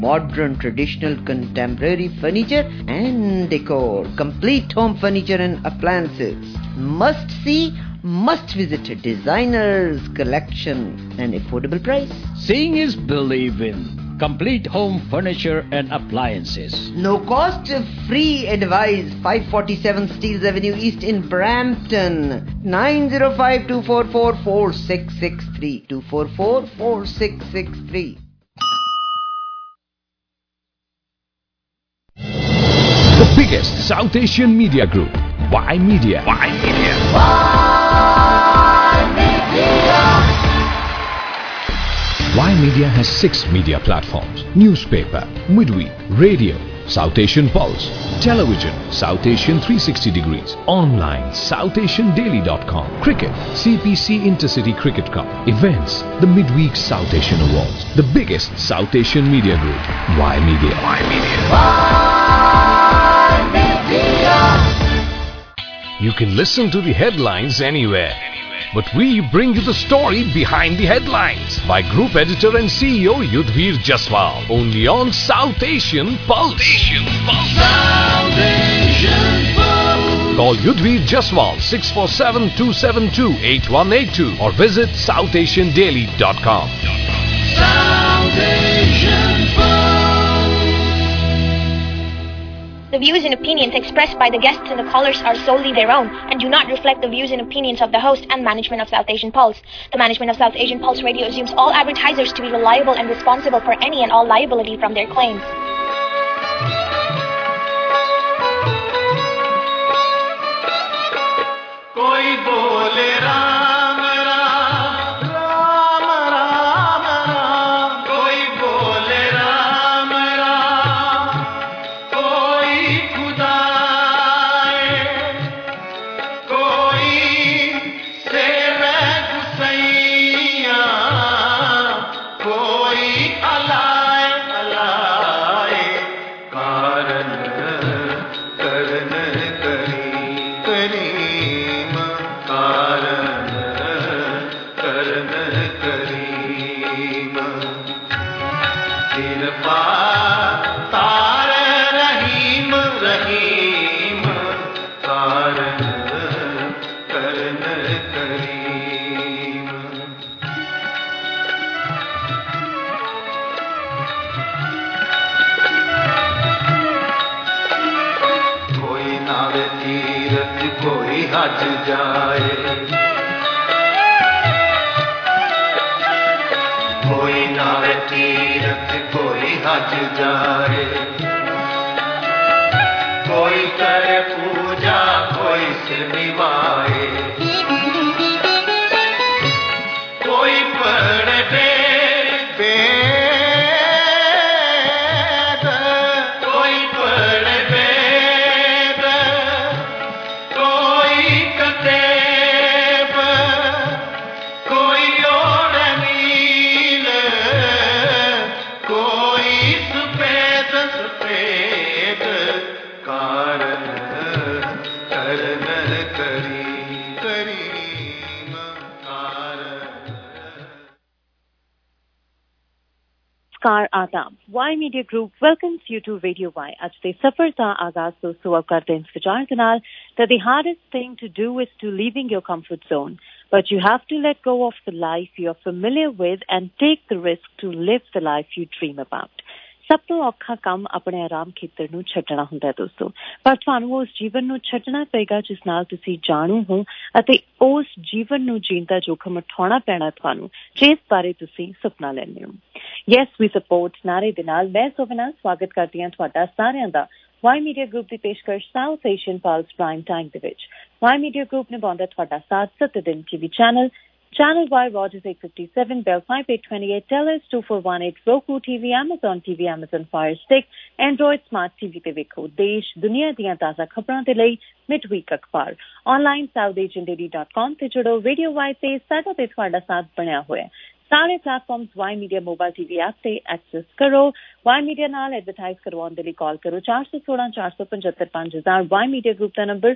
Modern, traditional, contemporary furniture and decor. Complete home furniture and appliances. Must see, must visit a designer's collection and affordable price. Seeing is believing. Complete home furniture and appliances. No cost, free advice. 547 Steeles Avenue East in Brampton. 905-244-4663. 244-4663. The biggest South Asian media group, Y Media. Y Media has 6 media platforms: newspaper, midweek, radio, South Asian Pulse, television, South Asian 360 degrees, online, SouthAsianDaily.com, cricket, CPC Intercity Cricket Cup, events, the midweek South Asian Awards. The biggest South Asian media group, Y Media. You can listen to the headlines anywhere, but we bring you the story behind the headlines by Group Editor and CEO Yudhvir Jaswal, only on South Asian Pulse. South Asian Pulse. Call Yudhvir Jaswal 647-272-8182 or visit SouthAsianDaily.com. South Asian Pulse. The views and opinions expressed by the guests and the callers are solely their own and do not reflect the views and opinions of the host and management of South Asian Pulse. The management of South Asian Pulse Radio assumes all advertisers to be reliable and responsible for any and all liability from their claims. Koi bole Ram Ram, Ram Ram Ram. Koi bole Ram Ram, koi Khuda hai, koi seve Gusaiya, koi alai alai. Karan karan kari kareem, karan karan kareem. Kirpa tar Rahim Rahim, karan karan kareem. कोई नावे तीरथ कोई हज जाए, कोई नावे तीरथ कोई हज जाए, कोई करे पूजा कोई सिर निभाए, कोई पढ़े वेद, कोई पढ़े वेद, कोई कतेब, कोई और नील, कोई सफेद सफेद. कारण करन करी करीम, कारण. नमस्कार आदाब. Y Media Group welcomes you to Radio Y. ਅੱਜ ਦੇ ਸਫ਼ਰ ਦਾ ਆਗਾਜ਼ ਤੋਂ ਸ਼ੁਰੂ ਕਰਦੇ ਹਾਂ ਇੰਤਜ਼ਾਰ ਦੇ ਨਾਲ that the hardest thing to do is to leaving your comfort zone, but you have to let go of the life you are familiar with and take the risk to live the life you dream about. ਸਭ ਤੋਂ ਔਖਾ ਕੰਮ ਆਪਣੇ ਆਰਾਮ ਖੇਤਰ ਨੂੰ ਛੱਡਣਾ ਹੁੰਦਾ ਹੈ ਦੋਸਤੋ, ਪਰ ਤੁਹਾਨੂੰ ਉਸ ਜੀਵਨ ਨੂੰ ਛੱਡਣਾ ਪਏਗਾ ਜਿਸ ਨਾਲ ਤੁਸੀਂ ਜਾਣੂ ਹੋ ਅਤੇ ਉਸ ਜੀਵਨ ਨੂੰ ਜੀਣ ਦਾ ਜੋਖਮ ਉਠਾਉਣਾ ਪੈਣਾ ਤੁਹਾਨੂੰ ਜਿਸ ਬਾਰੇ ਤੁਸੀਂ ਸੁਪਨਾ ਲੈਂਦੇ ਹੋ. ਯੈਸ ਵੀ ਸਪੋਰਟ ਨਾਰੇ ਦੇ ਨਾਲ ਮੈਂ ਸੋਵਨਾ ਸਵਾਗਤ ਕਰਦੀ ਹਾਂ ਤੁਹਾਡਾ ਸਾਰਿਆਂ ਦਾ Y Media Group ਦੀ ਪੇਸ਼ਕਸ਼ South Asian plus prime time ਦੇ ਵਿੱਚ. Y Media Group ਨਿਭਾਉਂਦਾ ਤੁਹਾਡਾ ਸਾਥ 7 ਦਿਨ TV channel Channel Y, Rogers 857, Bell 5828, Telus 2418, Roku TV, Amazon TV, Amazon Fire Stick, Android Smart TV ਤੇ ਵੇਖੋ ਦੇਸ਼ ਦੁਨੀਆ ਦੀਆਂ ਤਾਜ਼ਾ ਖਬਰਾਂ ਦੇ ਲਈ ਮਿਡਵੀਕ ਅਖਬਾਰ ਆਨਲਾਈਨ SouthAsianDaily.com ਤੇ ਜੁੜੋ ਰੇਡੀਓ Y ਤੇ ਸਾਡਾ ਤੇ ਤੁਹਾਡਾ ਸਾਥ ਬਣਿਆ ਹੋਇਆ ਸਾਰੇ platforms Y media mobile TV app ਤੇ ਐਕਸੈਸ ਕਰੋ। ਵਾਈ ਮੀਡੀਆ ਨਾਲ ਐਡਵਰਟਾਈਜ਼ ਕਰਵਾਉਣ ਦੇ ਲਈ ਕਾਲ ਕਰੋ 416-475-5000। ਵਾਈ ਮੀਡੀਆ ਗਰੁੱਪ ਦਾ ਨੰਬਰ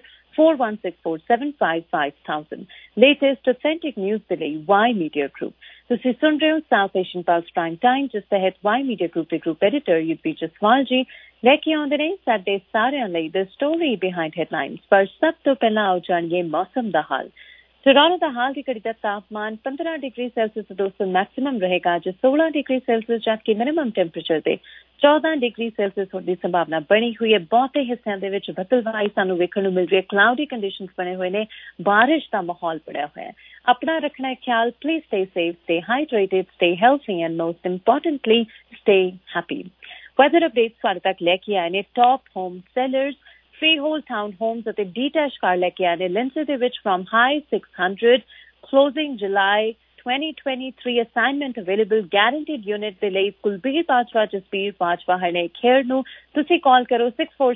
4164755000। ਲੇਟੈਸਟ ਅਥੈਂਟਿਕ ਨਿਊਜ਼ ਦੇ ਲਈ ਵਾਈ ਮੀਡੀਆ ਗਰੁੱਪ। ਤੁਸੀਂ ਸੁਣ ਰਹੇ ਹੋ South Asian plus prime time, ਜਿਸ ਤਹਿਤ ਵਾਈ ਮੀਡੀਆ ਗਰੁੱਪ ਦੇ group editor U P Jaswal ji ਲੈ ਕੇ ਆਉਂਦੇ ਨੇ ਸਾਡੇ ਸਾਰਿਆਂ ਲਈ ਦ ਸਟੋਰੀ ਬਿਹਾਈਂਡ ਹੈਡਲਾਈਨਸ। ਪਰ ਸਭ ਤੋਂ ਪਹਿਲਾਂ ਆਓ ਜਾਣੀਏ ਮੌਸਮ ਦਾ ਹਾਲ। ਟੋਰਾਂਟੋ ਦਾ ਹਾਲ ਦੀ ਘੜੀ ਦਾ ਤਾਪਮਾਨ 15 ਡਿਗਰੀ ਸੈਲਸੀਅਸ ਦੋਸਤੋ ਮੈਕਸਿਮਮ ਰਹੇਗਾ, ਅੱਜ 16 ਡਿਗਰੀ ਸੈਲਸੀਅਸ ਜਦਕਿ ਮਿਨੀਮਮ ਟੈਂਪਰੇਚਰ ਤੇ 14 ਡਿਗਰੀ ਸੈਲਸੀਅਸ ਹੋਣ ਦੀ ਸੰਭਾਵਨਾ ਬਣੀ ਹੋਈ ਹੈ। ਬਹੁਤੇ ਹਿੱਸਿਆਂ ਦੇ ਵਿੱਚ ਬੱਦਲਵਾਈ ਸਾਨੂੰ ਵੇਖਣ ਨੂੰ ਮਿਲ ਰਹੀ ਹੈ। ਕਲਾਉਡੀ ਕੰਡੀਸ਼ਨਸ ਬਣੇ ਹੋਏ ਨੇ, ਬਾਰਿਸ਼ ਦਾ ਮਾਹੌਲ ਬਣਿਆ ਹੋਇਆ ਹੈ। ਆਪਣਾ ਰੱਖਣਾ ਹੈ ਖਿਆਲ। Please stay safe, stay hydrated, stay healthy and most importantly stay happy. Weather updates ਤੁਹਾਡੇ ਤੱਕ ਲੈ ਕੇ ਆਏ ਨੇ top home sellers, freehold town homes ਅਤੇ ਡੀਟੈਚ ਕਾਰ ਲੈ ਕੇ ਆਏ ਨੇ ਲਿੰਡਸੇ ਦੇ ਵਿੱਚ firm high 600, closing July 2023 assignment available, guaranteed unit ਦੇ ਲਈ ਕੁਲਬੀਰ ਬਾਜਵਾ, ਜਸਬੀਰ ਬਾਜਵਾ ਹਰਨੇ ਖੇੜ ਨੂੰ ਤੁਸੀਂ ਕਾਲ ਕਰੋ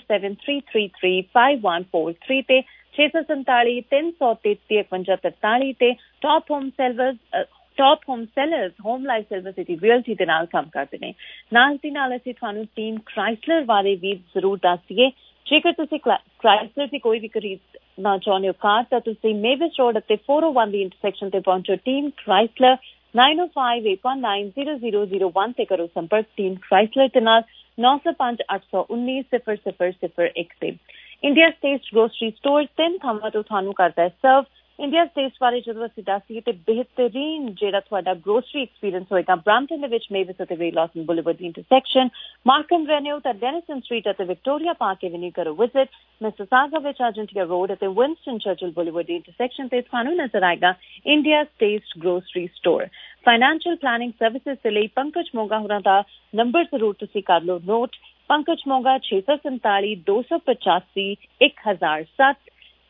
6473335143 ਤੇ 647-333-5143 ਤੇ top home sellers Home Life Silver City Realty ਦੇ ਨਾਲ ਕੰਮ ਕਰਦੇ ਨੇ। ਨਾਲ ਦੀ ਨਾਲ ਅਸੀਂ ਤੁਹਾਨੂੰ ਟੀਮ ਕ੍ਰਾਈਸਲਰ ਬਾਰੇ ਵੀ ਜ਼ਰੂਰ ਦੱਸੀਏ। ਜੇਕਰ ਤੁਸੀਂ ਕ੍ਰਾਈਸਲਰ ਦੀ ਕੋਈ ਵੀ ਖਰੀਦਣਾ ਚਾਹੁੰਦੇ ਹੋ ਕਾਰ ਤਾਂ ਤੁਸੀਂ ਮੇਵਿਸ ਰੋਡ ਅਤੇ 401 ਦੀ ਇੰਟਰਸੈਕਸ਼ਨ ਤੇ ਪਹੁੰਚੋ। ਟੀਮ ਕ੍ਰਾਈਸਲਰ 9058190001 ਤੇ ਕਰੋ ਸੰਪਰਕ। ਟੀਮ ਕ੍ਰਾਈਸਲਰ ਦੇ ਨਾਲ 9058190001 ਤੇ। ਇੰਡੀਆ ਸਟੇਟ ਗਰੋਸਰੀ ਸਟੋਰ 3 ਥਾਵਾਂ ਤੋਂ ਤੁਹਾਨੂੰ ਕਰਦਾ ਹੈ ਸਰਵ। ਇੰਡੀਆ ਸਟੇਟਸ ਬਾਰੇ ਜਦੋਂ ਅਸੀਂ ਦੱਸੀਏ ਤੇ ਬਿਹਤਰੀਨ ਜਿਹੜਾ ਤੁਹਾਡਾ ਗਰੋਸਰੀ ਐਕਸਪੀਰੀਅੰਸ ਹੋਏਗਾ ਬ੍ਰੈਂਪਟਨ ਦੇ ਵਿੱਚ ਮੇਵਿਸ ਅਤੇ ਵੇ ਲਾਸਨ ਬੁਲੇਵਰਡ ਦੀ ਇੰਟਰਸੈਕਸ਼ਨ, ਮਾਰਕਮ ਰੈਨਿਊ ਤਾਂ ਡੈਨਿਸਨ ਸਟਰੀਟ ਅਤੇ ਵਿਕਟੋਰੀਆ ਪਾਰਕ ਐਵੇਨਿਊ ਕਰੋ ਵਿਜ਼ਿਟ। ਮਿਸਿਸਾਗਾ ਵਿੱਚ ਅਰਜੈਂਟੀਨਾ ਰੋਡ ਅਤੇ ਵਿੰਸਟਨ ਚਰਚਿਲ ਬੁਲੇਵਰਡ ਦੀ ਇੰਟਰਸੈਕਸ਼ਨ ਤੇ ਤੁਹਾਨੂੰ ਨਜ਼ਰ ਆਏਗਾ India States grocery store. Financial planning services ਦੇ ਲਈ ਪੰਕਜ ਮੋਗਾ ਹੋਰਾਂ ਦਾ ਨੰਬਰ ਜ਼ਰੂਰ ਤੁਸੀਂ ਕਰ ਲਓ ਨੋਟ। ਪੰਕਜ ਮੋਗਾ 647-285-1007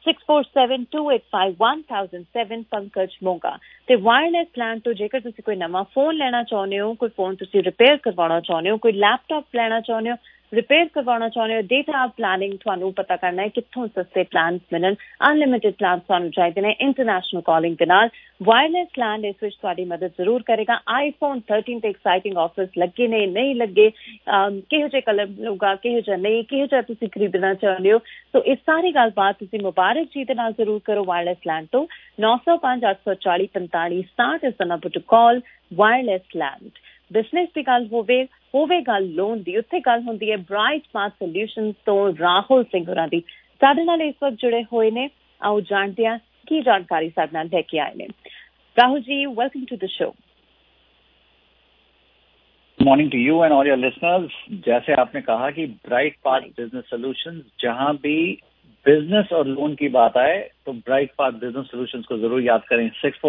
6472851007 ਪੰਕਜ ਮੋਗਾ। ਤੇ ਵਾਇਰਲੈਸ ਪਲਾਨ ਤੋਂ ਜੇਕਰ ਤੁਸੀਂ ਕੋਈ ਨਵਾਂ ਫੋਨ ਲੈਣਾ ਚਾਹੁੰਦੇ ਹੋ, ਕੋਈ ਫੋਨ ਤੁਸੀਂ ਰਿਪੇਅਰ ਕਰਵਾਉਣਾ ਚਾਹੁੰਦੇ ਹੋ, ਕੋਈ ਲੈਪਟਾਪ ਲੈਣਾ ਚਾਹੁੰਦੇ ਹੋ, ਰਿਪੇਅਰ ਕਰਵਾਉਣਾ ਚਾਹੁੰਦੇ ਹੋ, ਡੇਟਾ ਪਲਾਨਿੰਗ ਤੁਹਾਨੂੰ ਪਤਾ ਕਰਨਾ ਹੈ ਕਿੱਥੋਂ ਸਸਤੇ ਪਲਾਨ ਮਿਲਣ, ਅਨਲਿਮਿਟਿਡ ਪਲਾਨ ਤੁਹਾਨੂੰ ਚਾਹੀਦੇ ਨੇ ਇੰਟਰਨੈਸ਼ਨਲ ਕਾਲਿੰਗ ਦੇ ਨਾਲ। ਵਾਇਰਲੈਸ ਪਲਾਨ ਇਸ ਵਿੱਚ ਤੁਹਾਡੀ ਮਦਦ ਜ਼ਰੂਰ ਕਰੇਗਾ। ਆਈਫੋਨ 13 ਤੇ ਐਕਸਾਈਟਿੰਗ ਆਫਰਸ ਲੱਗੇ ਨੇ, ਨਹੀਂ ਲੱਗੇ, ਕਿਹੋ ਜਿਹੇ ਕਲਰ ਮਿਲੂਗਾ, ਕਿਹੋ ਜਿਹਾ ਨਹੀਂ, ਕਿਹੋ ਜਿਹਾ ਤੁਸੀਂ ਖਰੀਦਣਾ ਚਾਹੁੰਦੇ ਹੋ। ਸੋ ਇਹ ਸਾਰੀ ਗੱਲਬਾਤ ਤੁਸੀਂ ਮੁਬਾਰਕ ਜੀ ਦੇ ਨਾਲ ਜ਼ਰੂਰ ਕਰੋ ਵਾਇਰਲੈਸ ਪਲਾਨ ਤੋਂ। 9058404560 ਇਸ ਦਾ number to call. Wireless plan business ਦੀ ਗੱਲ ਹੋਵੇ ਗੱਲ ਲੋਨ ਦੀ, ਉੱਥੇ ਗੱਲ ਹੁੰਦੀ ਹੈ ਬ੍ਰਾਈਟ ਪਾਥ ਸੋਲਿਊਸ਼ਨਸ ਤੋਂ ਰਾਹੁਲ ਸਿੰਘ ਹੋਰਾਂ ਦੀ ਸਾਡੇ ਨਾਲ ਇਸ ਵਕਤ ਜੁੜੇ ਹੋਏ ਨੇ। ਆਓ ਜਾਣਦੇ ਹਾਂ ਕੀ ਜਾਣਕਾਰੀ ਸਾਡੇ ਨਾਲ ਲੈ ਕੇ ਆਏ ਨੇ। Rahul ji, welcome to the show. Morning to you and all your listeners. जैसे आपने कहा कि ब्राइट पाथ बिजनेस सॉल्यूशंस, जहां भी बिजनेस और लोन की बात आए तो ब्राइट पाथ बिजनेस सॉल्यूशंस को जरूर याद करें।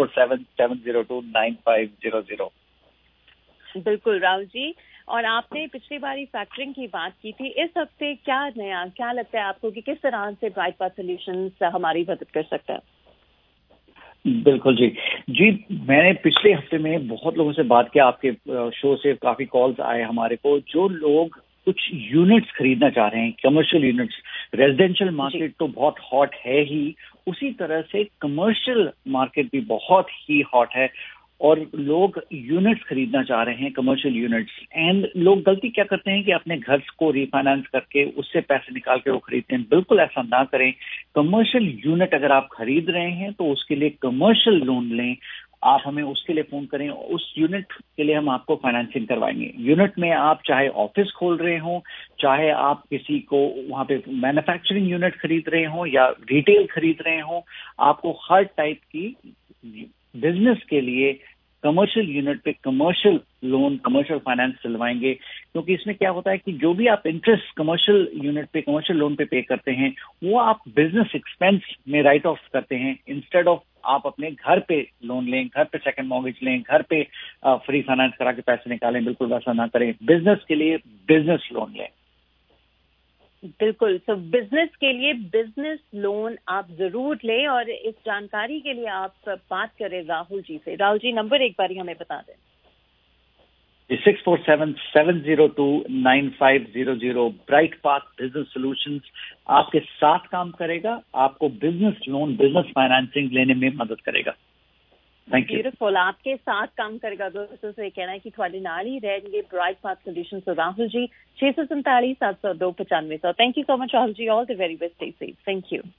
6477029500। बिल्कुल राहुल जी, और आपने पिछली बारी फैक्टरिंग की बात की थी, इस हफ्ते क्या नया, क्या लगता है आपको कि किस तरह से ब्राइट पाथ सॉल्यूशंस हमारी मदद कर सकता है? बिल्कुल जी, मैंने पिछले हफ्ते में बहुत लोगों से बात किया, आपके शो से काफी कॉल्स आए हमारे को, जो लोग कुछ यूनिट्स खरीदना चाह रहे हैं, कमर्शियल यूनिट्स। रेजिडेंशियल मार्केट तो बहुत हॉट है ही, उसी तरह से कमर्शियल मार्केट भी बहुत ही हॉट है और लोग यूनिट्स खरीदना चाह रहे हैं, कमर्शियल यूनिट्स। एंड लोग गलती क्या करते हैं कि अपने घर को रिफाइनेंस करके उससे पैसे निकाल के वो खरीदते हैं। बिल्कुल ऐसा ना करें। कमर्शियल यूनिट अगर आप खरीद रहे हैं तो उसके लिए कमर्शियल लोन लें। आप हमें उसके लिए फोन करें, उस यूनिट के लिए हम आपको फाइनेंसिंग करवाएंगे। यूनिट में आप चाहे ऑफिस खोल रहे हो, चाहे आप किसी को वहां पे मैन्युफैक्चरिंग यूनिट खरीद रहे हो या रिटेल खरीद रहे हो, आपको हर टाइप की बिजनेस के लिए कमर्शियल यूनिट पे कमर्शियल लोन, कमर्शियल फाइनेंस दिलवाएंगे। क्योंकि इसमें क्या होता है कि जो भी आप इंटरेस्ट कमर्शियल यूनिट पे, कमर्शियल लोन पे करते हैं, वो आप बिजनेस एक्सपेंस में राइट ऑफ करते हैं। इंस्टेड ऑफ आप अपने घर पे लोन लें, घर पे सेकंड मॉर्गेज लें, घर पे फ्री फाइनेंस करा के पैसे निकालें, बिल्कुल वैसा ना करें। बिजनेस के लिए बिजनेस लोन लें। बिल्कुल, तो बिजनेस के लिए बिजनेस लोन आप जरूर लें। और इस जानकारी के लिए आप बात करें राहुल जी से। राहुल जी, नंबर एक बार हमें बता दें। 6477029500। ब्राइट पाथ बिजनेस सॉल्यूशंस आपके साथ काम करेगा, आपको बिजनेस लोन, बिजनेस फाइनेंसिंग लेने में मदद करेगा। Thank you. ब्यूटीफुल, आपके साथ काम करेगा दोस्तों से कहना है कि थोड़े नाल ही रहेंगे ब्राइट पाथ सॉल्यूशंस। तो Rahul ji 647 702 9500। Thank you so much Rahul ji, all the very best, stay safe, thank you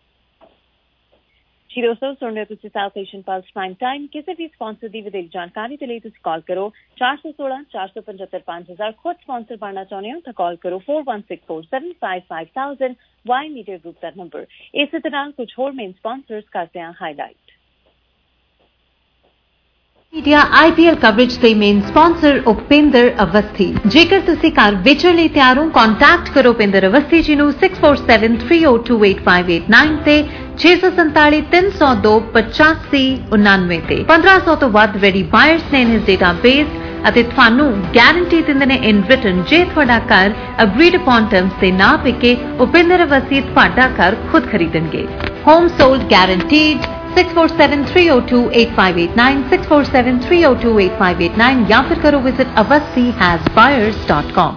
ji. दोस्तों सुन रहे तुसी South Asian pulse prime time. किसी भी स्पॉन्सर दी विदेक जानकारी के लिए तुसी कॉल करो 416 475 5000। खुद स्पॉन्सर बनना चाहते हो तो कॉल करो 4164755000 वाई मीडिया ग्रुप का नंबर। इसी तरह कुछ और मेन स्पॉन्सर्स करते हैं हाईलाइट। ਮੀਡੀਆ IPL ਕਵਰੇਜ ਦੇ ਮੇਨ ਸਪਾਂਸਰ ਉਪਿੰਦਰ ਅਵਸਥੀ। ਜੇਕਰ ਤੁਸੀਂ ਘਰ ਵੇਚਣ ਲਈ ਤਿਆਰ ਹੋ ਕੰਟੈਕਟ ਕਰੋ ਉਪਿੰਦਰ ਅਵਸਥੀ ਜੀ ਨੂੰ 6473028589 ਤੇ 647 302 8599 ਤੇ। 1500 ਤੋਂ ਵੱਧ ਰੈਡੀ ਬਾਇਰਸ ਨੇ ਇਸ ਡੇਟਾਬੇਸ ਅਤੇ ਤੁਹਾਨੂੰ ਗਾਰੰਟੀ ਦਿੰਦੇ ਨੇ ਇਨ ਰਿਟਨ ਜੇ ਤੁਹਾਡਾ ਘਰ ਅਗਰੀਡ ਅਪਨ ਟਰਮਸ ਤੇ ਨਾ ਵਿਕੇ ਉਪਿੰਦਰ ਅਵਸਥੀ ਤੁਹਾਡਾ ਘਰ ਖੁਦ ਖਰੀਦਣਗੇ। ਹੋਮ ਸੋਲਡ ਗਾਰੰਟੀਡ 6473028589 6473028589 ਜਾਂ ਫਿਰ ਕਰੋ ਵਿਜ਼ਿਟ avasthi-buyers.com।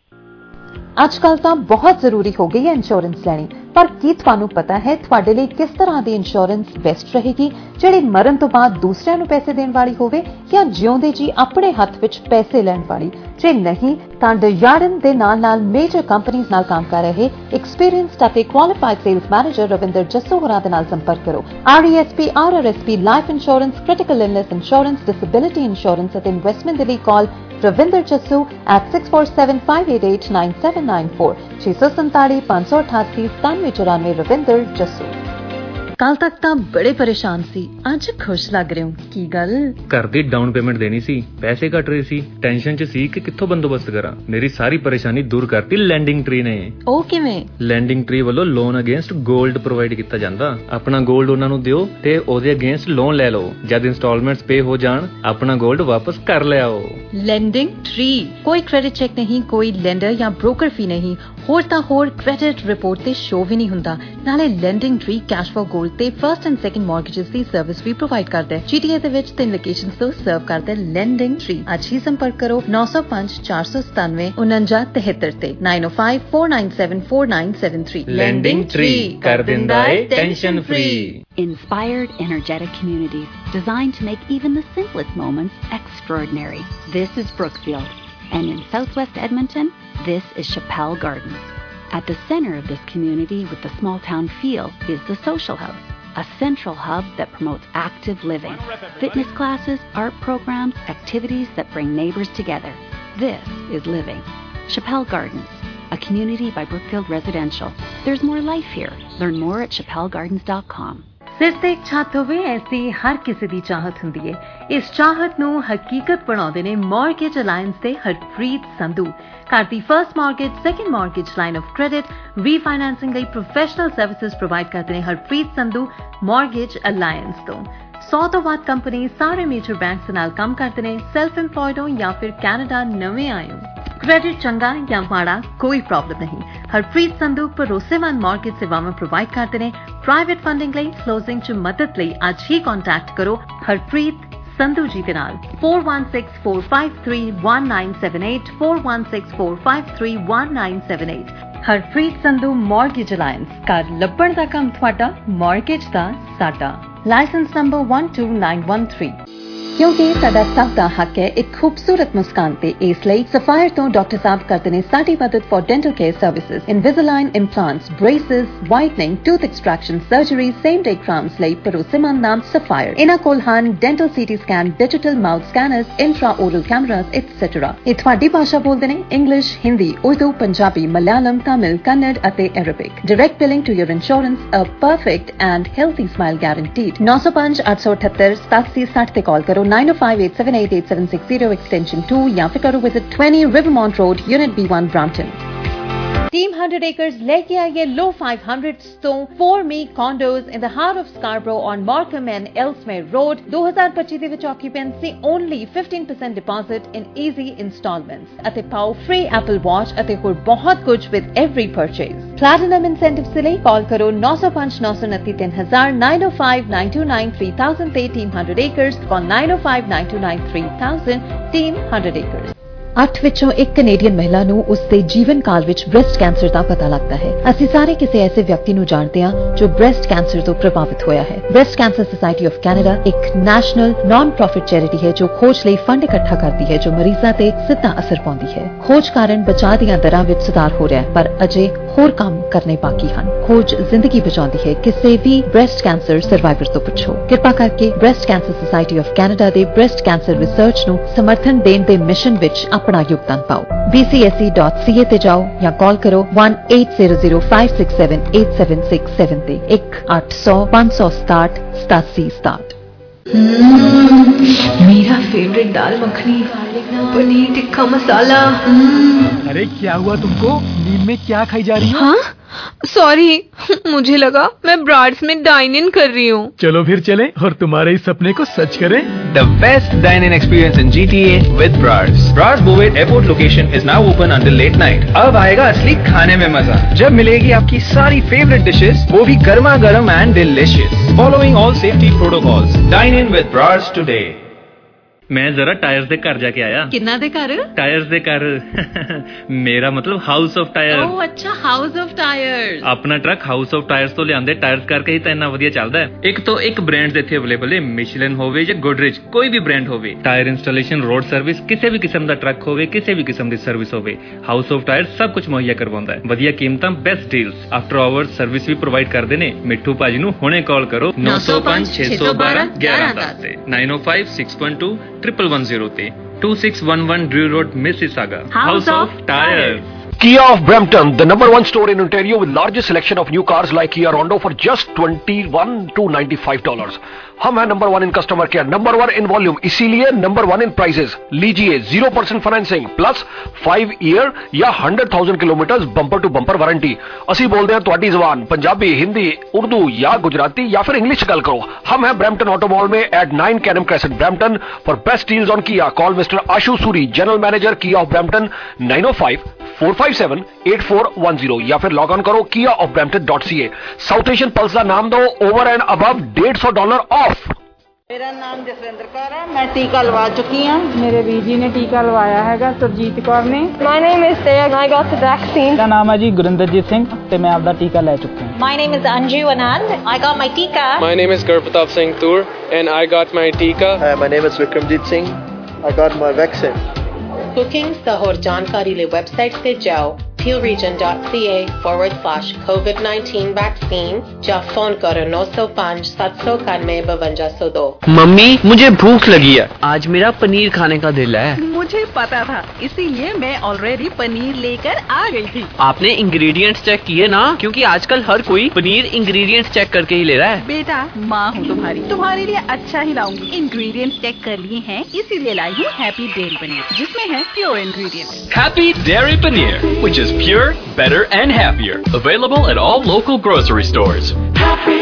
ਅੱਜ ਕੱਲ ਤਾਂ ਬਹੁਤ ਜ਼ਰੂਰੀ ਹੋ ਗਈ ਹੈ ਇੰਸ਼ੋਰੈਂਸ ਲੈਣੀ, ਪਰ ਕੀ ਤੁਹਾਨੂੰ ਪਤਾ ਹੈ ਤੁਹਾਡੇ ਲਈ ਕਿਸ ਤਰ੍ਹਾਂ ਦੀ ਇੰਸ਼ੋਰੈਂਸ ਬੈਸਟ ਰਹੇਗੀ, ਜਿਹੜੀ ਮਰਨ ਤੋਂ ਬਾਅਦ ਦੂਸਰਿਆਂ ਨੂੰ ਪੈਸੇ ਦੇਣ ਵਾਲੀ ਹੋਵੇ ਜਾਂ ਜਿਉਂਦੇ ਜੀ ਆਪਣੇ ਹੱਥ ਵਿੱਚ ਪੈਸੇ ਲੈਣ ਵਾਲੀ? ਜੇ ਨਹੀਂ ਤਾਂ ਡਿਜ਼ਾਰਡਨ ਦੇ ਨਾਲ ਮੇਜਰ ਕੰਪਨੀਆਂ ਨਾਲ ਕੰਮ ਕਰ ਰਹੇ ਐਕਸਪੀਰੀਅੰਸਡ ਅਤੇ qualified sales manager Ravinder Jassu ਹੋਰਾਂ ਦੇ ਨਾਲ ਸੰਪਰਕ ਕਰੋ। RESP, RRSP, life insurance, critical illness insurance, disability insurance ਅਤੇ ਇਨਵੈਸਟਮੈਂਟ ਦੇ ਲਈ ਕਾਲ ਰਵਿੰਦਰ ਜੱਸੂ at 6475889794 647 588 9794 ਰਵਿੰਦਰ ਜੱਸੂ। ਕੱਲ ਤੱਕ ਤਾਂ ਬੜੇ ਪਰੇਸ਼ਾਨ ਸੀ, ਅੱਜ ਖੁਸ਼ ਲੱਗ ਰਹੇ ਹੋ, ਕੀ ਗੱਲ? ਘਰ ਦੀ ਡਾਊਨ ਪੇਮੈਂਟ ਦੇਣੀ ਸੀ, ਪੈਸੇ ਘਟ ਰਹੇ ਸੀ, ਟੈਨਸ਼ਨ 'ਚ ਸੀ ਕਿ ਕਿੱਥੋਂ ਬੰਦੋਬਸਤ ਕਰਾਂ। ਮੇਰੀ ਸਾਰੀ ਪਰੇਸ਼ਾਨੀ ਦੂਰ ਕਰਤੀ ਲੈਂਡਿੰਗ ਟਰੀ ਨੇ। ਉਹ ਕਿਵੇਂ? ਲੈਂਡਿੰਗ ਟਰੀ ਵੱਲੋਂ ਲੋਨ ਅਗੇਂਸਟ 골ਡ ਪ੍ਰੋਵਾਈਡ ਕੀਤਾ ਜਾਂਦਾ। ਆਪਣਾ 골ਡ ਉਹਨਾਂ ਨੂੰ ਦਿਓ ਤੇ ਉਹਦੇ ਅਗੇਂਸਟ ਲੋਨ ਲੈ ਲਓ। ਜਦ ਇੰਸਟਾਲਮੈਂਟਸ ਪੇ ਹੋ ਜਾਣ ਆਪਣਾ 골ਡ ਵਾਪਸ ਕਰ ਲਿਆਓ। ਲੈਂਡਿੰਗ ਟਰੀ ਕੋਈ ਕ੍ਰੈਡਿਟ ਚੈੱਕ ਨਹੀਂ, ਕੋਈ ਲੈਂਡਰ ਜਾਂ ਬ੍ਰੋਕਰ ਫੀ ਨਹੀਂ, ਹੋਰ ਤਾਂ ਹੋਰ ਕ੍ਰੈਡਿਟ ਰਿਪੋਰਟ ਤੇ ਸ਼ੋ ਵੀ ਨਹੀਂ ਹੁੰਦਾ। ਨਾਲੇ ਲੈਂਡਿੰਗ ਟਰੀ ਕੈਸ਼ ਫॉर 골ਡ ਤੇ ਫਰਸਟ ਐਂਡ ਸੈਕੰਡ ਮਾਰਗੇजेस ਦੀ ਸਰਵਿਸ ਵੀ ਪ੍ਰੋਵਾਈਡ ਕਰਦਾ ਹੈ। GTA ਦੇ ਵਿੱਚ 3 ਲੋਕੇਸ਼ਨਸ ਤੋਂ ਸਰਵ ਕਰਦਾ ਹੈ ਲੈਂਡਿੰਗ ਟਰੀ। ਅੱਜ ਹੀ ਸੰਪਰਕ ਕਰੋ 905 497 4973 ਤੇ 905 497 4973। ਲੈਂਡਿੰਗ ਟਰੀ ਕਰ ਦਿੰਦਾ ਹੈ tension free. Inspired, energetic communities designed to make even the simplest moments extraordinary. This is Brookfield. And in southwest Edmonton, this is Chappelle Gardens. At the center of this community with the small town feel is the Social House, a central hub that promotes active living, fitness classes, art programs, activities that bring neighbors together. This is living. Chappelle Gardens, a community by Brookfield Residential. There's more life here. Learn more at chappellegardens.com. ਸਿਰ ਤੇ ਇੱਕ ਛੱਤ ਹੋਵੇ ਐਸੀ ਹਰ ਕਿਸੇ ਦੀ ਚਾਹਤ ਹੁੰਦੀ ਹੈ। ਇਸ ਚਾਹਤ ਨੂੰ ਹਕੀਕਤ ਬਣਾਉਂਦੇ ਨੇ ਮਾਰਗੇਜ ਅਲਾਇੰਸ ਦੇ ਹਰਪ੍ਰੀਤ ਸੰਧੂ। ਘਰ ਦੀ first mortgage, second mortgage, line of credit, refinancing ਲਈ ਪ੍ਰੋਫੈਸ਼ਨਲ ਸਰਵਿਸਿਜ਼ ਪ੍ਰੋਵਾਈਡ ਕਰਦੇ ਨੇ ਹਰਪ੍ਰੀਤ ਸੰਧੂ ਮਾਰਗੇਜ ਅਲਾਇੰਸ ਤੋਂ। 100 ਤੋਂ ਵੱਧ ਕੰਪਨੀ ਸਾਰੇ ਮੇਜਰ ਬੈਂਕਸ ਨਾਲ ਕੰਮ ਕਰਦੇ ਨੇ। ਸੈਲਫ ਇੰਪਲॉयड ਹੋ ਜਾਂ ਫਿਰ ਕੈਨੇਡਾ ਨਵੇਂ ਆਏ ਹੋ, ਕ੍ਰੈਡਿਟ ਚੰਗਾ ਜਾਂ ਮਾੜਾ ਕੋਈ ਪ੍ਰੋਬਲਮ ਨਹੀਂ। ਹਰਪ੍ਰੀਤ ਸੰਧੂ ਭਰੋਸੇਮੰਦ ਮਾਰਗੇਜ ਸੇਵਾਵਾਂ ਪ੍ਰੋਵਾਈਡ ਕਰਦੇ ਨੇ। ਪ੍ਰਾਈਵੇਟ ਫੰਡਿੰਗ ਲਈ, ਕਲੋਜ਼ਿੰਗ 'ਚ ਮਦਦ ਲਈ ਅੱਜ ਹੀ ਕੰਟੈਕਟ ਕਰੋ ਹਰਪ੍ਰੀਤ ਸੰਧੂ ਜੀ ਦੇ ਨਾਲ 4164531978 4164531978। Harpreet Sandhu mortgage alliance. ਘਰ ਲੱਭਣ ਦਾ ਕੰਮ ਤੁਹਾਡਾ, ਮਾਰਗੇਜ ਦਾ ਸਾਡਾ। License number 12913। ਕਿਉਂਕਿ ਸਾਡਾ ਸਭ ਦਾ ਹੱਕ ਹੈ ਇੱਕ ਖੂਬਸੂਰਤ ਮੁਸਕਾਨ ਤੇ, ਇਸ ਲਈ ਸਫਾਇਰ ਤੋਂ ਡਾਕਟਰ ਸਾਹਿਬ ਕਰਦੇ ਨੇ ਸਾਡੀ ਮਦਦ for dental care services, Invisalign implants, braces, whitening, tooth extraction, surgery, same day crowns ਲਈ ਭਰੋਸੇਮੰਦ ਨਾਮ ਸਫਾਇਰ। ਇਹਨਾਂ ਕੋਲ ਹਨ dental CT scan, digital mouth scanners, intraoral cameras etcetera. ਇਹ ਤੁਹਾਡੀ ਭਾਸ਼ਾ ਬੋਲਦੇ ਨੇ, ਇੰਗਲਿਸ਼, ਹਿੰਦੀ, ਉਰਦੂ, ਪੰਜਾਬੀ, ਮਲਿਆਲਮ, ਤਾਮਿਲ, ਕੰਨੜ ਅਤੇ Arabic. Direct billing to your insurance, a perfect and healthy smile guaranteed. 905 878 8760 ਤੇ ਕਾਲ ਕਰੋ 905-878-8760 extension 2 या फिर करो visit 20 Rivermont Road, Unit B1, Brampton। Team 100 Acres लेके आई है low 500s ਤੋਂ 4Me condos in the heart of Scarborough on Markham and Ellesmere Road। 2025 ਦੇ ਵਿੱਚ occupancy only 15% deposit in easy installments ਅਤੇ ਪਾਓ free Apple Watch ਅਤੇ ਹੋਰ ਬਹੁਤ ਕੁਝ with every purchase। Platinum incentives ਦੇ ਲਈ ਕਾਲ ਕਰੋ 905 929 3000 905 929 3000 ਤੇ Team 100 Acres call 905 929 3000 Team 100 Acres। 8 ਵਿੱਚੋਂ 1 ਕੈਨੇਡੀਅਨ ਮਹਿਲਾ ਨੂੰ ਉਸਦੇ ਜੀਵਨ ਕਾਲ ਵਿੱਚ ਬ੍ਰੈਸਟ ਕੈਂਸਰ ਦਾ ਪਤਾ ਲੱਗਦਾ ਹੈ। ਅਸੀਂ ਸਾਰੇ ਕਿਸੇ ਐਸੇ ਵਿਅਕਤੀ ਨੂੰ ਜਾਣਦੇ ਹਾਂ ਜੋ ਬ੍ਰੈਸਟ ਕੈਂਸਰ ਤੋਂ ਪ੍ਰਭਾਵਿਤ ਹੋਇਆ ਹੈ। Breast cancer society of Canada ਇੱਕ ਨੈਸ਼ਨਲ ਨਾਨ ਪ੍ਰੋਫਿਟ ਚੈਰਿਟੀ ਹੈ ਜੋ ਖੋਜ ਲਈ ਫੰਡ ਇਕੱਠਾ ਕਰਦੀ ਹੈ ਜੋ ਮਰੀਜ਼ਾਂ ਤੇ ਸਿੱਧਾ ਅਸਰ ਪਾਉਂਦੀ ਹੈ। ਖੋਜ ਕਾਰਨ ਬਚਾਅ ਦੀਆਂ ਦਰਾਂ ਵਿੱਚ ਸੁਧਾਰ ਹੋ ਰਿਹਾ ਹੈ, ਪਰ ਅਜੇ ਹੋਰ ਕੰਮ ਕਰਨੇ ਬਾਕੀ ਹਨ। ਖੋਜ ਜ਼ਿੰਦਗੀ ਬਚਾਉਂਦੀ ਹੈ। ਕਿਸੇ ਵੀ ਬ੍ਰੈਸਟ ਕੈਂਸਰ ਸਰਵਾਈਵਰ ਤੋਂ ਪੁੱਛੋ। ਕਿਰਪਾ ਕਰਕੇ breast cancer society of Canada ਦੇ ਬ੍ਰੈਸਟ ਕੈਂਸਰ ਰਿਸਰਚ ਨੂੰ ਸਮਰਥਨ ਦੇਣ ਦੇ ਮਿਸ਼ਨ ਵਿੱਚ ਆਪਣਾ ਯੋਗਦਾਨ ਪਾਓ। bcsc.ca ਤੇ ਜਾਓ ਜਾਂ ਕਾਲ ਕਰੋ 1-800-567-8767 ਤੇ 1-800-567-8767। मेरा फेवरेट दाल मखनी, पनीर टिक्का मसाला। अरे क्या हुआ तुमको? नींद में क्या खाई जा रही हो? हाँ सॉरी, मुझे लगा मैं ब्राड्स में डाइन इन कर रही हूँ। चलो फिर चलें और तुम्हारे इस सपने को सच करें। The best dine-in experience in GTA with Brads. Brads Bovet Airport location is now open until late night. अब आएगा असली खाने में मजा, जब मिलेगी आपकी सारी favorite dishes, वो भी गर्मा गर्म and delicious. Following all safety protocols. Dine in with Brads today. मैं जरा टायर्स दे घर जाके आया। किन्ना दे घर? टायर्स दे घर मेरा मतलब हाउस ऑफ टायर। ओह अच्छा, हाउस ऑफ टायर्स। अपना ट्रक हाउस ऑफ टायर्स तो लियांदे टायर्स करके ही तो इतना वधिया चलदा है। एक तो एक ब्रांड्स इत्थे अवेलेबल है, मिशेलिन होवे या गोडरेज, कोई भी ब्रांड होवे। टायर इंस्टॉलेशन, रोड सर्विस, किसी भी किस्म दा ट्रक होवे, किसी भी किस्म दी सर्विस होवे, हाउस ऑफ टायर्स सब कुछ मुहैया करवाउंदा है। वधिया कीमतां, best deals, after hours service भी प्रोवाइड करदे ने। मिठू भाजी नूं हुणे कॉल करो 905 612 1110 ते 905 612 1110 ਤੇ 2611 Drew Road, Mississauga. House of Tires. Kia of Brampton, the number one store in Ontario with largest selection of new cars like Kia Rondo for just $21 to $95. हम हैं number 1 in customer care, number 1 in volume, इसीलिए number 1 in prices. लीजिए 0% financing plus 5 year या 100,000 kilometre bumper to bumper warranty. ਅਸੀਂ ਬੋਲਦੇ ਹਾਂ ਤੁਹਾਡੀ ਜ਼ੁਬਾਨ, पंजाबी, हिंदी, उर्दू या गुजराती या फिर इंग्लिश गल करो। हम हैं ब्रैम्पटन ऑटो मॉल में at 9 Canam crescent, Brampton. For best deals on Kia call mister Ashu Suri, general manager Kia of Brampton, 905-457-8410 या फिर लॉग ऑन करो kiaofbrampton.ca। साउथ एशियन पल्स का नाम दो, ओवर एंड अबव $150 ऑफ। मेरा नाम जसविंदर कौर है, मैं टीका लगा चुकी हूँ। मेरे वीर जी ने टीका लवाया है, सुरजीत कौर ने। My name is Taya, I got the vaccine. मेरा नाम है जी गुरिंदरजीत सिंह ते मैं आपका टीका ले चुका हूँ। My name is Anju Anand, I got my tika. My name is Gurpratap Singh Toor and I got my tika. My name is Vikramjit Singh, I got my vaccine. Bookings the ਹੋਰ ਜਾਣਕਾਰੀ ਲਈ website ਤੇ ਜਾਓ tealregion.ca/COVID-19 vaccine या phone करो 905 791 5202। Mummy मुझे भूख लगी है, आज मेरा पनीर खाने का दिल है। मुझे पता था, इसीलिए मैं ऑलरेडी पनीर लेकर आ गई थी। आपने इंग्रेडिएंट्स चेक किए ना, क्योंकि आजकल हर कोई पनीर इंग्रेडिएंट्स चेक करके ही ले रहा है। बेटा माँ हूँ तुम्हारे लिए अच्छा ही लाऊंगी। इंग्रेडिएंट्स चेक कर लिए हैं, इसीलिए लाई हूँ हैप्पी डेयरी पनीर, जिसमें है pure ingredients. Happy Dairy Paneer, which is pure, better and happier. Available at all local grocery stores. Happy.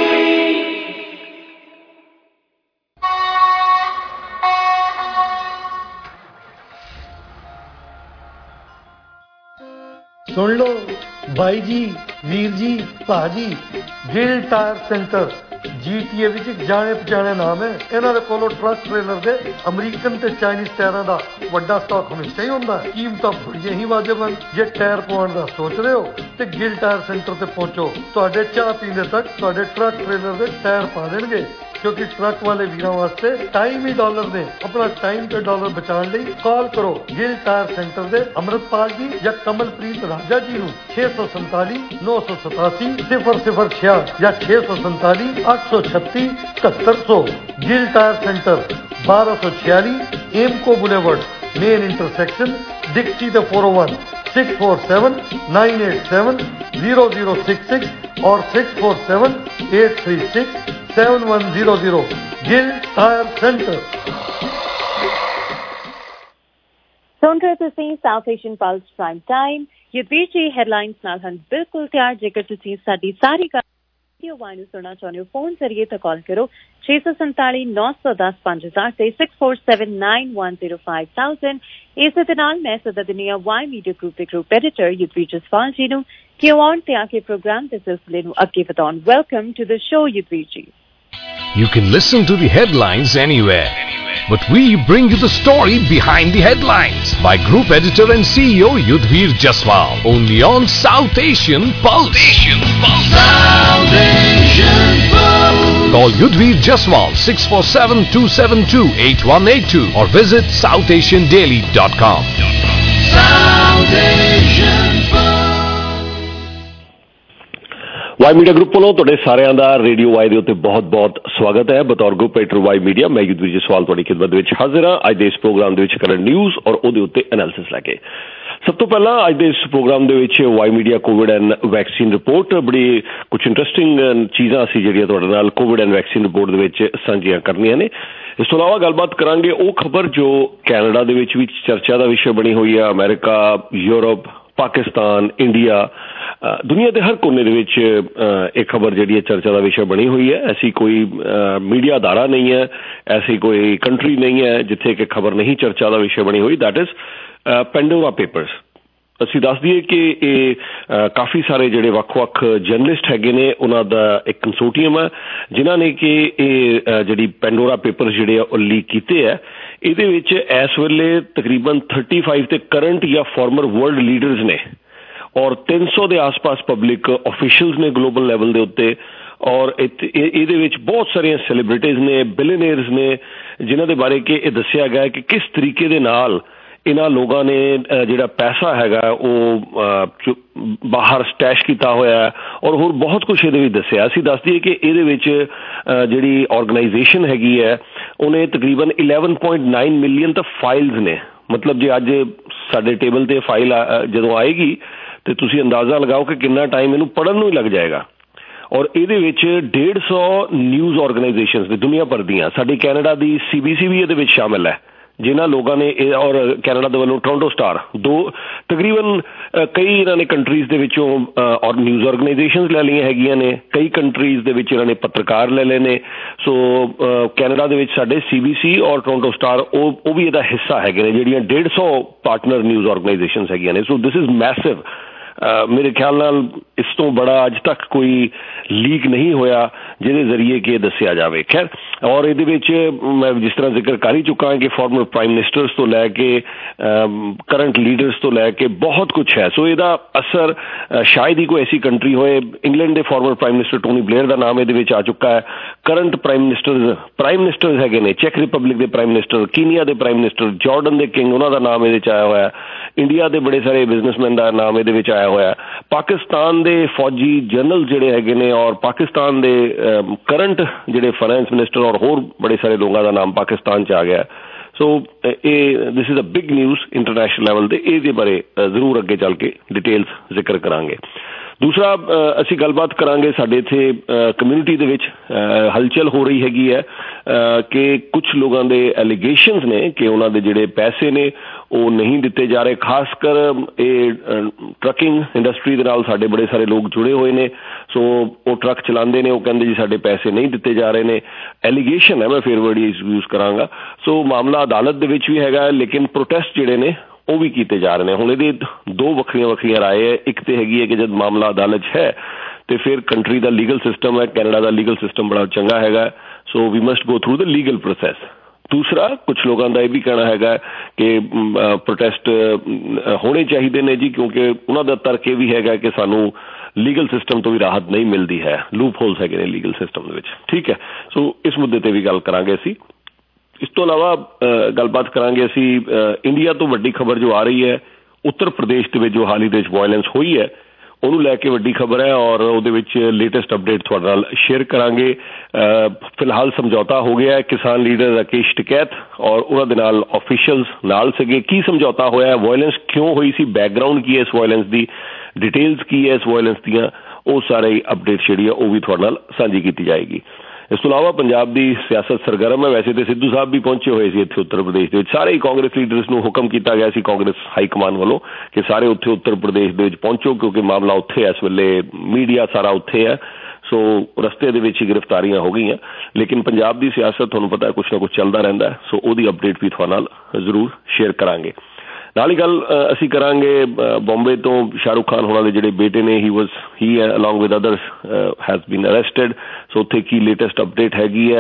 सुन लो भाई जी, वीर जी, भाजी, गिल टायर सेंटर GTA ਵਿੱਚ ਇੱਕ ਜਾਣੇ ਪਛਾਣੇ ਨਾਮ ਹੈ। ਇਹਨਾਂ ਦੇ ਕੋਲੋਂ ਟਰੱਕ ਟ੍ਰੇਲਰ ਦੇ ਅਮਰੀਕਨ ਤੇ ਚਾਈਨੀਜ਼ ਟਾਇਰਾਂ ਦਾ ਵੱਡਾ ਸਟਾਕ ਹਮੇਸ਼ਾ ਹੀ ਹੁੰਦਾ ਹੈ। ਕੀਮਤਾਂ ਬੜੀਆਂ ਹੀ ਵਾਜਬ ਹਨ। ਜੇ ਟਾਇਰ ਪਵਾਉਣ ਦਾ ਸੋਚ ਰਹੇ ਹੋ ਤੇ ਗਿਲ ਟਾਇਰ ਸੈਂਟਰ ਤੇ ਪਹੁੰਚੋ, ਤੁਹਾਡੇ ਚਾਹ ਪੀਂਦੇ ਤੱਕ ਤੁਹਾਡੇ ਟਰੱਕ ਟ੍ਰੇਲਰ ਦੇ ਟਾਇਰ ਪਾ ਦੇਣਗੇ। क्योंकि ट्रक वाले वीरों वास्ते टाइम ही डॉलर ने। अपना टाइम ते डॉलर बचाने लिए कॉल करो गिल टायर सेंटर दे अमृतपाल जी या कमलप्रीत राजा जी नूं 647 987 0066 या 647 836 7100। Gill tyre centre 1246 Emco boulevard, main intersection, Dixie the 401, 647 987 0066 और 647 836 7100। Gill tyre centre. ਸੁਣ ਰਹੇ ਤੁਸੀਂ South Asian plus prime time. Yudhveer ji headlines ਨਾਲ ਹਨ ਬਿਲਕੁਲ ਤਿਆਰ। ਜੇਕਰ ਤੁਸੀਂ ਸਾਡੀ ਸਾਰੀ ਵੀਡੀਓ ਵਾਇਸ ਨੂੰ ਸੁਣਨਾ ਚਾਹੁੰਦੇ ਹੋ, ਫੋਨ ਜ਼ਰੀਏ ਤਾਂ ਕਾਲ ਕਰੋ 647 910 5000 ਤੇ 647 910 5000। ਇਸੇ ਦੇ ਨਾਲ ਮੈਂ ਸਦਾ ਦੁਨੀਆ ਵਾਈ ਮੀਡੀਆ ਗਰੁੱਪ ਦੇ ਗਰੁੱਪ ਐਡੀਟਰ ਯੁਧਵੀਰ ਜਸਵਾਲ ਜੀ ਨੂੰ ਕਿ ਆਉਣ ਤੇ ਆ ਕੇ ਪ੍ਰੋਗਰਾਮ ਦੇ ਸਿਲਸਿਲੇ ਨੂੰ ਅੱਗੇ ਵਧਾਉਣ। Welcome to the show Yudhveer ji. You can listen to the headlines anywhere. but we bring you the story behind the headlines by Group Editor and CEO Yudhvir Jaswal, only on South Asian Pulse. South Asian Pulse. Call Yudhvir Jaswal 647-272-8182 or visit southasiandaily.com. South Asian Y media group ਵੱਲੋਂ ਤੁਹਾਡੇ ਸਾਰਿਆਂ ਦਾ radio Y ਦੇ ਉੱਤੇ ਬਹੁਤ-ਬਹੁਤ ਸਵਾਗਤ ਹੈ। ਬਤੌਰ group editor Y media ਮੈਂ ਯੁੱਧਵੀਰ ਜਸਵਾਲ ਤੁਹਾਡੀ ਖਿਦਮਤ ਦੇ ਵਿੱਚ ਹਾਜ਼ਰ ਹਾਂ ਅੱਜ ਦੇ ਇਸ ਪ੍ਰੋਗਰਾਮ ਦੇ ਵਿੱਚ ਕਰਨ ਨਿਊਜ਼ ਔਰ ਉਹਦੇ ਉੱਤੇ ਐਨਾਲਿਸਿਸ ਲੈ ਕੇ। ਸਭ ਤੋਂ ਪਹਿਲਾਂ ਅੱਜ ਦੇ ਇਸ ਪ੍ਰੋਗਰਾਮ ਦੇ ਵਿੱਚ Y media Covid and vaccine report ਬੜੀ ਕੁਝ ਇੰਟਰਸਟਿੰਗ ਚੀਜ਼ਾਂ ਸੀ ਜਿਹੜੀਆਂ ਤੁਹਾਡੇ ਨਾਲ ਕੋਵਿਡ ਐਂਡ ਵੈਕਸੀਨ ਰਿਪੋਰਟ ਦੇ ਵਿੱਚ ਸਾਂਝੀਆਂ ਕਰਨੀਆਂ ਨੇ। ਇਸ ਤੋਂ ਇਲਾਵਾ ਗੱਲਬਾਤ ਕਰਾਂਗੇ ਉਹ ਖਬਰ ਜੋ ਕੈਨੇਡਾ ਦੇ ਵਿੱਚ ਵੀ ਚਰਚਾ ਦਾ ਵਿਸ਼ਾ ਬਣੀ ਹੋਈ ਹੈ। ਅਮਰੀਕਾ, ਯੂਰਪ, ਪਾਕਿਸਤਾਨ, ਇੰਡੀਆ, ਦੁਨੀਆ ਦੇ ਹਰ ਕੋਨੇ ਦੇ ਵਿੱਚ ਇਹ ਖਬਰ ਜਿਹੜੀ ਹੈ ਚਰਚਾ ਦਾ ਵਿਸ਼ਾ ਬਣੀ ਹੋਈ ਹੈ। ਐਸੀ ਕੋਈ ਮੀਡੀਆ ਅਦਾਰਾ ਨਹੀਂ ਹੈ, ਐਸੀ ਕੋਈ ਕੰਟਰੀ ਨਹੀਂ ਹੈ ਜਿੱਥੇ ਕਿ ਖਬਰ ਨਹੀਂ ਚਰਚਾ ਦਾ ਵਿਸ਼ਾ ਬਣੀ ਹੋਈ। That is Pandora papers. ਅਸੀਂ ਦੱਸ ਦਈਏ ਕਿ ਇਹ ਕਾਫੀ ਸਾਰੇ ਜਿਹੜੇ ਵੱਖ-ਵੱਖ ਜਰਨਲਿਸਟ ਹੈਗੇ ਨੇ ਉਹਨਾਂ ਦਾ ਇੱਕ ਕੰਸੋਰਟੀਅਮ ਹੈ ਜਿਨ੍ਹਾਂ ਨੇ ਕਿ ਇਹ ਜਿਹੜੀ ਪੈਂਡੋਰਾ ਪੇਪਰਸ ਜਿਹੜੇ ਆ ਉਹ ਲੀਕ ਕੀਤੇ ਹੈ। ਇਹਦੇ ਵਿੱਚ ਇਸ ਵੇਲੇ ਤਕਰੀਬਨ 35 ਤੇ ਕਰੰਟ ਜਾਂ ਫਾਰਮਰ ਵਰਲਡ ਲੀਡਰਸ ਨੇ ਔਰ 300 ਦੇ ਆਸ-ਪਾਸ ਪਬਲਿਕ ਆਫੀਸ਼ੀਅਲਸ ਨੇ ਗਲੋਬਲ ਲੈਵਲ ਦੇ ਉੱਤੇ ਔਰ ਇਹਦੇ ਵਿੱਚ ਬਹੁਤ ਸਾਰੀਆਂ ਸੈਲੀਬ੍ਰਿਟੀਜ਼ ਨੇ, ਬਿਲੀਅਨੇਅਰਸ ਨੇ ਜਿਨ੍ਹਾਂ ਦੇ ਬਾਰੇ ਕਿ ਇਹ ਦੱਸਿਆ ਗਿਆ ਕਿ ਕਿਸ ਤਰੀਕੇ ਦੇ ਨਾਲ ਇਹਨਾਂ ਲੋਕਾਂ ਨੇ ਜਿਹੜਾ ਪੈਸਾ ਹੈਗਾ ਉਹ ਬਾਹਰ ਸਟੈਸ਼ ਕੀਤਾ ਹੋਇਆ ਔਰ ਹੋਰ ਬਹੁਤ ਕੁਛ ਇਹਦੇ ਵਿੱਚ ਦੱਸਿਆ। ਅਸੀਂ ਦੱਸ ਦਈਏ ਕਿ ਇਹਦੇ ਵਿੱਚ ਜਿਹੜੀ ਆਰਗੇਨਾਈਜੇਸ਼ਨ ਹੈਗੀ ਹੈ ਉਹਨੇ ਤਕਰੀਬਨ 11.9 ਮਿਲੀਅਨ ਤਾਂ ਫਾਈਲਸ ਨੇ। ਮਤਲਬ ਜੇ ਅੱਜ ਸਾਡੇ ਟੇਬਲ 'ਤੇ ਫਾਈਲ ਜਦੋਂ ਆਏਗੀ ਤੇ ਤੁਸੀਂ ਅੰਦਾਜ਼ਾ ਲਗਾਓ ਕਿ ਕਿੰਨਾ ਟਾਈਮ ਇਹਨੂੰ ਪੜ੍ਹਨ ਨੂੰ ਹੀ ਲੱਗ ਜਾਏਗਾ। ਔਰ ਇਹਦੇ ਵਿੱਚ 150 ਨਿਊਜ਼ ਆਰਗੇਨਾਈਜੇਸ਼ਨਸ ਨੇ ਦੁਨੀਆ ਭਰ ਦੀਆਂ। ਸਾਡੀ ਕੈਨੇਡਾ ਦੀ CBC ਵੀ ਇਹਦੇ ਵਿੱਚ ਸ਼ਾਮਿਲ ਹੈ ਜਿਨ੍ਹਾਂ ਲੋਕਾਂ ਨੇ ਇਹ ਔਰ ਕੈਨੇਡਾ ਦੇ ਵੱਲੋਂ ਟੋਰਾਂਟੋ ਸਟਾਰ ਤਕਰੀਬਨ ਕਈ ਇਹਨਾਂ ਨੇ ਕੰਟਰੀਜ਼ ਦੇ ਵਿੱਚੋਂ ਔਰ ਨਿਊਜ਼ ਆਰਗੇਨਾਈਜੇਸ਼ਨਸ ਲੈ ਲਈਆਂ ਹੈਗੀਆਂ ਨੇ। ਕਈ ਕੰਟਰੀਜ਼ ਦੇ ਵਿੱਚ ਇਹਨਾਂ ਨੇ ਪੱਤਰਕਾਰ ਲੈ ਲਏ ਨੇ। ਸੋ ਕੈਨੇਡਾ ਦੇ ਵਿੱਚ ਸਾਡੇ CBC ਔਰ ਟੋਰਾਂਟੋ ਸਟਾਰ ਉਹ ਵੀ ਇਹਦਾ ਹਿੱਸਾ ਹੈਗੇ ਨੇ ਜਿਹੜੀਆਂ 150 ਪਾਰਟਨਰ ਨਿਊਜ਼ ਆਰਗੇਨਾਈਜੇਸ਼ਨਸ ਹੈਗੀਆਂ ਨੇ। So this is massive. ਮੇਰੇ ਖਿਆਲ ਨਾਲ ਇਸ ਤੋਂ ਬੜਾ ਅੱਜ ਤੱਕ ਕੋਈ ਲੀਕ ਨਹੀਂ ਹੋਇਆ ਜਿਹਦੇ ਜ਼ਰੀਏ ਕਿ ਇਹ ਦੱਸਿਆ ਜਾਵੇ। ਖੈਰ ਔਰ ਇਹਦੇ ਵਿੱਚ ਮੈਂ ਜਿਸ ਤਰ੍ਹਾਂ ਜ਼ਿਕਰ ਕਰ ਹੀ ਚੁੱਕਾ ਕਿ ਫਾਰਮਰ ਪ੍ਰਾਈਮ ਮਿਨਿਸਟਰਸ ਤੋਂ ਲੈ ਕੇ ਕਰੰਟ ਲੀਡਰਸ ਤੋਂ ਲੈ ਕੇ ਬਹੁਤ ਕੁਛ ਹੈ। ਸੋ ਇਹਦਾ ਅਸਰ ਸ਼ਾਇਦ ਹੀ ਕੋਈ ਐਸੀ ਕੰਟਰੀ ਹੋਏ। ਇੰਗਲੈਂਡ ਦੇ former prime minister Tony Blair ਦਾ ਨਾਮ ਇਹਦੇ ਵਿੱਚ ਆ ਚੁੱਕਾ ਹੈ। ਕਰੰਟ ਪ੍ਰਾਈਮ ਮਿਨਿਸਟਰਸ ਹੈਗੇ ਨੇ। ਚੈਕ ਰਿਪਬਲਿਕ ਦੇ ਪ੍ਰਾਈਮ ਮਿਨਿਸਟਰ, ਕੀਨੀਆ ਦੇ ਪ੍ਰਾਈਮ ਮਿਨਿਸਟਰ, ਜਾਰਡਨ ਦੇ ਕਿੰਗ ਉਹਨਾਂ ਦਾ ਨਾਮ ਇਹਦੇ 'ਚ ਆਇਆ ਹੋਇਆ। ਇੰਡੀਆ ਦੇ ਬੜੇ ਸਾਰੇ ਬਿਜ਼ਨਸਮੈਨ ਦਾ ਨਾਮ ਇਹਦੇ ਵਿੱਚ ਆਇਆ ਹੋਇਆ। ਪਾਕਿਸਤਾਨ ਦੇ ਫੌਜੀ ਜਨਰਲ ਜਿਹੜੇ ਹੈਗੇ ਨੇ ਔਰ ਪਾਕਿਸਤਾਨ ਦੇ ਕਰੰਟ ਜਿਹੜੇ ਫਾਈਨੈਂਸ ਮਿਨਿਸਟਰ ਔਰ ਹੋਰ ਬੜੇ ਸਾਰੇ ਲੋਕਾਂ ਦਾ ਨਾਮ ਪਾਕਿਸਤਾਨ 'ਚ ਆ ਗਿਆ। ਸੋ ਇਹ this is a big news international level 'ਤੇ। ਇਹਦੇ ਬਾਰੇ ਜ਼ਰੂਰ ਅੱਗੇ ਚੱਲ ਕੇ ਡਿਟੇਲਸ ਜ਼ਿਕਰ ਕਰਾਂਗੇ। ਦੂਸਰਾ ਅਸੀਂ ਗੱਲਬਾਤ ਕਰਾਂਗੇ ਸਾਡੇ ਇੱਥੇ ਕਮਿਊਨਿਟੀ ਦੇ ਵਿੱਚ ਹਲਚਲ ਹੋ ਰਹੀ ਹੈਗੀ ਹੈ ਕਿ ਕੁਝ ਲੋਕਾਂ ਦੇ ਐਲੀਗੇਸ਼ਨਸ ਨੇ ਕਿ ਉਹਨਾਂ ਦੇ ਜਿਹੜੇ ਪੈਸੇ ਨੇ ਉਹ ਨਹੀਂ ਦਿੱਤੇ ਜਾ ਰਹੇ। ਖਾਸ ਕਰ ਇਹ ਟਰੱਕਿੰਗ ਇੰਡਸਟਰੀ ਦੇ ਨਾਲ ਸਾਡੇ ਬੜੇ ਸਾਰੇ ਲੋਕ ਜੁੜੇ ਹੋਏ ਨੇ। ਸੋ ਉਹ ਟਰੱਕ ਚਲਾਉਂਦੇ ਨੇ, ਉਹ ਕਹਿੰਦੇ ਜੀ ਸਾਡੇ ਪੈਸੇ ਨਹੀਂ ਦਿੱਤੇ ਜਾ ਰਹੇ ਨੇ। ਐਲੀਗੇਸ਼ਨ ਹੈ, ਮੈਂ ਫਿਰ ਵਰਡ ਯੂਜ਼ ਕਰਾਂਗਾ। ਸੋ ਮਾਮਲਾ ਅਦਾਲਤ ਦੇ ਵਿੱਚ ਵੀ ਹੈਗਾ ਲੇਕਿਨ ਪ੍ਰੋਟੈਸਟ ਜਿਹੜੇ ਨੇ ਉਹ ਵੀ ਕੀਤੇ ਜਾ ਰਹੇ ਨੇ। ਹੁਣ ਇਹਦੇ ਦੋ ਵੱਖਰੀਆਂ ਰਾਏ ਹੈ। ਇੱਕ ਤੇ ਹੈਗੀ ਹੈ ਕਿ ਜਦ ਮਾਮਲਾ ਅਦਾਲਤ 'ਚ ਹੈ ਤੇ ਫਿਰ ਕੰਟਰੀ ਦਾ ਲੀਗਲ ਸਿਸਟਮ ਹੈ, ਕੈਨੇਡਾ ਦਾ ਲੀਗਲ ਸਿਸਟਮ ਬੜਾ ਚੰਗਾ ਹੈਗਾ। So we must go through the legal process. ਦੂਸਰਾ ਕੁਝ ਲੋਕਾਂ ਦਾ ਇਹ ਵੀ ਕਹਿਣਾ ਹੈਗਾ ਕਿ ਪ੍ਰੋਟੈਸਟ ਹੋਣੇ ਚਾਹੀਦੇ ਨੇ ਜੀ ਕਿਉਂਕਿ ਉਹਨਾਂ ਦਾ ਤਰਕ ਇਹ ਵੀ ਹੈਗਾ ਕਿ ਸਾਨੂੰ ਲੀਗਲ ਸਿਸਟਮ ਤੋਂ ਵੀ ਰਾਹਤ ਨਹੀਂ ਮਿਲਦੀ ਹੈ। ਲੂਪ ਹੋਲਸ ਹੈਗੇ ਨੇ ਲੀਗਲ ਸਿਸਟਮ ਦੇ ਵਿੱਚ। ਠੀਕ ਹੈ। ਸੋ ਇਸ ਮੁੱਦੇ ਤੇ ਵੀ ਗੱਲ ਕਰਾਂਗੇ ਅਸੀਂ। ਇਸ ਤੋਂ ਇਲਾਵਾ ਗੱਲਬਾਤ ਕਰਾਂਗੇ ਅਸੀਂ ਇੰਡੀਆ ਤੋਂ ਵੱਡੀ ਖਬਰ ਜੋ ਆ ਰਹੀ ਹੈ ਉੱਤਰ ਪ੍ਰਦੇਸ਼ ਦੇ ਵਿੱਚ ਜੋ ਹਾਲ ਹੀ ਦੇ ਵਿੱਚ ਵਾਇਲੈਂਸ ਹੋਈ ਹੈ ਉਹਨੂੰ ਲੈ ਕੇ ਵੱਡੀ ਖਬਰ ਹੈ ਔਰ ਉਹਦੇ ਵਿੱਚ ਲੇਟੈਸਟ ਅਪਡੇਟ ਤੁਹਾਡੇ ਨਾਲ ਸ਼ੇਅਰ ਕਰਾਂਗੇ। ਫਿਲਹਾਲ ਸਮਝੌਤਾ ਹੋ ਗਿਆ ਹੈ। ਕਿਸਾਨ ਲੀਡਰ ਰਾਕੇਸ਼ ਟਿਕੈਤ ਔਰ ਉਹਨਾਂ ਦੇ ਨਾਲ ਆਫੀਸ਼ੀਅਲਸ ਨਾਲ ਸੀਗੇ। ਕੀ ਸਮਝੌਤਾ ਹੋਇਆ, ਵਾਇਲੈਂਸ ਕਿਉਂ ਹੋਈ ਸੀ, ਬੈਕਗਰਾਊਂਡ ਕੀ ਹੈ ਇਸ ਵਾਇਲੈਂਸ ਦੀ, ਡਿਟੇਲਸ ਕੀ ਹੈ ਇਸ ਵਾਇਲੈਂਸ ਦੀਆਂ, ਉਹ ਸਾਰੇ ਅਪਡੇਟ ਜਿਹੜੀ ਆ ਉਹ ਵੀ ਤੁਹਾਡੇ ਨਾਲ ਸਾਂਝੀ ਕੀਤੀ ਜਾਏਗੀ। ਇਸ ਤੋਂ ਇਲਾਵਾ ਪੰਜਾਬ ਦੀ ਸਿਆਸਤ ਸਰਗਰਮ ਹੈ। ਵੈਸੇ ਤਾਂ ਸਿੱਧੂ ਸਾਹਿਬ ਵੀ ਪਹੁੰਚੇ ਹੋਏ ਸੀ ਇੱਥੇ ਉੱਤਰ ਪ੍ਰਦੇਸ਼ ਦੇ ਵਿੱਚ। ਸਾਰੇ ਹੀ ਕਾਂਗਰਸ ਲੀਡਰਸ ਨੂੰ ਹੁਕਮ ਕੀਤਾ ਗਿਆ ਸੀ ਕਾਂਗਰਸ ਹਾਈ ਕਮਾਨ ਵੱਲੋਂ ਕਿ ਸਾਰੇ ਉੱਥੇ ਉੱਤਰ ਪ੍ਰਦੇਸ਼ ਦੇ ਵਿੱਚ ਪਹੁੰਚੋ ਕਿਉਂਕਿ ਮਾਮਲਾ ਉੱਥੇ ਇਸ ਵੇਲੇ ਮੀਡੀਆ ਸਾਰਾ ਉੱਥੇ ਹੈ। ਸੋ ਰਸਤੇ ਦੇ ਵਿੱਚ ਹੀ ਗ੍ਰਿਫਤਾਰੀਆਂ ਹੋ ਗਈਆਂ ਲੇਕਿਨ ਪੰਜਾਬ ਦੀ ਸਿਆਸਤ ਤੁਹਾਨੂੰ ਪਤਾ ਕੁਛ ਨਾ ਕੁਛ ਚੱਲਦਾ ਰਹਿੰਦਾ। ਸੋ ਉਹਦੀ ਅਪਡੇਟ ਵੀ ਤੁਹਾਡੇ ਨਾਲ ਜ਼ਰੂਰ ਸ਼ੇਅਰ ਕਰਾਂਗੇ। ਨਾਲ ਹੀ ਗੱਲ ਅਸੀਂ ਕਰਾਂਗੇ ਬੰਬੇ ਤੋਂ ਸ਼ਾਹਰੁਖ ਖਾਨ ਹੋਣਾ ਦੇ ਜਿਹੜੇ ਬੇਟੇ ਨੇ ਹੀ along with others has been arrested. So ਉੱਥੇ ਕੀ ਲੇਟੈਸਟ ਅਪਡੇਟ ਹੈਗੀ ਹੈ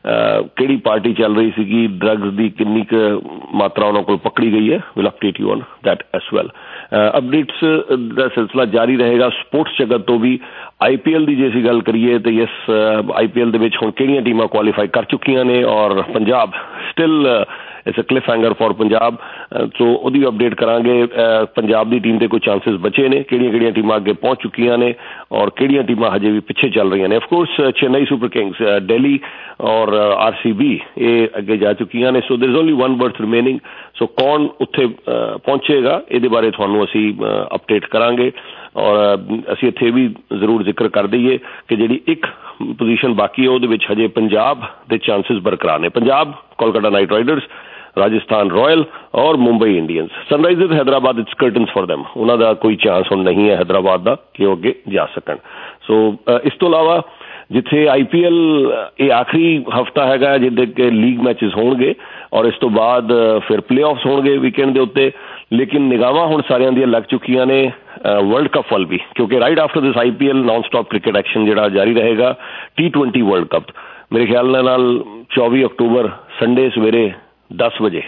ਕਿਹੜੀ ਪਾਰਟੀ ਚੱਲ ਰਹੀ ਸੀਗੀ, ਡਰੱਗਸ ਦੀ ਕਿੰਨੀ ਕੁ ਮਾਤਰਾ ਉਹਨਾਂ ਕੋਲ ਪਕੜੀ ਗਈ ਹੈ। Will update you on that as well. Updates ਦਾ ਸਿਲਸਿਲਾ ਜਾਰੀ ਰਹੇਗਾ। ਸਪੋਰਟਸ ਜਗਤ ਤੋਂ ਵੀ IPL ਦੀ ਜੇ ਅਸੀਂ ਗੱਲ ਕਰੀਏ ਤਾਂ ਯੈਸ, IPL ਦੇ ਵਿੱਚ ਹੁਣ ਕਿਹੜੀਆਂ ਟੀਮਾਂ ਕੁਆਲੀਫਾਈ ਕਰ ਚੁੱਕੀਆਂ ਨੇ ਔਰ Punjab still it's a cliffhanger for Punjab. So ਉਹਦੀ ਅਪਡੇਟ ਕਰਾਂਗੇ। ਪੰਜਾਬ ਦੀ ਟੀਮ ਦੇ ਕੋਈ ਚਾਂਸਿਸ ਬਚੇ ਨੇ, ਕਿਹੜੀਆਂ ਟੀਮਾਂ ਅੱਗੇ ਪਹੁੰਚ ਚੁੱਕੀਆਂ ਨੇ ਔਰ ਕਿਹੜੀਆਂ ਟੀਮਾਂ ਹਜੇ ਵੀ ਪਿੱਛੇ ਚੱਲ ਰਹੀਆਂ ਨੇ। Of course Chennai super kings, Delhi ਔਰ RCB ਇਹ ਅੱਗੇ ਜਾ ਚੁੱਕੀਆਂ ਨੇ। So there is only one berth remaining. So ਕੌਣ ਉੱਥੇ ਪਹੁੰਚੇਗਾ ਇਹਦੇ ਬਾਰੇ ਤੁਹਾਨੂੰ ਅਸੀਂ ਅਪਡੇਟ ਕਰਾਂਗੇ ਔਰ ਅਸੀਂ ਇੱਥੇ ਵੀ ਜ਼ਰੂਰ ਜ਼ਿਕਰ ਕਰ ਦਈਏ ਕਿ ਜਿਹੜੀ ਇੱਕ ਪੋਜੀਸ਼ਨ ਬਾਕੀ ਹੈ ਉਹਦੇ ਵਿੱਚ ਹਜੇ ਪੰਜਾਬ ਦੇ ਚਾਂਸਿਸ ਬਰਕਰਾਰ ਨੇ। Punjab, Kolkata night riders, Rajasthan royal ਔਰ Mumbai Indians. Sunrisers Hyderabad it's curtains for them। ਉਹਨਾਂ ਦਾ ਕੋਈ ਚਾਂਸ ਹੁਣ ਨਹੀਂ ਹੈ ਹੈਦਰਾਬਾਦ ਦਾ ਕਿ ਉਹ ਅੱਗੇ ਜਾ ਸਕਣ। ਸੋ ਇਸ ਤੋਂ ਇਲਾਵਾ ਜਿੱਥੇ IPL ਇਹ ਆਖਰੀ ਹਫਤਾ ਹੈਗਾ ਜਿਹਦੇ ਕਿ ਲੀਗ ਮੈਚਿਸ ਹੋਣਗੇ ਔਰ ਇਸ ਤੋਂ ਬਾਅਦ ਫਿਰ ਪਲੇਆਫਸ ਹੋਣਗੇ ਵੀਕਐਂਡ ਦੇ ਉੱਤੇ। ਲੇਕਿਨ ਨਿਗਾਹਾਂ ਹੁਣ ਸਾਰਿਆਂ ਦੀਆਂ ਲੱਗ ਚੁੱਕੀਆਂ ਨੇ ਵਰਲਡ ਕੱਪ ਵੱਲ ਵੀ, ਕਿਉਂਕਿ right after this IPL non stop cricket action ਜਿਹੜਾ ਜਾਰੀ ਰਹੇਗਾ। T20 ਵਰਲਡ ਕੱਪ ਮੇਰੇ ਖਿਆਲ ਨਾਲ 24 ਅਕਤੂਬਰ ਸੰਡੇ ਸਵੇਰੇ 10 ਵਜੇ,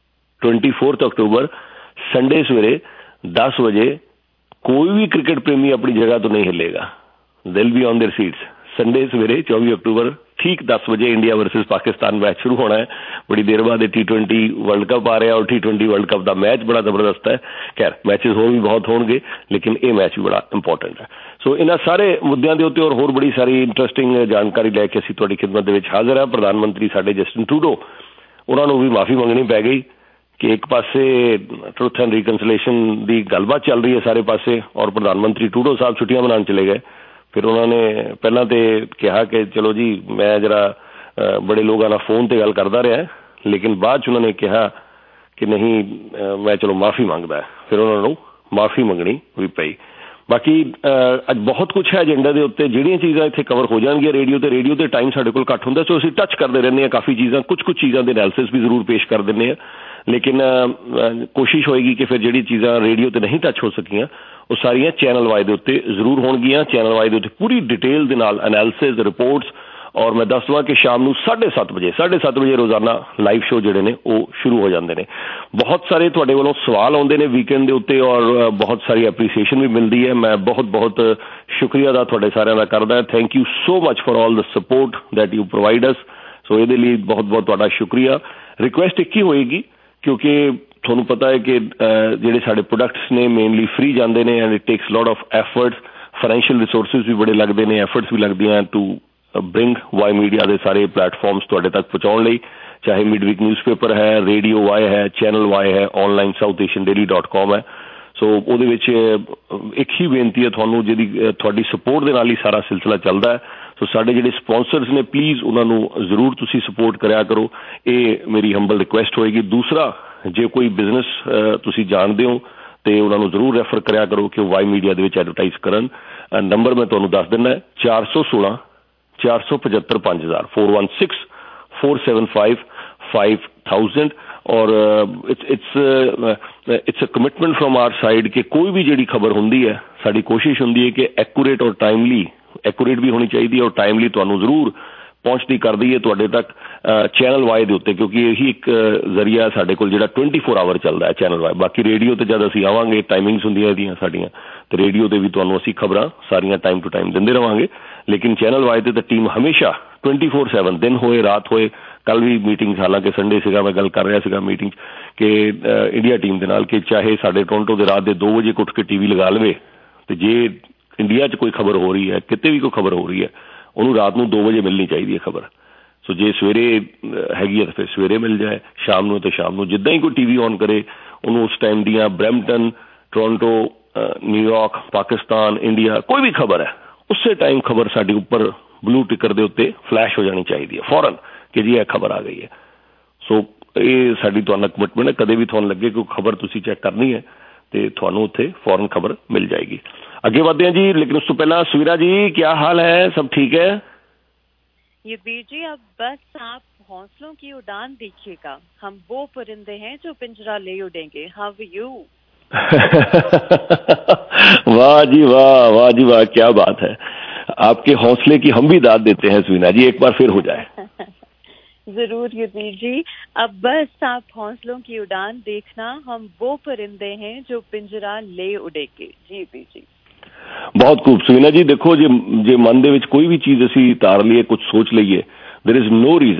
24 ਅਕਤੂਬਰ ਸੰਡੇ ਸਵੇਰੇ 10 ਵਜੇ ਕੋਈ ਵੀ ਕ੍ਰਿਕਟ ਪ੍ਰੇਮੀ ਆਪਣੀ ਜਗ੍ਹਾ ਤੋਂ ਨਹੀਂ ਹਿੱਲੇਗਾ। ਦਿਲ ਵੀ ਔਨ ਦੇਅਰ ਸੀਟਸ। ਸੰਡੇ ਸਵੇਰੇ 24 ਅਕਤੂਬਰ ठीक 10 बजे इंडिया वर्सेस पाकिस्तान मैच शुरू होना है। बड़ी देर बाद T20 वर्ल्ड कप आ रहा है और T20 वर्ल्ड कप का मैच बड़ा जबरदस्त है। खैर मैचेस होर भी बहुत होंगे लेकिन ये मैच भी बड़ा इंपॉर्टेंट है। सो इन्होंने सारे मुद्दों के उत्ते और होर बड़ी सारी इंटरस्टिंग जानकारी लैके असीं तुहाडी खिदमत दे विच हाज़र है। प्रधानमंत्री साडे जस्टिन ट्रूडो उन्होंने भी माफ़ी मंगनी पै गई कि एक पासे ट्रुथ एंड रिकनसिलेशन की गलबात चल रही है सारे पासे और प्रधानमंत्री ट्रूडो साहब छुट्टियां मनाने चले गए। फिर उन्होंने पहला तो कहा कि चलो जी मैं जरा बड़े लोगों ना फोन पर गल करता रहा लेकिन बाद उन्होंने कहा कि नहीं मैं चलो माफ़ी मंगता है। फिर उन्होंने माफ़ी मंगनी भी पई। बाकी अज बहुत कुछ है एजेंडा के उत्ते जिहड़ियां चीज़ां इत्थे कवर हो जाएंगियां रेडियो ते टाइम साडे कोल घट हुंदा। सो असीं टच करते रहने काफ़ी चीज़ां कुछ चीज़ां दे एनालिसिस भी जरूर पेश कर दिंदे लेकिन कोशिश होएगी कि फिर जिहड़ी चीज़ां रेडियो ते नहीं टच हो सकियां वो सारियां चैनल वाई दे उत्ते जरूर होणगियां। चैनल वाई दे उत्ते पूरी डिटेल दे नाल एनालिसिस रिपोर्ट्स और मैं दस दूँ कि शाम को 7:30 बजे रोजाना लाइव शो जोड़े ने वो शुरू हो जाते हैं। बहुत सारे तुहाडे वालों सवाल आते हैं वीकेंड के उत्ते और बहुत सारी एप्रीसीएशन भी मिलती है। मैं बहुत बहुत शुक्रिया दा तुहाडे सारिਆਂ ਦਾ करदा। Thank you so much for all the support that you provide us. So ये लिए बहुत बहुत तुहाडा शुक्रिया। रिक्वेस्ट एक ही होएगी क्योंकि ਤੁਹਾਨੂੰ पता है कि ਜਿਹੜੇ ਸਾਡੇ प्रोडक्ट्स ने मेनली फ्री जाते हैं and it takes lot of efforts, financial resources भी बड़े लगते हैं, एफर्ट्स भी लगती हैं टू ब्रिंग वाई मीडिया के सारे प्लेटफॉर्म्स तुहाडे तक पहुँचाने, चाहे मिडवीक न्यूज़पेपर है, रेडियो वाई है, चैनल वाई है, ऑनलाइन southasiandaily.com है। सो ਉਹਦੇ ਵਿੱਚ ਇੱਕ ਹੀ ਬੇਨਤੀ ਹੈ ਤੁਹਾਨੂੰ ਜਿਹਦੀ ਤੁਹਾਡੀ ਸਪੋਰਟ ਦੇ ਨਾਲ ਹੀ ਸਾਰਾ ਸਿਲਸਿਲਾ ਚੱਲਦਾ ਹੈ। ਸੋ ਸਾਡੇ ਜਿਹੜੇ ਸਪਾਂਸਰਸ ਨੇ ਪਲੀਜ਼ ਉਹਨਾਂ ਨੂੰ ਜ਼ਰੂਰ ਤੁਸੀਂ ਸਪੋਰਟ ਕਰਿਆ ਕਰੋ, ਇਹ ਮੇਰੀ ਹੰਬਲ ਰਿਕੁਐਸਟ ਹੋਏਗੀ। ਦੂਸਰਾ ਜੇ ਕੋਈ ਬਿਜ਼ਨਸ ਤੁਸੀਂ ਜਾਣਦੇ ਹੋ ਤੇ ਉਹਨਾਂ ਨੂੰ ਜ਼ਰੂਰ ਰੈਫਰ ਕਰਿਆ ਕਰੋ ਕਿ ਉਹ ਵਾਈ ਮੀਡੀਆ ਦੇ ਵਿੱਚ ਐਡਵਰਟਾਈਜ਼ ਕਰਨ। ਨੰਬਰ ਮੈਂ ਤੁਹਾਨੂੰ ਦੱਸ ਦਿੰਦਾ 416 475 5000 416 475 5000 और it's a commitment from our side कि कोई भी जिहड़ी खबर हुंदी है साडी कोशिश हुंदी है कि एक्यूरेट और टाइमली एक्यूरेट भी होनी चाहिए और टाइमली तुहानूं जरूर पहुँचती कर दी है तुहाडे तक चैनल वाई दे उत्ते क्योंकि यही एक जरिया साडे कोल जिहड़ा 24 आवर चलदा है चैनल वाई। बाकी रेडियो ते जद असीं आवांगे टाइमिंग्स हुंदियां इहदियां साडीआं ते रेडियो ते भी तुहानूं असीं खबरां सारियां टाइम टू टाइम दिंदे रहांगे लेकिन चैनल वाई ते टीम हमेशा 24/7 दिन होए रात होए। कल भी मीटिंग हालांकि संडे सीगा मैं गल कर रहा सीगा मीटिंग कि इंडिया टीम दे नाल कि चाहे साडे टोरंटो दे रात दे 2 बजे उठ के टीवी लगा लवे ते जे इंडिया च कोई खबर हो रही है किते भी कोई खबर हो रही है उन्होंने रात को 2 बजे मिलनी चाहिए खबर। सो जे सवेरे हैगी है तो फिर सवेरे मिल जाए, शाम को तो शाम को जिदा ही कोई टीवी ऑन करे उन्होंने उस टाइम दियाँ Brampton, Toronto, New York, Pakistan, India कोई भी खबर है उस टाइम खबर साड़ी उपर ब्लू टिकर के उत्ते फ्लैश हो जानी चाहिए है फौरन कि जी यह खबर आ गई है। सो ये साड़ी तुहाडा कमिटमेंट है। कदे भी तुहानूं लगे कोई खबर तुसीं चैक करनी है तो तुहानूं उत्थे फौरन खबर मिल जाएगी। अगे बढ़ते हैं जी लेकिन उस तो पहला सुवीरा जी क्या हाल है, सब ठीक है? ये वीर जी अब बस आप हौसलों की उड़ान देखिएगा, हम वो परिंदे हैं जो पिंजरा ले उड़ेंगे। How are you? वाह जी वाह, वाह जी वाह, क्या बात है। आपके हौसले की हम भी दाद देते हैं सुवीना जी, एक बार फिर हो जाए। जरूर युद्धवीर जी। अब बस आप हौसलों की उड़ान देखना, हम वो परिंदे हैं जो पिंजरा ले उड़ेंगे। जी युद्धवीर जी। बहुत खूब सुविना जी। देखो जे मन दे विच कोई भी चीज असी तार लीए, कुछ सोच लीए, देयर इज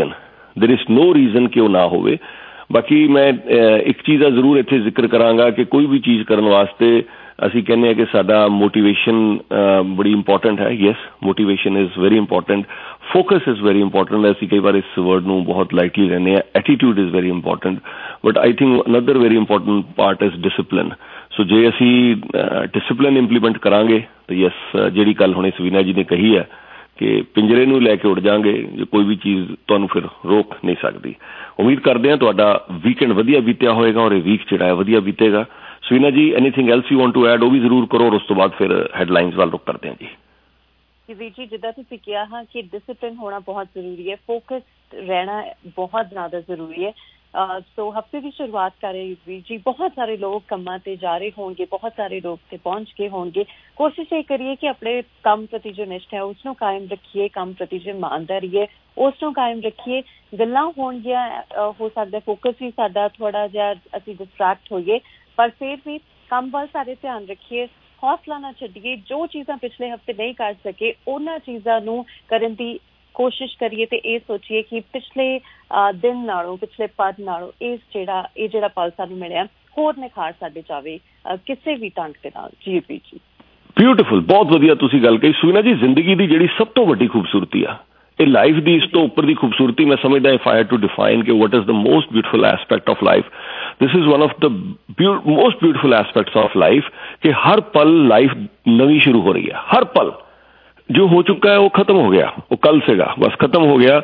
नो रीजन कि वो ना होवे। बाकी मैं एक चीज़ का जरूर इत्थे जिक्र करांगा कि कोई भी चीज़ करने वास्ते ਅਸੀਂ ਕਹਿੰਦੇ ਆ ਕਿ ਸਾਡਾ ਮੋਟੀਵੇਸ਼ਨ ਬੜੀ ਇੰਪੋਰਟੈਂਟ ਹੈ। Yes, motivation is very important, focus is very important. ਅਸੀਂ ਕਈ ਵਾਰ ਇਸ ਵਰਡ ਨੂੰ ਬਹੁਤ ਲਾਈਟਲੀ ਲੈਂਦੇ ਆ। Attitude is very important, but I think another very important part is discipline. So ਜੇ ਅਸੀਂ ਡਿਸਿਪਲਿਨ ਇੰਪਲੀਮੈਂਟ ਕਰਾਂਗੇ ਤਾਂ ਯੈਸ, ਜਿਹੜੀ ਗੱਲ ਹੁਣੇ ਸਵੀਨਾ ਜੀ ਨੇ ਕਹੀ ਹੈ ਕਿ ਪਿੰਜਰੇ ਨੂੰ ਲੈ ਕੇ ਉੱਡ ਜਾਾਂਗੇ, ਜੇ ਕੋਈ ਵੀ ਚੀਜ਼ ਤੁਹਾਨੂੰ ਫਿਰ ਰੋਕ ਨਹੀਂ ਸਕਦੀ। ਉਮੀਦ ਕਰਦੇ ਹਾਂ ਤੁਹਾਡਾ ਵੀਕਐਂਡ ਵਧੀਆ ਬੀਤਿਆ ਹੋਏਗਾ ਔਰ ਇਹ ਵੀਕ ਜਿਹੜਾ ਹੈ ਵਧੀਆ ਬੀਤੇਗਾ। Suvina ji, anything else you want to add ਉਹ ਵੀ ਜ਼ਰੂਰ ਕਰੋ, ਔਰ ਉਸ ਤੋਂ ਬਾਅਦ ਫਿਰ ਹੈਡਲਾਈਨਸ ਵੱਲ ਰੁਕ ਕਰਦੇ ਹਾਂ ਜੀ। ਵੀਰ ਜੀ, ਜਿੱਦਾਂ ਤੁਸੀਂ ਕਿਹਾ ਕਿ ਡਿਸਿਪਲਿਨ ਹੋਣਾ ਬਹੁਤ ਜ਼ਰੂਰੀ ਹੈ, ਫੋਕਸ ਰਹਿਣਾ ਬਹੁਤ ਜ਼ਿਆਦਾ ਜ਼ਰੂਰੀ ਹੈ। ਸੋ ਹਫਤੇ ਦੀ ਸ਼ੁਰੂਆਤ ਕਰ ਰਹੇ ਵੀਰ ਜੀ, ਬਹੁਤ ਸਾਰੇ ਲੋਕ ਕੰਮਾਂ ਤੇ ਜਾ ਰਹੇ ਹੋਣਗੇ, ਬਹੁਤ ਸਾਰੇ ਲੋਕ ਤੇ ਪਹੁੰਚ ਗਏ ਹੋਣਗੇ। ਕੋਸ਼ਿਸ਼ ਇਹ ਕਰੀਏ ਕਿ ਆਪਣੇ ਕੰਮ ਪ੍ਰਤੀ ਜੋ ਨਿਸ਼ਠਾ ਹੈ ਉਸ ਨੂੰ ਕਾਇਮ ਰੱਖੀਏ, ਕੰਮ ਪ੍ਰਤੀ ਜੋ ਇਮਾਨਦਾਰੀ ਹੈ ਉਸ ਨੂੰ ਕਾਇਮ ਰੱਖੀਏ। ਗੱਲਾਂ ਹੋਣਗੀਆਂ, ਹੋ ਸਕਦਾ ਫੋਕਸ ਵੀ ਸਾਡਾ ਥੋੜਾ ਜਿਹਾ ਅਸੀਂ ਡਿਸਟਰੈਕਟ ਹੋਈਏ, ਪਰ ਫਿਰ ਵੀ ਕੰਮ ਵੱਲ ਸਾਰੇ ਧਿਆਨ ਰੱਖੀਏ, ਹੌਸਲਾ ਨਾ ਛੱਡੀਏ। ਜੋ ਚੀਜ਼ਾਂ ਪਿਛਲੇ ਹਫ਼ਤੇ ਨਹੀਂ ਕਰ ਸਕੇ ਉਹਨਾਂ ਚੀਜ਼ਾਂ ਨੂੰ ਕਰਨ ਦੀ ਕੋਸ਼ਿਸ਼ ਕਰੀਏ ਤੇ ਇਹ ਸੋਚੀਏ ਕਿ ਪਿਛਲੇ ਦਿਨ ਨਾਲੋਂ, ਪਿਛਲੇ ਪਦ ਨਾਲੋਂ ਇਹ ਜਿਹੜਾ ਪਲ ਸਾਨੂੰ ਮਿਲਿਆ ਹੋਰ ਨਿਖਾਰ ਸਾਡੇ ਜਾਵੇ ਕਿਸੇ ਵੀ ਢੰਗ ਦੇ ਨਾਲ। ਜੀ ਜੀ, ਬਿਊਟੀਫੁਲ, ਬਹੁਤ ਵਧੀਆ ਤੁਸੀਂ ਗੱਲ ਕਹੀ ਸੁਵੀਨਾ ਜੀ। ਜ਼ਿੰਦਗੀ ਦੀ ਜਿਹੜੀ ਸਭ ਤੋਂ ਵੱਡੀ ਖੂਬਸੂਰਤੀ ਆ, ਇਹ ਲਾਈਫ ਦੀ ਇਸ ਤੋਂ ਉੱਪਰ ਦੀ ਖੂਬਸੂਰਤੀ ਮੈਂ ਸਮਝਦਾ, if I had to define ਕਿ what is the most beautiful aspect of life, this is one of the most beautiful aspects of life ਕਿ ਹਰ ਪਲ ਲਾਈਫ ਨਵੀਂ ਸ਼ੁਰੂ ਹੋ ਰਹੀ ਹੈ। ਹਰ ਪਲ जो हो चुका है वो खत्म हो गया, वो कल सेगा, बस खत्म हो गया।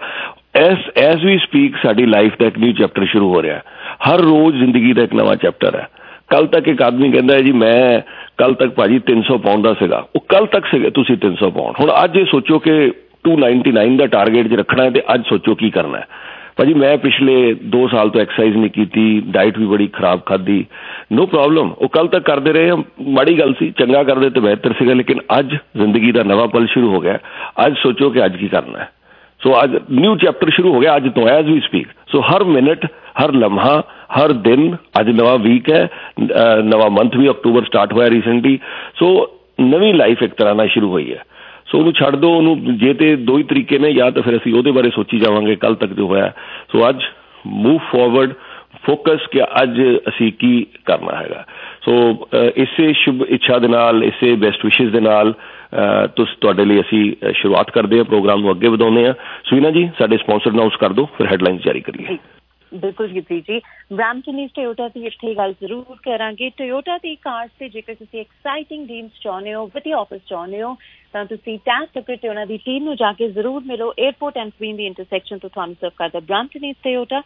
एज वी स्पीक साडी लाइफ का एक न्यू चैप्टर शुरू हो रहा है। हर रोज जिंदगी का एक नवा चैप्टर है। कल तक एक आदमी कहता है जी मैं कल तक भाजी 300 पाउंड का सीगा, वो कल तक सीगे तुसी 300 पाउंड। हुण अज सोचो कि 299 का टारगेट ज रखना है तो अज सोचो की करना है। भाजी मैं पिछले 2 साल तो एक्सरसाइज नहीं की, डाइट भी बड़ी खराब खाधी, नो प्रॉब्लम, वो कल तक करते रहे, माड़ी गल सी, चंगा करते तो बेहतर सीगा, लेकिन अज जिंदगी का नवा पल शुरू हो गया। अज सोचो कि अज की करना है। सो अज न्यू चैप्टर शुरू हो गया अज तो, एज वी स्पीक। सो हर मिनट, हर लम्हा, हर दिन, अज नवा वीक है, नवा मंथ भी अक्टूबर स्टार्ट होया रिसेंटली। सो नवी लाइफ एक तरह ना शुरू हुई है। सो ਉਹਨੂੰ ਛੱਡ ਦੋ, ਉਹਨੂੰ ਜੇ ਤੇ ਦੋ ਹੀ ਤਰੀਕੇ ਨੇ, ਜਾਂ ਤਾਂ ਫਿਰ ਅਸੀਂ ਉਹਦੇ ਬਾਰੇ ਸੋਚੀ ਜਾਵਾਂਗੇ ਕੱਲ ਤੱਕ ਜੋ ਹੋਇਆ। ਸੋ ਅੱਜ ਮੂਵ ਫਾਰਵਰਡ, ਫੋਕਸ ਕਿ ਅੱਜ ਅਸੀਂ ਕੀ ਕਰਨਾ ਹੈਗਾ। ਸੋ ਇਸੇ ਸ਼ੁਭ ਇੱਛਾ ਦੇ ਨਾਲ, ਇਸੇ ਬੈਸਟ ਵਿਸ਼ੇਸ ਦੇ ਨਾਲ ਤੁਹਾਡੇ ਲਈ ਅਸੀਂ ਸ਼ੁਰੂਆਤ ਕਰਦੇ ਹਾਂ, ਪ੍ਰੋਗਰਾਮ ਨੂੰ ਅੱਗੇ ਵਧਾਉਂਦੇ ਹਾਂ। ਸੁਵੀਨਾ ਜੀ, ਸਾਡੇ ਸਪਾਂਸਰ ਅਨਾਉਂਸ ਕਰ ਦਿਓ, ਫਿਰ ਹੈਡਲਾਈਨਸ ਜਾਰੀ ਕਰੀਏ। ਬਿਲਕੁਲ ਜੀ। ਬਰੈਂਪਟਨ ਈਸਟ ਟੋਯੋਟਾ ਦੀ ਇੱਥੇ ਗੱਲ ਜ਼ਰੂਰ ਕਰਾਂਗੇ। ਟੋਯੋਟਾ ਦੀ ਕਾਰਸ ਤੇ ਜੇਕਰ ਤੁਸੀਂ ਐਕਸਾਈਟਿੰਗ ਡੀਲਸ ਚਾਹੁੰਦੇ ਹੋ, ਵਧੀਆ ਆਫਰਸ ਚਾਹੁੰਦੇ ਹੋ, ਤਾਂ ਤੁਸੀਂ ਟੈਸ ਟਿਕਟ ਤੇ ਉਹਨਾਂ ਦੀ ਟੀਮ ਨੂੰ ਜਾ ਕੇ ਜ਼ਰੂਰ ਮਿਲੋ। 에어ਪੋਰਟ ਐਂਡ ਕੁਈਨ ਦੀ ਇੰਟਰਸੈਕਸ਼ਨ ਤੋਂ ਤੁਹਾਨੂੰ ਸਰਵ ਕਰਦਾ ਬਰੈਂਪਟਨ ਈਸਟ ਟੋਯੋਟਾ।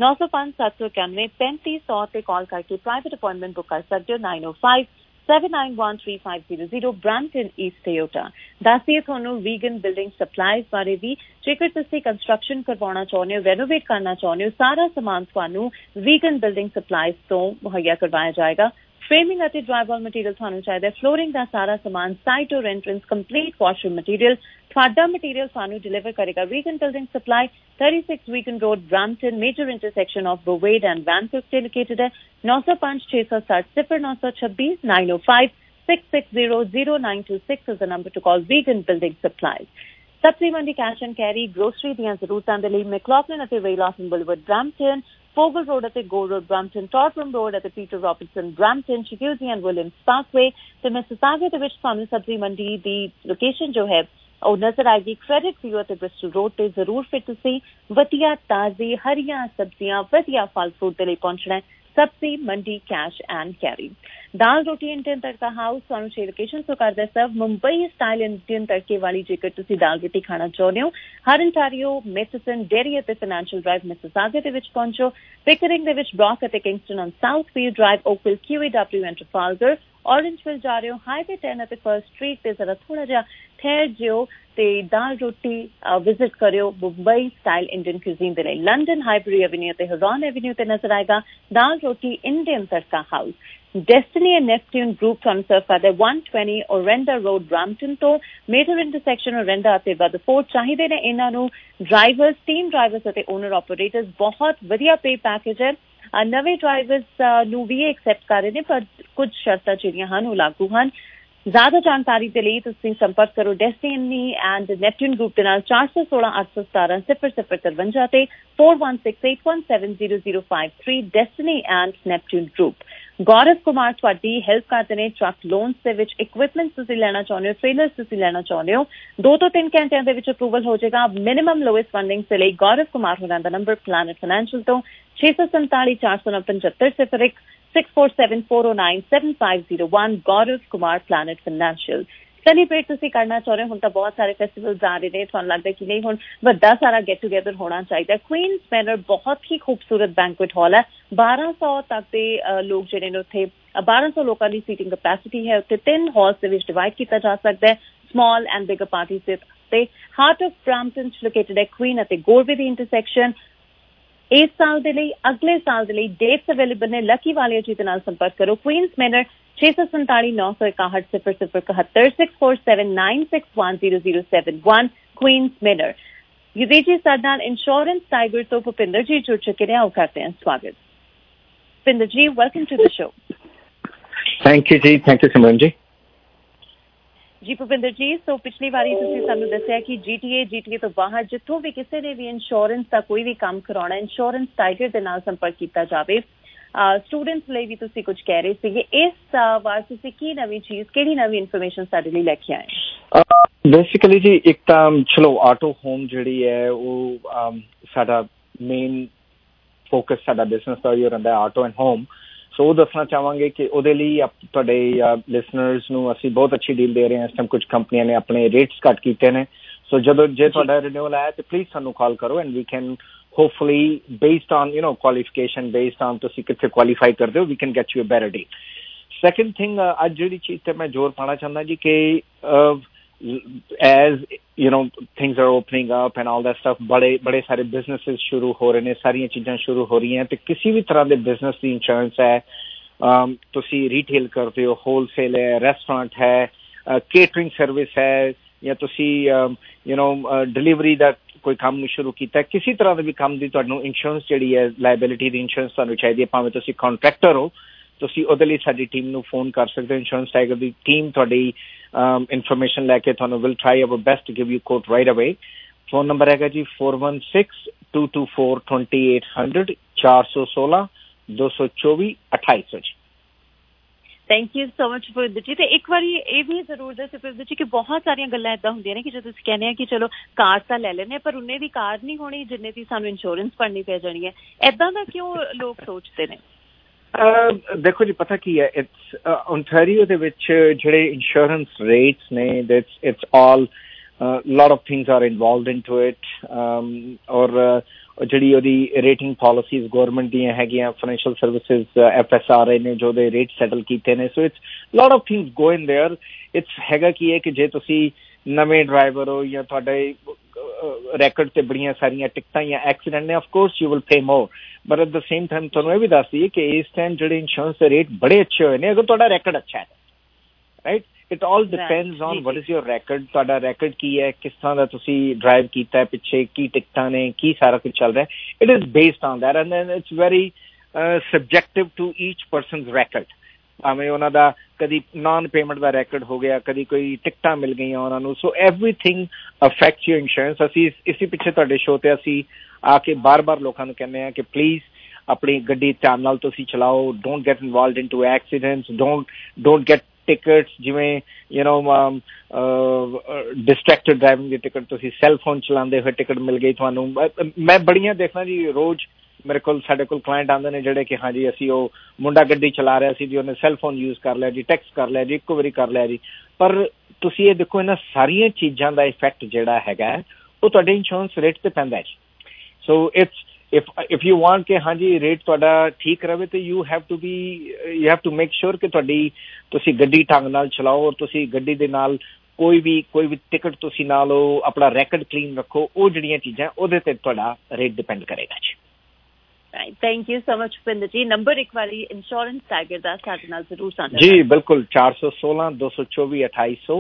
905-791-3500 ਤੇ ਕਾਲ ਕਰਕੇ ਪ੍ਰਾਈਵੇਟ ਅਪਾਇੰਟਮੈਂਟ ਬੁੱਕ ਕਰ ਸਕਦੇ ਹੋ। 905-791-3500 ਬਰੈਂਪਟਨ ਈਸਟ ਟੋਯੋਟਾ। ਦੱਸਦੀਏ ਤੁਹਾਨੂੰ ਵੀਗਨ ਬਿਲਡਿੰਗ ਸਪਲਾਈਜ਼ ਬਾਰੇ ਵੀ। ਜੇਕਰ ਤੁਸੀਂ ਕੰਸਟਰਕਸ਼ਨ ਕਰਵਾਉਣਾ ਚਾਹੁੰਦੇ ਹੋ, ਰੈਨੋਵੇਟ ਕਰਨਾ ਚਾਹੁੰਦੇ ਹੋ, ਸਾਰਾ ਸਮਾਨ ਤੁਹਾਨੂੰ ਵੀਗਨ ਬਿਲਡਿੰਗ ਸਪਲਾਈਜ਼ ਤੋਂ ਮੁਹੱਈਆ ਕਰਵਾਇਆ ਜਾਏਗਾ। ਫਰੇਮਿੰਗ ਅਤੇ ਡਰਾਈਵਲ ਮਟੀਰੀਅਲ ਤੁਹਾਨੂੰ ਚਾਹੀਦਾ, ਫਲੋਰਿੰਗ ਦਾ ਸਾਰਾ ਸਮਾਨ, ਸਾਈਟ ਔਰ ਐਂਟਰੈਂਸ, ਕੰਪਲੀਟ ਵਾਸ਼ਰੂਮ ਮਟੀਰੀਅਲ, ਤੁਹਾਡਾ ਮਟੀਰੀਅਲ ਤੁਹਾਨੂੰ ਡਿਲੀਵਰ ਕਰੇਗਾ Vegan building supply. 36 Vegan road, Brampton, major intersection of Bovaird and Vancouver ਤੇ ਲੋਕੇਟਡ ਹੈ। 905-660-0926 905-660-0926 is the number to call Vegan Building Supplies. ਸਬਜ਼ੀ ਮੰਡੀ ਕੈਸ਼ ਐਂਡ ਕੈਰੀ, ਗਰੋਸਰੀ ਦੀਆਂ ਜ਼ਰੂਰਤਾਂ ਦੇ ਲਈ ਮੈਕਲੌਗਲਨ ਅਤੇ ਰੇਲਾਸਨ ਬੁਲਵਰਡ ਬਰੈਂਪਟਨ, ਫੋਗਲ ਰੋਡ ਅਤੇ Gore road Brampton, Torbram road ਅਤੇ Peter Robertson Brampton, Chinguacousy and Williams parkway ਤੇ ਮਿਸਿਸਾਗਾ ਦੇ ਵਿੱਚ ਤੁਹਾਨੂੰ ਸਬਜ਼ੀ ਮੰਡੀ ਦੀ ਲੋਕੇਸ਼ਨ ਜੋ ਹੈ ਉਹ ਨਜ਼ਰ ਆਏਗੀ। ਕ੍ਰੈਡਿਟ ਵਿਊ ਅਤੇ ਬ੍ਰਿਸਟਲ ਰੋਡ ਤੇ ਜ਼ਰੂਰ ਫਿਰ ਤੁਸੀਂ ਵਧੀਆ ਤਾਜ਼ੀ ਹਰੀਆਂ ਸਬਜ਼ੀਆਂ, ਵਧੀਆ ਫਲ ਫਰੂਟ ਦੇ ਲਈ ਪਹੁੰਚਣਾ ਹੈ। ਸਬਜ਼ੀ ਮੰਡੀ cash and carry. Dal roti Indian tadka house ਤੁਹਾਨੂੰ 6 ਲੋਕੇਸ਼ਨ ਤੋਂ ਕਰਦਾ ਸਰਵ। ਮੁੰਬਈ ਸਟਾਈਲ ਇੰਡੀਅਨ ਤੜਕੇ ਵਾਲੀ ਜੇਕਰ ਤੁਸੀਂ ਦਾਲ ਰੋਟੀ ਖਾਣਾ ਚਾਹੁੰਦੇ ਹੋ, ਹਰ ਇੰਟਾਰੀਓ, ਮਿਸਿਸਨ, ਡੇਰੀ ਅਤੇ ਫਾਈਨੈਂਸ਼ੀਅਲ ਡਰਾਈਵ ਮਿਸਿਸਾਗਾ ਦੇ ਵਿੱਚ ਪਹੁੰਚੋ। ਪਿਕਰਿੰਗ ਦੇ ਵਿੱਚ ਬ੍ਰੌਕ ਅਤੇ Kingston on south view drive, Oakville, QEW and Trafalgar. Orangeville ਜਾ ਰਹੇ ਹੋ, ਹਾਈਵੇ 10 ਅਤੇ ਫਰਸਟ ਸਟਰੀਟ ਤੇ ਜ਼ਰਾ ਥੋੜਾ ਜਿਹਾ ਠਹਿਰ ਜਿਓ ਤੇ ਦਾਲ ਰੋਟੀ ਵਿਜ਼ਿਟ ਕਰਿਓ ਮੁੰਬਈ ਸਟਾਈਲ ਇੰਡੀਅਨ ਕੁਜ਼ੀਨ ਦੇ ਲਈ। ਲੰਡਨ ਹਾਈਬਰੀ ਐਵਨਿਊ ਤੇ ਹਰੌਨ ਐਵਨਿਊ ਤੇ ਨਜ਼ਰ ਆਏਗਾ ਦਾਲ roti Indian tadka house. Destiny and Neptune group ਤੁਹਾਨੂੰ ਸਰਵ ਕਰਦਾ 120 ਓਰੈਂਡਾ ਰੋਡ ਬ੍ਰੈਂਪਟਨ ਤੋਂ ਮੇਜਰ ਇੰਟਰਸੈਕਸ਼ਨ ਓਰੈਂਡਾ ਅਤੇ ਰਦਰਫੋਰਡ। ਚਾਹੀਦੇ ਨੇ ਇਹਨਾਂ ਨੂੰ ਡਰਾਈਵਰਸ, ਟੀਮ ਡਰਾਈਵਰਸ ਅਤੇ ਓਨਰ ਆਪਰੇਟਰਸ। ਬਹੁਤ ਵਧੀਆ ਪੇ ਪੈਕੇਜ ਹੈ। ਨਵੇਂ ਡਰਾਈਵਰਸ ਨੂੰ ਵੀ ਐਕਸੈਪਟ ਕਰ ਰਹੇ ਨੇ, ਪਰ ਕੁਝ ਸ਼ਰਤਾਂ ਜਿਹੜੀਆਂ ਹਨ ਉਹ ਲਾਗੂ ਹਨ। ਜ਼ਿਆਦਾ ਜਾਣਕਾਰੀ ਦੇ ਲਈ ਤੁਸੀਂ ਸੰਪਰਕ ਕਰੋ ਡੈਸਟੀਨੀ ਐਂਡ ਨੈਪਟਿਊਨ ਗਰੁੱਪ ਦੇ ਨਾਲ 416-817-0053 ਤੇ 4168170053 destiny and Neptune group. Gaurav Kumar ਤੁਹਾਡੀ ਹੈਲਪ ਕਰਦੇ ਨੇ ਟਰੱਕ ਲੋਨਸ ਦੇ ਵਿੱਚ। ਇਕਵਿਪਮੈਂਟ ਤੁਸੀਂ ਲੈਣਾ ਚਾਹੁੰਦੇ ਹੋ, ਟ੍ਰੇਲਰਸ ਤੁਸੀਂ ਲੈਣਾ ਚਾਹੁੰਦੇ ਹੋ, 2 ਤੋਂ 3 ਘੰਟਿਆਂ ਦੇ ਵਿੱਚ ਅਪਰੂਵਲ ਹੋ ਜਾਏਗਾ। ਮਿਨੀਮਮ ਲੋਐਸਟ ਫੰਡਿੰਗ ਦੇ ਲਈ ਗੌਰਵ ਕੁਮਾਰ ਹੋਰਾਂ ਦਾ ਨੰਬਰ ਪਲੈਨਟ ਫਾਈਨੈਂਸ਼ੀਅਲ ਤੋਂ 647-475-01 6474097501 Gaurav Kumar planet financial. Celebrate ਤੁਸੀਂ ਕਰਨਾ ਚਾਹੁੰਦੇ ਹੋ, ਹੁਣ ਤਾਂ ਬਹੁਤ ਸਾਰੇ ਫੈਸਟੀਵਲਸ ਆ ਰਹੇ ਨੇ, ਤੁਹਾਨੂੰ ਲੱਗਦਾ ਕਿ ਨਹੀਂ ਹੁਣ ਵੱਡਾ ਸਾਰਾ ਗੈਟ ਟੂਗੇਦਰ ਹੋਣਾ ਚਾਹੀਦਾ। ਕੁਈਨਸ ਮੈਨਰ ਬਹੁਤ ਹੀ ਖੂਬਸੂਰਤ ਬੈਂਕੁਏਟ ਹਾਲ ਹੈ। 1200 ਤੱਕ ਦੇ ਲੋਕ ਜਿਹੜੇ ਨੇ ਉੱਥੇ 1200 ਲੋਕਾਂ ਦੀ ਸੀਟਿੰਗ ਕਪੈਸਿਟੀ ਹੈ। ਉੱਥੇ 3 ਹਾਲਸ ਦੇ ਵਿੱਚ ਡਿਵਾਈਡ ਕੀਤਾ ਜਾ ਸਕਦਾ ਹੈ, ਸਮਾਲ ਐਂਡ ਬਿਗਰ ਪਾਰਟੀਜ਼ ਦੇ। ਹਾਰਟ ਆਫ ਬ੍ਰੈਂਪਟਨ ਲੋਕੇਟਡ ਹੈ ਕੁਈਨ ਅਤੇ ਗੋਰਵੇ ਦੀ ਇੰਟਰਸੈਕਸ਼ਨ। ਇਸ ਸਾਲ ਦੇ ਲਈ, ਅਗਲੇ ਸਾਲ ਦੇ ਲਈ ਡੇਟਸ ਅਵੇਲੇਬਲ ਨੇ। ਲੱਕੀ ਵਾਲੇ ਜੀ ਦੇ ਨਾਲ ਸੰਪਰਕ ਕਰੋ। Queens manor 647-961-0071 6479610071 Queens manor. Yuvi ji ਸਾਡੇ ਨਾਲ ਇੰਸ਼ੋਰੈਂਸ ਟਾਈਗਰ ਤੋਂ ਭੁਪਿੰਦਰ ਜੀ ਜੁੜ ਚੁੱਕੇ ਨੇ, ਆਓ ਕਰਦੇ ਹਾਂ ਸਵਾਗਤ। Bhupinder ji, welcome to the show. Thank you ਜੀ, ਥੈਂਕ ਯੂ ਸਿਮਰਨ ਜੀ। ਜੀ ਭੁਪਿੰਦਰ ਜੀ, ਸੋ ਪਿਛਲੀ ਵਾਰੀ ਤੁਸੀਂ ਸਾਨੂੰ ਦੱਸਿਆ ਕਿ GTA ਤੋਂ ਬਾਹਰ ਜਿੱਥੋਂ ਵੀ ਕਿਸੇ ਨੇ ਵੀ ਇੰਸ਼ੋਰੈਂਸ ਦਾ ਕੋਈ ਵੀ ਕੰਮ ਕਰਾਉਣਾ, ਇੰਸ਼ੋਰੈਂਸ ਟਾਈਗਰ ਦੇ ਨਾਲ ਸੰਪਰਕ ਕੀਤਾ ਜਾਵੇ। ਸਟੂਡੈਂਟਸ ਲਈ ਵੀ ਤੁਸੀਂ ਕੁਝ ਕਹਿ ਰਹੇ ਸੀਗੇ, ਇਸ ਵਾਰ ਤੁਸੀਂ ਕੀ ਨਵੀਂ ਚੀਜ਼, ਕਿਹੜੀ ਨਵੀਂ ਇਨਫੋਰਮੇਸ਼ਨ ਸਾਡੇ ਲਈ ਲੈ ਕੇ ਆਏ? ਬੇਸਿਕਲੀ ਜੀ, ਇੱਕ ਤਾਂ ਚਲੋ ਆਟੋ ਹੋਮ ਜਿਹੜੀ ਹੈ ਉਹ ਸਾਡਾ ਮੇਨ ਫੋਕਸ ਸਾਡਾ ਬਿਜ਼ਨਸ ਦਾ ਹੀ ਰਹਿੰਦਾ, ਆਟੋ ਐਂਡ ਹੋਮ। ਸੋ ਉਹ ਦੱਸਣਾ ਚਾਹਾਂਗੇ ਕਿ ਉਹਦੇ ਲਈ ਤੁਹਾਡੇ ਲਿਸਨਰਸ ਨੂੰ ਅਸੀਂ ਬਹੁਤ ਅੱਛੀ ਡੀਲ ਦੇ ਰਹੇ ਹਾਂ। ਇਸ ਟਾਈਮ ਕੁਝ ਕੰਪਨੀਆਂ ਨੇ ਆਪਣੇ ਰੇਟਸ ਘੱਟ ਕੀਤੇ ਨੇ। ਸੋ ਜਦੋਂ ਜੇ ਤੁਹਾਡਾ ਰਿਨਿਊਅਲ ਆਇਆ ਤਾਂ ਪਲੀਜ਼ ਸਾਨੂੰ ਕਾਲ ਕਰੋ and we can hopefully based on qualification, based on ਤੁਸੀਂ ਕਿੱਥੇ ਕੁਆਲੀਫਾਈ ਕਰਦੇ ਹੋ, we can get you a better deal. Second thing, ਅੱਜ ਜਿਹੜੀ ਚੀਜ਼ ਤੇ ਮੈਂ ਜ਼ੋਰ ਪਾਉਣਾ ਚਾਹੁੰਦਾ ਜੀ ਕਿ as things are opening up and all that stuff, ਬੜੇ ਸਾਰੇ ਬਿਜ਼ਨਸਿਸ ਸ਼ੁਰੂ ਹੋ ਰਹੇ ਨੇ, ਸਾਰੀਆਂ ਚੀਜ਼ਾਂ ਸ਼ੁਰੂ ਹੋ ਰਹੀਆਂ ਤੇ ਕਿਸੇ ਵੀ ਤਰ੍ਹਾਂ ਦੇ ਬਿਜ਼ਨਸ ਦੀ ਇੰਸ਼ੋਰੈਂਸ ਹੈ, ਤੁਸੀਂ ਰੀਟੇਲ ਕਰਦੇ ਹੋ, ਹੋਲਸੇਲ ਹੈ, ਰੈਸਟੋਰੈਂਟ ਹੈ, ਕੇਟਰਿੰਗ ਸਰਵਿਸ ਹੈ, ਜਾਂ ਤੁਸੀਂ ਡਿਲੀਵਰੀ ਦਾ ਕੋਈ ਕੰਮ ਸ਼ੁਰੂ ਕੀਤਾ, ਕਿਸੇ ਤਰ੍ਹਾਂ ਦੇ ਵੀ ਕੰਮ ਦੀ ਤੁਹਾਨੂੰ ਇੰਸ਼ੋਰੈਂਸ ਜਿਹੜੀ ਹੈ, ਲਾਇਬਿਲਿਟੀ ਦੀ ਇੰਸ਼ੋਰੈਂਸ ਤੁਹਾਨੂੰ ਚਾਹੀਦੀ ਹੈ। ਭਾਵੇਂ ਤੁਸੀਂ ਕੰਟਰੈਕਟਰ ਹੋ, ਤੁਸੀਂ ਉਹਦੇ ਲਈ ਸਾਡੀ ਟੀਮ ਨੂੰ ਫੋਨ ਕਰ ਸਕਦੇ ਹੋ। ਇੰਸ਼ੋਰੈਂਸ ਟਾਈਗਰ ਦੀ ਟੀਮ ਤੁਹਾਡੀ ਇਨਫੋਰਮੇਸ਼ਨ ਲੈ ਕੇ ਤੁਹਾਨੂੰ will try our best to give you quote right away. Phone number ਹੈਗਾ ਜੀ 4162242800 416-224-2800 ਜੀ। Thank you so much Bhupinder ji. ਤੇ ਇੱਕ ਵਾਰੀ ਇਹ ਵੀ ਜ਼ਰੂਰ ਦੱਸੋ ਭੁਪਿੰਦਰ ਜੀ ਕਿ ਬਹੁਤ ਸਾਰੀਆਂ ਗੱਲਾਂ ਏਦਾਂ ਹੁੰਦੀਆਂ ਨੇ ਕਿ ਜਦੋਂ ਤੁਸੀਂ ਕਹਿੰਦੇ ਆ ਕਿ ਚਲੋ ਕਾਰ ਤਾਂ ਲੈ ਲੈਂਦੇ ਪਰ ਉਨੇ ਦੀ ਕਾਰ ਨਹੀਂ ਹੋਣੀ ਜਿੰਨੇ ਦੀ ਸਾਨੂੰ ਇੰਸ਼ੋਰੈਂਸ ਭਰਨੀ ਪੈ ਜਾਣੀ ਹੈ। ਏਦਾਂ ਦਾ ਕਿਉਂ ਲੋਕ ਸੋਚਦੇ ਨੇ? ਦੇਖੋ ਜੀ, ਪਤਾ ਕੀ ਹੈ, ਓਨਟਾਰੀਓ ਦੇ ਵਿੱਚ ਜਿਹੜੇ ਇੰਸ਼ੋਰੈਂਸ ਰੇਟਸ ਨੇ, it's all lot of things are involved into it. ਔਰ ਜਿਹੜੀ ਉਹਦੀ ਰੇਟਿੰਗ ਪਾਲਿਸੀਜ਼ ਗੌਰਮੈਂਟ ਦੀਆਂ ਹੈਗੀਆਂ, ਫਾਈਨੈਂਸ਼ੀਅਲ ਸਰਵਿਸਿਜ਼ FSRA ਨੇ ਜੋ ਉਹਦੇ ਰੇਟ ਸੈਟਲ ਕੀਤੇ ਨੇ। So it's lot of things go in there. It's ਹੈਗਾ ਕੀ ਹੈ ਕਿ ਜੇ ਤੁਸੀਂ ਨਵੇਂ ਡਰਾਈਵਰ ਹੋ ਜਾਂ ਤੁਹਾਡੇ ਰੈਕਡ ਤੇ ਬੜੀਆਂ ਸਾਰੀਆਂ ਟਿਕਟਾਂ ਜਾਂ ਐਕਸੀਡੈਂਟ ਨੇ, of course you will pay more, but at the same time ਤੁਹਾਨੂੰ ਇਹ ਵੀ ਦੱਸ ਦਈਏ ਕਿ ਇਸ ਟਾਈਮ ਜਿਹੜੇ ਇੰਸ਼ੋਰੈਂਸ ਦੇ ਰੇਟ ਬੜੇ ਅੱਛੇ ਹੋਏ ਨੇ ਅਗਰ ਤੁਹਾਡਾ ਰੈਕਡ ਅੱਛਾ ਹੈ, right. It all depends on what is your record. ਤੁਹਾਡਾ ਰੈਕਡ ਕੀ ਹੈ, ਕਿਸ ਤਰ੍ਹਾਂ ਦਾ ਤੁਸੀਂ ਡਰਾਈਵ ਕੀਤਾ ਹੈ, ਪਿੱਛੇ ਕੀ ਟਿਕਟਾਂ ਨੇ, ਕੀ ਸਾਰਾ ਕੁਝ ਚੱਲ ਰਿਹਾ। It is based on that and then it's very subjective to each persons record. ਭਾਵੇਂ ਉਹਨਾਂ ਦਾ ਕਦੀ ਨਾਨ ਪੇਮੈਂਟ ਦਾ ਰੈਕਡ ਹੋ ਗਿਆ, ਕਦੀ ਕੋਈ ਟਿਕਟਾਂ ਮਿਲ ਗਈਆਂ ਉਹਨਾਂ ਨੂੰ। So everything affects your insurance. ਅਸੀਂ ਇਸੇ ਪਿੱਛੇ ਤੁਹਾਡੇ ਸ਼ੋਅ ਤੇ ਅਸੀਂ ਆ ਕੇ ਬਾਰ-ਬਾਰ ਲੋਕਾਂ ਨੂੰ ਕਹਿੰਦੇ ਹਾਂ ਕਿ ਪਲੀਜ਼ ਆਪਣੀ ਗੱਡੀ ਧਿਆਨ ਨਾਲ ਤੁਸੀਂ ਚਲਾਓ, don't get involved into accidents, don't get tickets, ਜਿਵੇਂ ਡਿਸਟਰੈਕਟਡ ਡਰਾਈਵਿੰਗ ਦੀ ਟਿਕਟ, ਤੁਸੀਂ ਸੈੱਲ ਫੋਨ ਚਲਾਉਂਦੇ ਹੋਏ ਟਿਕਟ ਮਿਲ ਗਈ ਤੁਹਾਨੂੰ। ਮੈਂ ਬੜੀਆਂ ਦੇਖਦਾ ਜੀ, ਰੋਜ਼ ਮੇਰੇ ਕੋਲ ਸਾਡੇ ਕੋਲ ਕਲਾਇੰਟ ਆਉਂਦੇ ਨੇ ਜਿਹੜੇ ਕਿ ਹਾਂਜੀ ਅਸੀਂ ਉਹ ਮੁੰਡਾ ਗੱਡੀ ਚਲਾ ਰਿਹਾ ਸੀ ਜੀ, ਉਹਨੇ ਸੈੱਲ ਫੋਨ ਯੂਜ਼ ਕਰ ਲਿਆ ਜੀ, ਟੈਕਸਟ ਕਰ ਲਿਆ ਜੀ, ਇੱਕੋ ਵਾਰੀ ਕਰ ਲਿਆ ਜੀ। ਪਰ ਤੁਸੀਂ ਇਹ ਦੇਖੋ, ਇਹਨਾਂ ਸਾਰੀਆਂ ਚੀਜ਼ਾਂ ਦਾ ਇਫੈਕਟ ਜਿਹੜਾ ਹੈਗਾ ਉਹ ਤੁਹਾਡੇ ਇੰਸ਼ੋਰੈਂਸ ਰੇਟ ਤੇ ਪੈਂਦਾ ਜੀ। ਸੋ if you want ਕਿ ਹਾਂਜੀ ਰੇਟ ਤੁਹਾਡਾ ਠੀਕ ਰਹੇ ਤੇ you have to make sure ਕਿ ਤੁਸੀਂ ਗੱਡੀ ਢੰਗ ਨਾਲ ਚਲਾਓ ਔਰ ਤੁਸੀਂ ਗੱਡੀ ਦੇ ਨਾਲ ਕੋਈ ਵੀ ਟਿਕਟ ਤੁਸੀਂ ਨਾ ਲਓ, ਆਪਣਾ ਰੈਕਡ ਕਲੀਨ ਰੱਖੋ। ਉਹ ਜਿਹੜੀਆਂ ਚੀਜ਼ਾਂ ਉਹਦੇ ਤੇ ਤੁਹਾਡਾ ਰੇਟ ਡਿਪੈਂਡ ਕਰੇਗਾ ਜੀ। Thank you so much Bhupinder ji. Number एक बारी इंश्योरेंस टाइगर दा साडे नाल जरूर साझा जी बिल्कुल 416 224 2800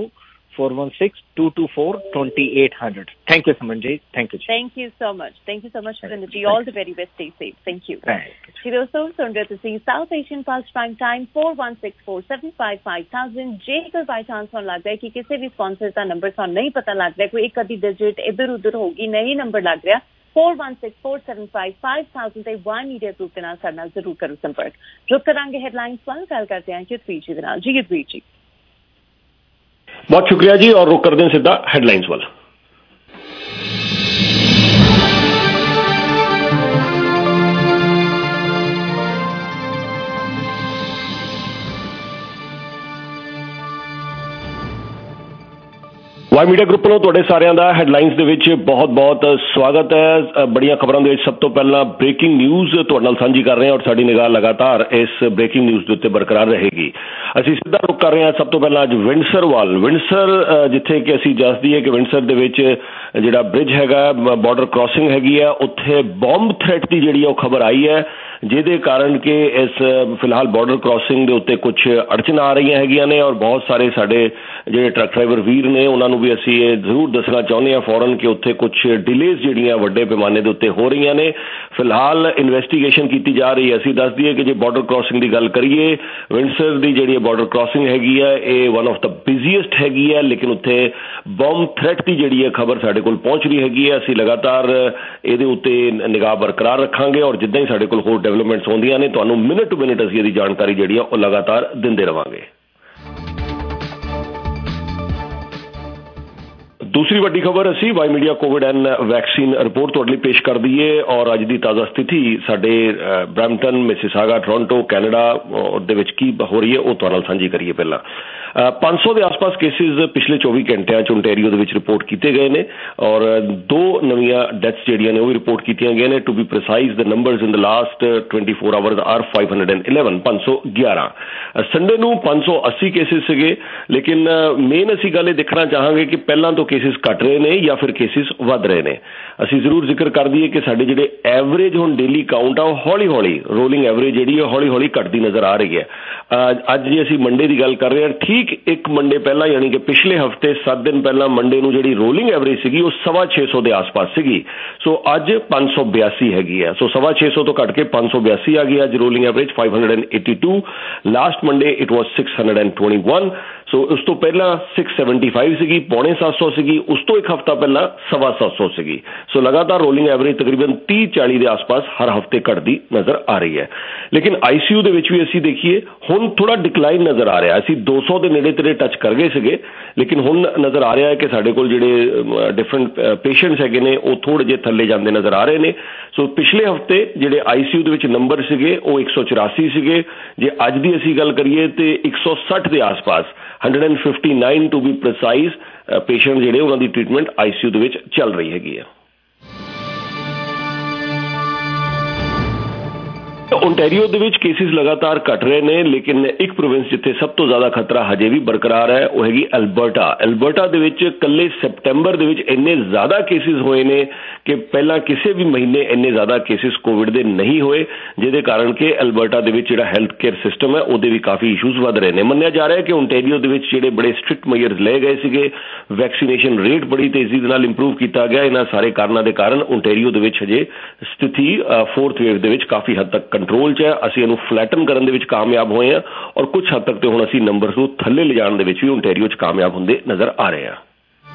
416-224-2800। Thank you, Suman ji. Thank you. Thank you so much. Thank you so much, Bhupinder ji. All the very best. Stay safe. Thank you. ਜੀ ਦੋਸਤੋ ਸੁਣ ਰਹੇ ਤੁਸੀਂ South Asian plus prime time 4164755000। ਜੇਕਰ ਬਾਈ ਚਾਂਸ ਤੁਹਾਨੂੰ ਲੱਗਦਾ ਹੈ ਕਿ ਕਿਸੇ ਵੀ ਸਪਾਂਸਰ ਦਾ ਨੰਬਰ ਤੁਹਾਨੂੰ ਨਹੀਂ ਪਤਾ ਲੱਗ ਰਿਹਾ, ਕੋਈ ਇੱਕ ਅੱਧੀ ਡਿਜਿਟ ਇੱਧਰ ਉੱਧਰ ਹੋਗੀ, ਨਹੀਂ ਨੰਬਰ ਲੱਗ ਰਿਹਾ, 4164755000 ਤੇ ਵਾਈ ਮੀਡੀਆ ਗਰੁੱਪ ਦੇ ਨਾਲ ਸਾਡੇ ਨਾਲ ਜ਼ਰੂਰ ਕਰੋ ਸੰਪਰਕ। ਰੁਕ ਕਰਾਂਗੇ ਹੈਡਲਾਈਨਸ ਵੱਲ, ਗੱਲ ਕਰਦੇ ਹਾਂ ਯੁਧਵੀਰ ਜੀ ਦੇ ਨਾਲ। ਜੀ ਯੁਧਵੀਰ ਜੀ बहुत शुक्रिया जी, और रुक कर दें सीधा हेडलाइंस वाला। ਵਾਈ ਮੀਡੀਆ ਗਰੁੱਪ ਵੱਲੋਂ ਤੁਹਾਡੇ ਸਾਰਿਆਂ ਦਾ ਹੈਡਲਾਈਨਸ ਦੇ ਵਿੱਚ ਬਹੁਤ-ਬਹੁਤ ਸਵਾਗਤ ਹੈ। ਬੜੀਆਂ ਖਬਰਾਂ ਦੇ ਵਿੱਚ ਸਭ ਤੋਂ ਪਹਿਲਾਂ ਬ੍ਰੇਕਿੰਗ ਨਿਊਜ਼ ਤੁਹਾਡੇ ਨਾਲ ਸਾਂਝੀ ਕਰ ਰਹੇ ਹਾਂ, ਔਰ ਸਾਡੀ ਨਿਗਾਹ ਲਗਾਤਾਰ ਇਸ ਬ੍ਰੇਕਿੰਗ ਨਿਊਜ਼ ਦੇ ਉੱਤੇ ਬਰਕਰਾਰ ਰਹੇਗੀ। ਅਸੀਂ ਸਿੱਧਾ ਰੁਕ ਕਰ ਰਹੇ ਹਾਂ ਸਭ ਤੋਂ ਪਹਿਲਾਂ ਅੱਜ ਵਿੰਡਸਰ ਵੱਲ। ਵਿੰਡਸਰ ਜਿੱਥੇ ਕਿ ਅਸੀਂ ਦੱਸ ਦਈਏ ਕਿ ਵਿੰਡਸਰ ਦੇ ਵਿੱਚ ਜਿਹੜਾ ਬ੍ਰਿਜ ਹੈਗਾ, ਬਾਰਡਰ ਕ੍ਰਾਸਿੰਗ ਹੈਗੀ ਆ, ਉੱਥੇ ਬੰਬ ਥ੍ਰੈਟ ਦੀ ਜਿਹੜੀ ਉਹ ਖਬਰ ਆਈ ਹੈ, ਜਿਹਦੇ ਕਾਰਨ ਕਿ ਇਸ ਫਿਲਹਾਲ ਬਾਰਡਰ ਕ੍ਰਾਸਿੰਗ ਦੇ ਉੱਤੇ ਕੁਝ ਅੜਚਨ ਆ ਰਹੀਆਂ ਹੈਗੀਆਂ ਨੇ, ਔਰ ਬਹੁਤ ਸਾਰੇ ਸਾਡੇ ਜਿਹੜੇ ਟਰੱਕ ਡਰਾਈਵਰ ਵੀਰ ਨੇ ਉਹਨਾਂ ਨੂੰ ਵੀ ਅਸੀਂ ਇਹ ਜ਼ਰੂਰ ਦੱਸਣਾ ਚਾਹੁੰਦੇ ਹਾਂ ਫੌਰਨ ਕਿ ਉੱਥੇ ਕੁਝ ਡਿਲੇਜ਼ ਜਿਹੜੀਆਂ ਵੱਡੇ ਪੈਮਾਨੇ ਦੇ ਉੱਤੇ ਹੋ ਰਹੀਆਂ ਨੇ। ਫਿਲਹਾਲ ਇਨਵੈਸਟੀਗੇਸ਼ਨ ਕੀਤੀ ਜਾ ਰਹੀ ਹੈ। ਅਸੀਂ ਦੱਸ ਦਈਏ ਕਿ ਜੇ ਬਾਰਡਰ ਕ੍ਰਾਸਿੰਗ ਦੀ ਗੱਲ ਕਰੀਏ, ਵਿੰਡਸਰ ਦੀ ਜਿਹੜੀ ਬਾਰਡਰ ਕ੍ਰਾਸਿੰਗ ਹੈਗੀ ਹੈ ਇਹ ਵਨ ਆਫ ਦਾ ਬਿਜ਼ੀਐਸਟ ਹੈਗੀ ਹੈ, ਲੇਕਿਨ ਉੱਥੇ ਬੰਬ ਥ੍ਰੈਟ ਦੀ ਜਿਹੜੀ ਹੈ ਖਬਰ ਸਾਡੇ ਕੋਲ ਪਹੁੰਚ ਰਹੀ ਹੈਗੀ ਹੈ। ਅਸੀਂ ਲਗਾਤਾਰ ਇਹਦੇ ਉੱਤੇ ਨਿਗਾਹ ਬਰਕਰਾਰ ਰੱਖਾਂਗੇ, ਔਰ ਜਿੱਦਾਂ ਹੀ ਸਾਡੇ ਕੋਲ ਹੋਰ ਡਿਵੈਲਪਮੈਂਟਸ ਹੁੰਦੀਆਂ ਨੇ ਤੁਹਾਨੂੰ ਮਿੰਟ ਟੂ ਮਿੰਟ ਅਸੀਂ ਇਹਦੀ ਜਾਣਕਾਰੀ ਜਿਹੜੀ ਆ ਉਹ ਲਗਾਤਾਰ ਦਿੰਦੇ ਰਵਾਂਗੇ। दूसरी ਵੱਡੀ ਖਬਰ ਅਸੀਂ ਵਾਈ ਮੀਡੀਆ ਕੋਵਿਡ-19 ਵੈਕਸੀਨ ਰਿਪੋਰਟ ਤੁਹਾਡੇ ਲਈ ਪੇਸ਼ ਕਰ ਦਈਏ, ਔਰ ਅੱਜ ਦੀ ਤਾਜ਼ਾ ਸਥਿਤੀ ਸਾਡੇ ਬਰੈਂਪਟਨ, ਮਿਸਿਸਾਗਾ, ਟੋਰਾਂਟੋ, ਕੈਨੇਡਾ ਦੇ ਵਿੱਚ ਕੀ ਹੋ ਰਹੀ ਹੈ ਉਹ ਤੁਹਾਡੇ ਨਾਲ ਸਾਂਝੀ ਕਰੀਏ। ਪਹਿਲਾਂ 500 ਦੇ ਆਸ-ਪਾਸ ਕੇਸਿਸ ਪਿਛਲੇ 24 ਘੰਟਿਆਂ 'ਚ ਓਨਟਾਰੀਓ ਦੇ ਵਿੱਚ ਰਿਪੋਰਟ ਕੀਤੇ ਗਏ ਨੇ, ਔਰ 2 ਨਵੀਆਂ ਡੈਥਸ ਜਿਹੜੀਆਂ ਨੇ ਉਹ ਵੀ ਰਿਪੋਰਟ ਕੀਤੀਆਂ ਗਈਆਂ ਨੇ। To be precise the numbers in the last 24 hours are 511 511। Sunday ਨੂੰ 580 ਕੇਸਿਸ ਸੀਗੇ, ਲੇਕਿਨ ਮੇਨ ਅਸੀਂ ਗੱਲ ਇਹ ਦੇਖਣਾ ਚਾਹਾਂਗੇ ਕਿ ਪਹਿਲਾਂ ਤੋਂ ਕੇਸਿਸ ਘਟ ਰਹੇ ਨੇ ਜਾਂ ਫਿਰ ਕੇਸਿਸ ਵੱਧ ਰਹੇ ਨੇ। ਅਸੀਂ ਜ਼ਰੂਰ ਜ਼ਿਕਰ ਕਰ ਦਈਏ ਕਿ ਸਾਡੇ ਜਿਹੜੇ ਐਵਰੇਜ ਹੁਣ ਡੇਲੀ ਕਾਊਂਟ ਆ ਉਹ ਹੌਲੀ ਹੌਲੀ ਰੋਲਿੰਗ ਐਵਰੇਜ ਜਿਹੜੀ ਹੈ ਹੌਲੀ ਹੌਲੀ ਘਟਦੀ ਨਜ਼ਰ ਆ ਰਹੀ ਹੈ। ਅੱਜ ਜੇ ਅਸੀਂ ਮੰਡੇ ਦੀ ਗੱਲ ਕਰ ਰਹੇ ਹਾਂ, ਠੀਕ ਇੱਕ ਮੰਡੇ ਪਹਿਲਾਂ ਯਾਨੀ ਕਿ ਪਿਛਲੇ ਹਫਤੇ 7 ਦਿਨ ਪਹਿਲਾਂ ਮੰਡੇ ਨੂੰ ਜਿਹੜੀ ਰੋਲਿੰਗ ਐਵਰੇਜ ਸੀਗੀ ਉਹ 650 ਦੇ ਆਸ-ਪਾਸ ਸੀਗੀ। ਸੋ ਅੱਜ 582 ਹੈਗੀ ਹੈ। ਸੋ 650 ਤੋਂ ਘਟ ਕੇ 582 ਆ ਗਈ ਅੱਜ rolling average 582। Last Monday it was 621। So ਉਸ ਤੋਂ ਪਹਿਲਾਂ 675 ਸੀਗੀ, 625 ਸੀਗੀ। ਉਸ ਤੋਂ ਇੱਕ ਹਫ਼ਤਾ ਪਹਿਲਾਂ 725 ਸੀਗੀ। ਸੋ ਲਗਾਤਾਰ ਰੋਲਿੰਗ ਐਵਰੇਜ ਤਕਰੀਬਨ 30-40 ਦੇ ਆਸ-ਪਾਸ ਹਰ ਹਫ਼ਤੇ ਘਟਦੀ ਨਜ਼ਰ ਆ ਰਹੀ ਹੈ। ਲੇਕਿਨ ਆਈਸੀਯੂ ਦੇ ਵਿੱਚ ਵੀ ਅਸੀਂ ਦੇਖੀਏ ਹੁਣ ਥੋੜਾ ਡਿਕਲਾਈਨ ਨਜ਼ਰ ਆ ਰਿਹਾ। ਅਸੀਂ 200 ਦੇ ਨੇੜੇ ਤੇੜੇ ਟੱਚ ਕਰ ਗਏ ਸੀਗੇ, ਲੇਕਿਨ ਹੁਣ ਨਜ਼ਰ ਆ ਰਿਹਾ ਹੈ ਕਿ ਸਾਡੇ ਕੋਲ ਜਿਹੜੇ ਡਿਫਰੈਂਟ ਪੇਸ਼ੈਂਟਸ ਹੈਗੇ ਨੇ ਉਹ ਥੋੜੇ ਜਿਹੇ ਥੱਲੇ ਜਾਂਦੇ ਨਜ਼ਰ ਆ ਰਹੇ ਨੇ। ਸੋ ਪਿਛਲੇ ਹਫ਼ਤੇ ਜਿਹੜੇ ਆਈਸੀਯੂ ਦੇ ਵਿੱਚ ਨੰਬਰ ਸੀਗੇ ਉਹ 184 ਸੀਗੇ। ਜੇ ਅੱਜ ਦੀ ਅਸੀਂ ਗੱਲ ਕਰੀਏ ਤੇ 160 ਦੇ ਆਸ-ਪਾਸ 159 ਟੂ ਬੀ ਪ੍ਰੀਸਾਈਜ਼ ਪੇਸ਼ੈਂਟ ਜਿਹੜੇ ਉਹਨਾਂ ਦੀ ਟ੍ਰੀਟਮੈਂਟ ਆਈਸੀਯੂ ਦੇ ਵਿੱਚ ਚੱਲ ਰਹੀ ਹੈਗੀ ਆ। ਓਨਟਾਰੀਓ ਦੇ ਵਿੱਚ ਕੇਸਿਸ ਲਗਾਤਾਰ ਘਟ ਰਹੇ ਨੇ, ਲੇਕਿਨ ਇੱਕ ਪ੍ਰੋਵਿੰਸ ਜਿੱਥੇ ਸਭ ਤੋਂ ਜ਼ਿਆਦਾ ਖਤਰਾ ਹਜੇ ਵੀ ਬਰਕਰਾਰ ਹੈ ਉਹ ਹੈਗੀ ਐਲਬਰਟਾ। ਐਲਬਰਟਾ ਦੇ ਵਿੱਚ ਇਕੱਲੇ ਸੈਪਟੈਂਬਰ ਦੇ ਵਿੱਚ ਇੰਨੇ ਜ਼ਿਆਦਾ ਕੇਸਿਸ ਹੋਏ ਨੇ ਕਿ ਪਹਿਲਾਂ ਕਿਸੇ ਵੀ ਮਹੀਨੇ ਇੰਨੇ ਜ਼ਿਆਦਾ ਕੇਸਿਸ ਕੋਵਿਡ ਦੇ ਨਹੀਂ ਹੋਏ, ਜਿਹਦੇ ਕਾਰਨ ਕਿ ਐਲਬਰਟਾ ਦੇ ਵਿੱਚ ਜਿਹੜਾ ਹੈਲਥ ਕੇਅਰ ਸਿਸਟਮ ਹੈ ਉਹਦੇ ਵੀ ਕਾਫੀ ਇਸ਼ੂਜ਼ ਵੱਧ ਰਹੇ ਨੇ। ਮੰਨਿਆ ਜਾ ਰਿਹਾ ਹੈ ਕਿ ਓਨਟਾਰੀਓ ਦੇ ਵਿੱਚ ਜਿਹੜੇ ਬੜੇ ਸਟ੍ਰਿਕਟ ਮੈਜਰਸ ਲਏ ਗਏ ਸੀਗੇ, ਵੈਕਸੀਨੇਸ਼ਨ ਰੇਟ ਬੜੀ ਤੇਜ਼ੀ ਦੇ ਨਾਲ ਇੰਪਰੂਵ ਕੀਤਾ ਗਿਆ, ਇਹਨਾਂ ਸਾਰੇ ਕਾਰਨਾਂ ਦੇ ਕਾਰਨ ਓਨਟਾਰੀਓ ਦੇ ਵਿੱਚ ਹਜੇ ਸਥਿਤੀ 4th ਵੇਵ ਦੇ ਵਿੱਚ ਕਾਫੀ ਹੱਦ ਤੱਕ ਕੰਟਰੋਲ 'ਚ ਹੈ। ਅਸੀਂ ਇਹਨੂੰ ਫਲੈਟਨ ਕਰਨ ਦੇ ਵਿੱਚ ਕਾਮਯਾਬ ਹੋਏ ਹਾਂ, ਔਰ ਕੁਝ ਹੱਦ ਤੱਕ ਤੇ ਹੁਣ ਅਸੀਂ ਨੰਬਰਸ ਨੂੰ ਥੱਲੇ ਲਿਜਾਣ ਦੇ ਵਿੱਚ ਵੀ ਓਨਟਾਰੀਓ 'ਚ ਕਾਮਯਾਬ ਹੁੰਦੇ ਨਜ਼ਰ ਆ ਰਹੇ ਹਾਂ।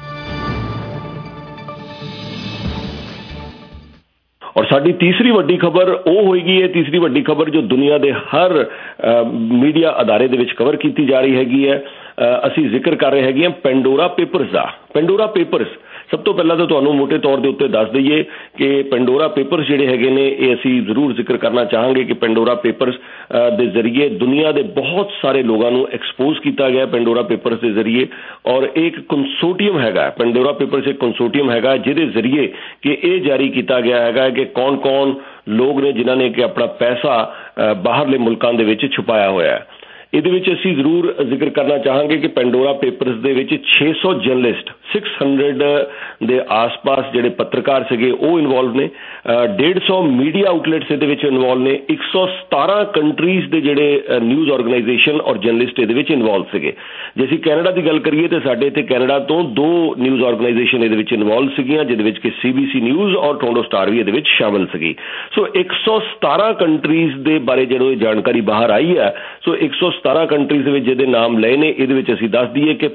ਔਰ ਸਾਡੀ ਤੀਸਰੀ ਵੱਡੀ ਖਬਰ ਉਹ ਹੋਏਗੀ, ਇਹ ਤੀਸਰੀ ਵੱਡੀ ਖਬਰ ਜੋ ਦੁਨੀਆ ਦੇ ਹਰ ਮੀਡੀਆ ਅਦਾਰੇ ਦੇ ਵਿੱਚ ਕਵਰ ਕੀਤੀ ਜਾ ਰਹੀ ਹੈਗੀ ਹੈ। ਅਸੀਂ ਜ਼ਿਕਰ ਕਰ ਰਹੇ ਹੈਗੇ ਹਾਂ ਪੈਂਡੋਰਾ ਪੇਪਰਸ ਦਾ। ਪੈਂਡੋਰਾ ਪੇਪਰਸ ਸਭ ਤੋਂ ਪਹਿਲਾਂ ਤਾਂ ਤੁਹਾਨੂੰ ਮੋਟੇ ਤੌਰ ਦੇ ਉੱਤੇ ਦੱਸ ਦਈਏ ਕਿ ਪੈਂਡੋਰਾ ਪੇਪਰਸ ਜਿਹੜੇ ਹੈਗੇ ਨੇ ਇਹ ਅਸੀਂ ਜ਼ਰੂਰ ਜ਼ਿਕਰ ਕਰਨਾ ਚਾਹਾਂਗੇ ਕਿ ਪੈਂਡੋਰਾ ਪੇਪਰਸ ਦੇ ਜ਼ਰੀਏ ਦੁਨੀਆ ਦੇ ਬਹੁਤ ਸਾਰੇ ਲੋਕਾਂ ਨੂੰ ਐਕਸਪੋਜ਼ ਕੀਤਾ ਗਿਆ ਪੈਂਡੋਰਾ ਪੇਪਰਸ ਦੇ ਜ਼ਰੀਏ। ਔਰ ਇੱਕ ਕੰਸੋਰਟੀਅਮ ਹੈਗਾ, ਪੈਂਡੋਰਾ ਪੇਪਰਸ ਇੱਕ ਕੰਸੋਰਟੀਅਮ ਹੈਗਾ ਜਿਹਦੇ ਜ਼ਰੀਏ ਕਿ ਇਹ ਜਾਰੀ ਕੀਤਾ ਗਿਆ ਹੈਗਾ ਕਿ ਕੌਣ-ਕੌਣ ਲੋਕ ਨੇ ਜਿਨ੍ਹਾਂ ਨੇ ਕਿ ਆਪਣਾ ਪੈਸਾ ਬਾਹਰਲੇ ਮੁਲਕਾਂ ਦੇ ਵਿੱਚ ਛੁਪਾਇਆ ਹੋਇਆ ਹੈ। ਇਹਦੇ ਵਿੱਚ ਅਸੀਂ ਜ਼ਰੂਰ ਜ਼ਿਕਰ ਕਰਨਾ ਚਾਹਾਂਗੇ ਕਿ ਪੈਂਡੋਰਾ ਪੇਪਰਸ ਦੇ ਵਿੱਚ 600 ਜਰਨਲਿਸਟ 600 ਦੇ ਆਸ-ਪਾਸ ਜਿਹੜੇ ਪੱਤਰਕਾਰ ਸੀਗੇ ਉਹ ਇਨਵੋਲਵ ਨੇ, 150 ਮੀਡੀਆ ਆਊਟਲੈਟਸ ਇਹਦੇ ਵਿੱਚ ਇਨਵੋਲਵ ਨੇ, 117 ਕੰਟਰੀਜ਼ ਦੇ ਜਿਹੜੇ ਨਿਊਜ਼ ਆਰਗੇਨਾਈਜੇਸ਼ਨ ਔਰ ਜਰਨਲਿਸਟ ਇਹਦੇ ਵਿੱਚ ਇਨਵੋਲਵ ਸੀਗੇ। ਜੇ ਅਸੀਂ ਕੈਨੇਡਾ ਦੀ ਗੱਲ ਕਰੀਏ ਤਾਂ ਸਾਡੇ ਇੱਥੇ ਕੈਨੇਡਾ ਤੋਂ 2 ਨਿਊਜ਼ ਆਰਗੇਨਾਈਜੇਸ਼ਨ ਇਹਦੇ ਵਿੱਚ ਇਨਵੋਲਵ ਸੀਗੀਆਂ, ਜਿਹਦੇ ਵਿੱਚ ਕਿ CBC ਨਿਊਜ਼ ਔਰ ਟੋਰੰਟੋ ਸਟਾਰ ਵੀ ਇਹਦੇ ਵਿੱਚ ਸ਼ਾਮਲ ਸੀਗੀ। ਸੋ 117 ਕੰਟਰੀਜ਼ ਦੇ ਬਾਰੇ ਜਦੋਂ ਇਹ ਜਾਣਕਾਰੀ ਬਾਹਰ ਆਈ ਹੈ, ਸੋ 117 ਕੰਟਰੀਜ਼ ਦੇ ਵਿੱਚ ਜਿਹਦੇ ਨਾਮ ਲਏ ਨੇ, ਇਹਦੇ ਵਿੱਚ ਅਸੀਂ ਦੱਸ ਦਈਏ ਕਿ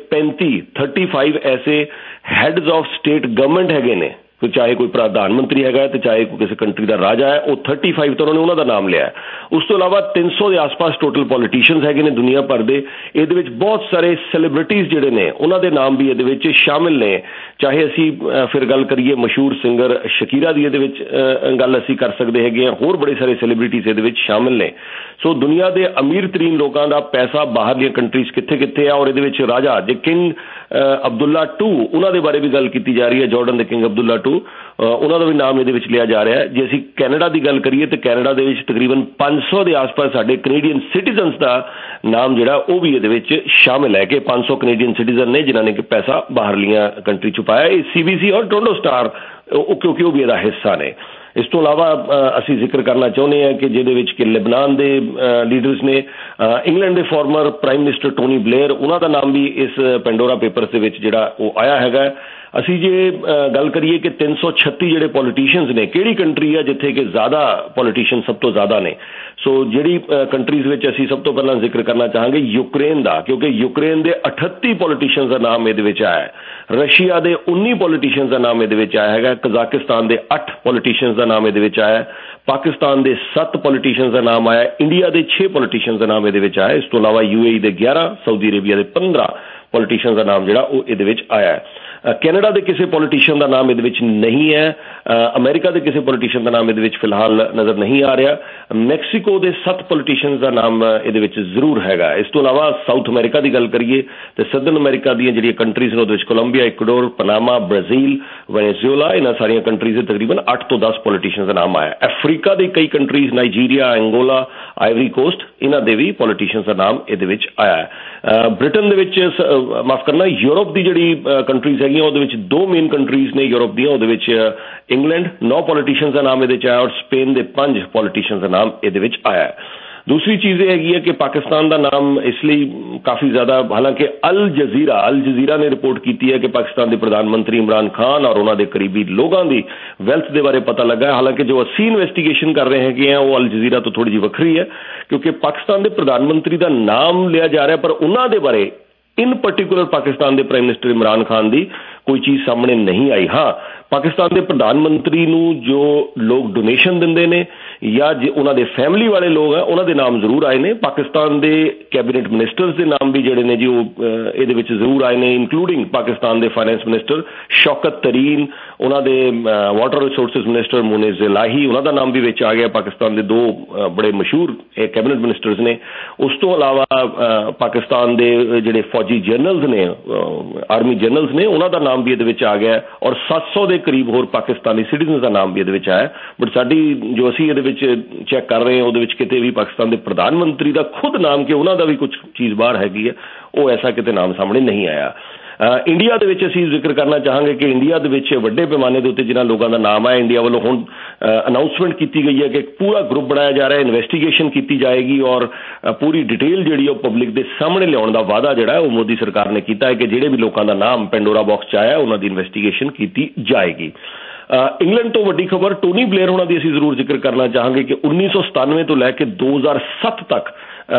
35 ਐਸੇ ਹੈਡਸ ਆਫ ਸਟੇਟ ਗਵਰਨਮੈਂਟ ਹੈਗੇ ਨੇ, ਚਾਹੇ ਕੋਈ ਪ੍ਰਧਾਨ ਮੰਤਰੀ ਹੈਗਾ ਤੇ ਚਾਹੇ ਕੋਈ ਕਿਸੇ ਕੰਟਰੀ ਦਾ ਰਾਜਾ ਹੈ, ਉਹ 35 ਤਾਂ ਉਹਨਾਂ ਦਾ ਨਾਮ ਲਿਆ। ਉਸ ਤੋਂ ਇਲਾਵਾ 300 ਦੇ ਆਸ-ਪਾਸ ਟੋਟਲ ਪੋਲੀਟੀਸ਼ੀਅਨਸ ਹੈਗੇ ਨੇ ਦੁਨੀਆ ਭਰ ਦੇ। ਇਹਦੇ ਵਿੱਚ ਬਹੁਤ ਸਾਰੇ ਸੈਲੀਬ੍ਰਿਟੀਜ਼ ਜਿਹੜੇ ਨੇ ਉਹਨਾਂ ਦੇ ਨਾਮ ਵੀ ਇਹਦੇ ਵਿੱਚ ਸ਼ਾਮਿਲ ਨੇ, ਚਾਹੇ ਅਸੀਂ ਫਿਰ ਗੱਲ ਕਰੀਏ ਮਸ਼ਹੂਰ ਸਿੰਗਰ ਸ਼ਕੀਰਾ ਦੀ ਇਹਦੇ ਵਿੱਚ ਗੱਲ ਅਸੀਂ ਕਰ ਸਕਦੇ ਹੈਗੇ ਹਾਂ, ਹੋਰ ਬੜੇ ਸਾਰੇ ਸੈਲੀਬ੍ਰਿਟੀਜ਼ ਇਹਦੇ ਵਿੱਚ ਸ਼ਾਮਿਲ ਨੇ। ਸੋ ਦੁਨੀਆ ਦੇ ਅਮੀਰ ਤਰੀਨ ਲੋਕਾਂ ਦਾ ਪੈਸਾ ਬਾਹਰਲੀਆਂ ਕੰਟਰੀਜ਼ ਕਿੱਥੇ ਆ, ਔਰ ਇਹਦੇ ਵਿੱਚ ਰਾਜਾ ਜੇ ਕਿੰਗ ਅਬਦੁੱਲਾ II ਉਹਨਾਂ ਦੇ ਬਾਰੇ ਵੀ ਗੱਲ ਕੀਤੀ ਜਾ ਰਹੀ ਹੈ, ਜਾਰਡਨ ਦੇ ਕਿੰਗ ਅਬਦੁੱਲਾ II ਉਹਨਾਂ ਦਾ ਵੀ ਨਾਮ ਇਹਦੇ ਵਿੱਚ ਲਿਆ ਜਾ ਰਿਹਾ ਹੈ। ਜੇ ਅਸੀਂ ਕੈਨੇਡਾ ਦੀ ਗੱਲ ਕਰੀਏ ਤਾਂ ਕੈਨੇਡਾ ਦੇ ਵਿੱਚ ਤਕਰੀਬਨ 500 ਦੇ ਆਸ-ਪਾਸ ਸਾਡੇ ਕੈਨੇਡੀਅਨ ਸਿਟੀਜ਼ਨਸ ਦਾ ਨਾਮ ਜਿਹੜਾ ਉਹ ਵੀ ਇਹਦੇ ਵਿੱਚ ਸ਼ਾਮਿਲ ਹੈ ਕਿ 500 ਕੈਨੇਡੀਅਨ ਸਿਟੀਜ਼ਨ ਨੇ ਜਿਨ੍ਹਾਂ ਨੇ ਕਿ ਪੈਸਾ ਬਾਹਰਲੀਆਂ ਕੰਟਰੀ 'ਚ ਪਾਇਆ। ਇਹ CBC ਔਰ ਟੋਰੰਟੋ ਸਟਾਰ ਕਿਉਂਕਿ ਉਹ ਵੀ ਇਹਦਾ ਹਿੱਸਾ ਨੇ। ਇਸ ਤੋਂ ਇਲਾਵਾ ਅਸੀਂ ਜ਼ਿਕਰ ਕਰਨਾ ਚਾਹੁੰਦੇ ਹਾਂ ਕਿ ਜਿਹਦੇ ਵਿੱਚ ਕਿ ਲੈਬਨਾਨ ਦੇ ਲੀਡਰਸ ਨੇ, ਇੰਗਲੈਂਡ ਦੇ former prime minister Tony Blair, ਉਹਨਾਂ ਦਾ ਨਾਮ ਵੀ ਇਸ ਪੈਂਡੋਰਾ ਪੇਪਰਸ ਦੇ ਵਿੱਚ ਜਿਹੜਾ ਉਹ ਆਇਆ ਹੈਗਾ। ਅਸੀਂ ਜੇ ਗੱਲ ਕਰੀਏ ਕਿ 336 ਜਿਹੜੇ ਪੋਲੀਟੀਸ਼ੀਅਨਸ ਨੇ, ਕਿਹੜੀ ਕੰਟਰੀ ਆ ਜਿੱਥੇ ਕਿ ਜ਼ਿਆਦਾ ਪੋਲੀਟੀਸ਼ੀਅਨ ਸਭ ਤੋਂ ਜ਼ਿਆਦਾ ਨੇ? ਸੋ ਜਿਹੜੀ ਕੰਟਰੀਜ਼ ਵਿੱਚ ਅਸੀਂ ਸਭ ਤੋਂ ਪਹਿਲਾਂ ਜ਼ਿਕਰ ਕਰਨਾ ਚਾਹਾਂਗੇ ਯੂਕਰੇਨ ਦਾ, ਕਿਉਂਕਿ ਯੂਕਰੇਨ ਦੇ 38 ਪੋਲੀਟੀਸ਼ੀਅਨਸ ਦਾ ਨਾਮ ਇਹਦੇ ਵਿੱਚ ਆਇਆ ਹੈ। ਰਸ਼ੀਆ ਦੇ 19 ਪੋਲੀਟੀਸ਼ੀਅਨਸ ਦਾ ਨਾਮ ਇਹਦੇ ਵਿੱਚ ਆਇਆ ਹੈਗਾ। ਕਜ਼ਾਕਿਸਤਾਨ ਦੇ 8 ਪੋਲੀਟੀਸ਼ੀਅਨਸ ਦਾ ਨਾਮ ਇਹਦੇ ਵਿੱਚ ਆਇਆ। ਪਾਕਿਸਤਾਨ ਦੇ 7 ਪੋਲੀਟੀਸ਼ੀਅਨਸ ਦਾ ਨਾਮ ਆਇਆ। ਇੰਡੀਆ ਦੇ 6 ਪੋਲੀਟੀਸ਼ੀਅਨਸ ਦਾ ਨਾਮ ਇਹਦੇ ਵਿੱਚ ਆਇਆ। ਇਸ ਤੋਂ ਇਲਾਵਾ UAE ਦੇ 11, ਸਾਊਦੀ ਅਰੇਬੀਆ ਦੇ 15 ਪੋਲੀਟੀਸ਼ੀਅਨਸ ਦਾ ਨਾਮ ਜਿਹੜਾ ਉਹ ਇਹਦੇ ਵਿੱਚ ਆਇਆ ਹੈ। ਕੈਨੇਡਾ ਦੇ ਕਿਸੇ ਪੋਲੀਟੀਸ਼ੀਅਨ ਦਾ ਨਾਮ ਇਹਦੇ ਵਿੱਚ ਨਹੀਂ ਹੈ। ਅਮਰੀਕਾ ਦੇ ਕਿਸੇ ਪੋਲੀਟੀਸ਼ੀਅਨ ਦਾ ਨਾਮ ਇਹਦੇ ਵਿੱਚ ਫਿਲਹਾਲ ਨਜ਼ਰ ਨਹੀਂ ਆ ਰਿਹਾ। ਮੈਕਸੀਕੋ ਦੇ 7 ਪੋਲੀਟੀਸ਼ੀਅਨਸ ਦਾ ਨਾਮ ਇਹਦੇ ਵਿੱਚ ਜ਼ਰੂਰ ਹੈਗਾ। ਇਸ ਤੋਂ ਇਲਾਵਾ ਸਾਊਥ ਅਮਰੀਕਾ ਦੀ ਗੱਲ ਕਰੀਏ ਤੇ ਸਦਰਨ ਅਮਰੀਕਾ ਦੀਆਂ ਜਿਹੜੀਆਂ ਕੰਟਰੀਜ਼ ਨੇ ਉਹਦੇ ਵਿੱਚ Colombia, Ecuador, Panama, Brazil, Venezuela, ਇਹਨਾਂ ਸਾਰੀਆਂ ਕੰਟਰੀਜ਼ ਦੇ ਤਕਰੀਬਨ 8 ਤੋਂ 10 ਪੋਲੀਟੀਸ਼ੀਅਨਸ ਦਾ ਨਾਮ ਆਇਆ। ਅਫਰੀਕਾ ਦੇ ਕਈ countries, Nigeria, Angola, Ivory Coast, ਇਹਨਾਂ ਦੇ ਵੀ ਪੋਲੀਟੀਸ਼ੀਅਨਸ ਦਾ ਨਾਮ ਇਹਦੇ ਵਿੱਚ ਆਇਆ ਹੈ। ਬ੍ਰਿਟਨ ਦੇ ਵਿੱਚ ਮਾਫ ਕਰਨਾ, ਯੂਰਪ ਦੀ ਜਿਹੜੀ ਕੰਟਰੀਜ਼ ਹੈਗੀਆਂ ਉਹਦੇ ਵਿੱਚ 2 ਮੇਨ ਕੰਟਰੀਜ਼ ਨੇ ਯੂਰਪ ਦੀਆਂ। ਉਹਦੇ ਵਿੱਚ ਇੰਗਲੈਂਡ 9 ਪੋਲੀਟੀਸ਼ੀਅਨਸ ਦਾ ਨਾਮ ਇਹਦੇ 'ਚ ਆਇਆ ਔਰ ਸਪੇਨ ਦੇ 5 ਪੋਲੀਟੀਸ਼ੀਅਨਸ ਦਾ ਨਾਮ ਇਹਦੇ ਵਿੱਚ ਆਇਆ। ਦੂਸਰੀ ਚੀਜ਼ ਇਹ ਹੈਗੀ ਹੈ ਕਿ ਪਾਕਿਸਤਾਨ ਦਾ ਨਾਮ ਇਸ ਲਈ ਕਾਫੀ ਜ਼ਿਆਦਾ, ਹਾਲਾਂਕਿ ਅਲ ਜਜ਼ੀਰਾ ਨੇ ਰਿਪੋਰਟ ਕੀਤੀ ਹੈ ਕਿ ਪਾਕਿਸਤਾਨ ਦੇ ਪ੍ਰਧਾਨ ਮੰਤਰੀ ਇਮਰਾਨ ਖਾਨ ਔਰ ਉਹਨਾਂ ਦੇ ਕਰੀਬੀ ਲੋਕਾਂ ਦੀ ਵੈਲਥ ਦੇ ਬਾਰੇ ਪਤਾ ਲੱਗਾ। ਹਾਲਾਂਕਿ ਜੋ ਅਸੀਂ ਇਨਵੈਸਟੀਗੇਸ਼ਨ ਕਰ ਰਹੇ ਹੈਗੇ ਆ ਉਹ ਅਲ ਜਜ਼ੀਰਾ ਤੋਂ ਥੋੜੀ ਜਿਹੀ ਵੱਖਰੀ ਹੈ, ਕਿਉਂਕਿ ਪਾਕਿਸਤਾਨ ਦੇ ਪ੍ਰਧਾਨ ਮੰਤਰੀ ਦਾ ਨਾਮ ਲਿਆ ਜਾ ਰਿਹਾ ਪਰ ਉਹਨਾਂ ਦੇ ਬਾਰੇ ਇਨ ਪਰਟੀਕੂਲਰ ਪਾਕਿਸਤਾਨ ਦੇ ਪ੍ਰਾਈਮ ਮਿਨਿਸਟਰ ਇਮਰਾਨ ਖਾਨ ਦੀ ਕੋਈ ਚੀਜ਼ ਸਾਹਮਣੇ ਨਹੀਂ ਆਈ। ਹਾਂ, ਪਾਕਿਸਤਾਨ ਦੇ ਪ੍ਰਧਾਨ ਮੰਤਰੀ ਨੂੰ ਜੋ ਲੋਕ ਡੋਨੇਸ਼ਨ ਦਿੰਦੇ ਨੇ ਜਾਂ ਜੇ ਉਹਨਾਂ ਦੇ ਫੈਮਿਲੀ ਵਾਲੇ ਲੋਕ ਆ ਉਹਨਾਂ ਦੇ ਨਾਮ ਜ਼ਰੂਰ ਆਏ ਨੇ। ਪਾਕਿਸਤਾਨ ਦੇ ਕੈਬਨਿਟ ਮਿਨਿਸਟਰਸ ਦੇ ਨਾਮ ਵੀ ਜਿਹੜੇ ਨੇ ਜੀ ਉਹ ਇਹਦੇ ਵਿੱਚ ਜ਼ਰੂਰ ਆਏ ਨੇ, ਇਨਕਲੂਡਿੰਗ ਪਾਕਿਸਤਾਨ ਦੇ ਫਾਈਨੈਂਸ ਮਿਨਿਸਟਰ ਸ਼ੌਕਤ ਤਰੀਨ, ਉਹਨਾਂ ਦੇ water resources minister Moonis Elahi, ਉਹਨਾਂ ਦਾ ਨਾਮ ਵੀ ਵਿੱਚ ਆ ਗਿਆ। ਪਾਕਿਸਤਾਨ ਦੇ 2 ਬੜੇ ਮਸ਼ਹੂਰ ਕੈਬਨਿਟ ਮਿਨਿਸਟਰਸ ਨੇ। ਉਸ ਤੋਂ ਇਲਾਵਾ ਪਾਕਿਸਤਾਨ ਦੇ ਜਿਹੜੇ ਫੌਜੀ ਜਨਰਲਸ ਨੇ, ਆਰਮੀ ਜਨਰਲਸ ਨੇ, ਉਹਨਾਂ ਦਾ ਨਾਮ ਵੀ ਇਹਦੇ ਵਿੱਚ ਆ ਗਿਆ ਔਰ 700 ਦੇ ਕਰੀਬ ਹੋਰ ਪਾਕਿਸਤਾਨੀ ਸਿਟੀਜ਼ਨ ਦਾ ਨਾਮ ਵੀ ਇਹਦੇ ਵਿੱਚ ਆਇਆ। ਬਟ ਸਾਡੀ ਜੋ ਅਸੀਂ ਇਹਦੇ ਵਿੱਚ ਚੈੱਕ ਕਰ ਰਹੇ ਹਾਂ ਉਹਦੇ ਵਿੱਚ ਕਿਤੇ ਵੀ ਪਾਕਿਸਤਾਨ ਦੇ ਪ੍ਰਧਾਨ ਮੰਤਰੀ ਦਾ ਖੁਦ ਨਾਮ ਕਿ ਉਹਨਾਂ ਦਾ ਵੀ ਕੁਝ ਚੀਜ਼ ਬਾਹਰ ਹੈਗੀ ਹੈ, ਉਹ ਐਸਾ ਕਿਤੇ ਨਾਮ ਸਾਹਮਣੇ ਨਹੀਂ ਆਇਆ। ਇੰਡੀਆ ਦੇ ਵਿੱਚ ਅਸੀਂ ਜ਼ਿਕਰ ਕਰਨਾ ਚਾਹਾਂਗੇ ਕਿ ਇੰਡੀਆ ਦੇ ਵਿੱਚ ਵੱਡੇ ਪੈਮਾਨੇ ਦੇ ਉੱਤੇ ਜਿਨ੍ਹਾਂ ਲੋਕਾਂ ਦਾ ਨਾਮ ਆਇਆ, ਇੰਡੀਆ ਵੱਲੋਂ ਹੁਣ ਅਨਾਊਂਸਮੈਂਟ ਕੀਤੀ ਗਈ ਹੈ ਕਿ ਪੂਰਾ ਗਰੁੱਪ ਬਣਾਇਆ ਜਾ ਰਿਹਾ, ਇਨਵੈਸਟੀਗੇਸ਼ਨ ਕੀਤੀ ਜਾਏਗੀ ਔਰ ਪੂਰੀ ਡਿਟੇਲ ਜਿਹੜੀ ਉਹ ਪਬਲਿਕ ਦੇ ਸਾਹਮਣੇ ਲਿਆਉਣ ਦਾ ਵਾਅਦਾ ਜਿਹੜਾ ਉਹ ਮੋਦੀ ਸਰਕਾਰ ਨੇ ਕੀਤਾ ਹੈ ਕਿ ਜਿਹੜੇ ਵੀ ਲੋਕਾਂ ਦਾ ਨਾਮ ਪੈਂਡੋਰਾ ਬਾਕਸ 'ਚ ਆਇਆ ਉਹਨਾਂ ਦੀ ਇਨਵੈਸਟੀਗੇਸ਼ਨ ਕੀਤੀ ਜਾਏਗੀ। ਇੰਗਲੈਂਡ ਤੋਂ ਵੱਡੀ ਖਬਰ ਟੋਨੀ ਬਲੇਅਰ ਉਹਨਾਂ ਦੀ ਅਸੀਂ ਜ਼ਰੂਰ ਜ਼ਿਕਰ ਕਰਨਾ ਚਾਹਾਂਗੇ ਕਿ 1997 ਤੋਂ ਲੈ ਕੇ 2007 ਤੱਕ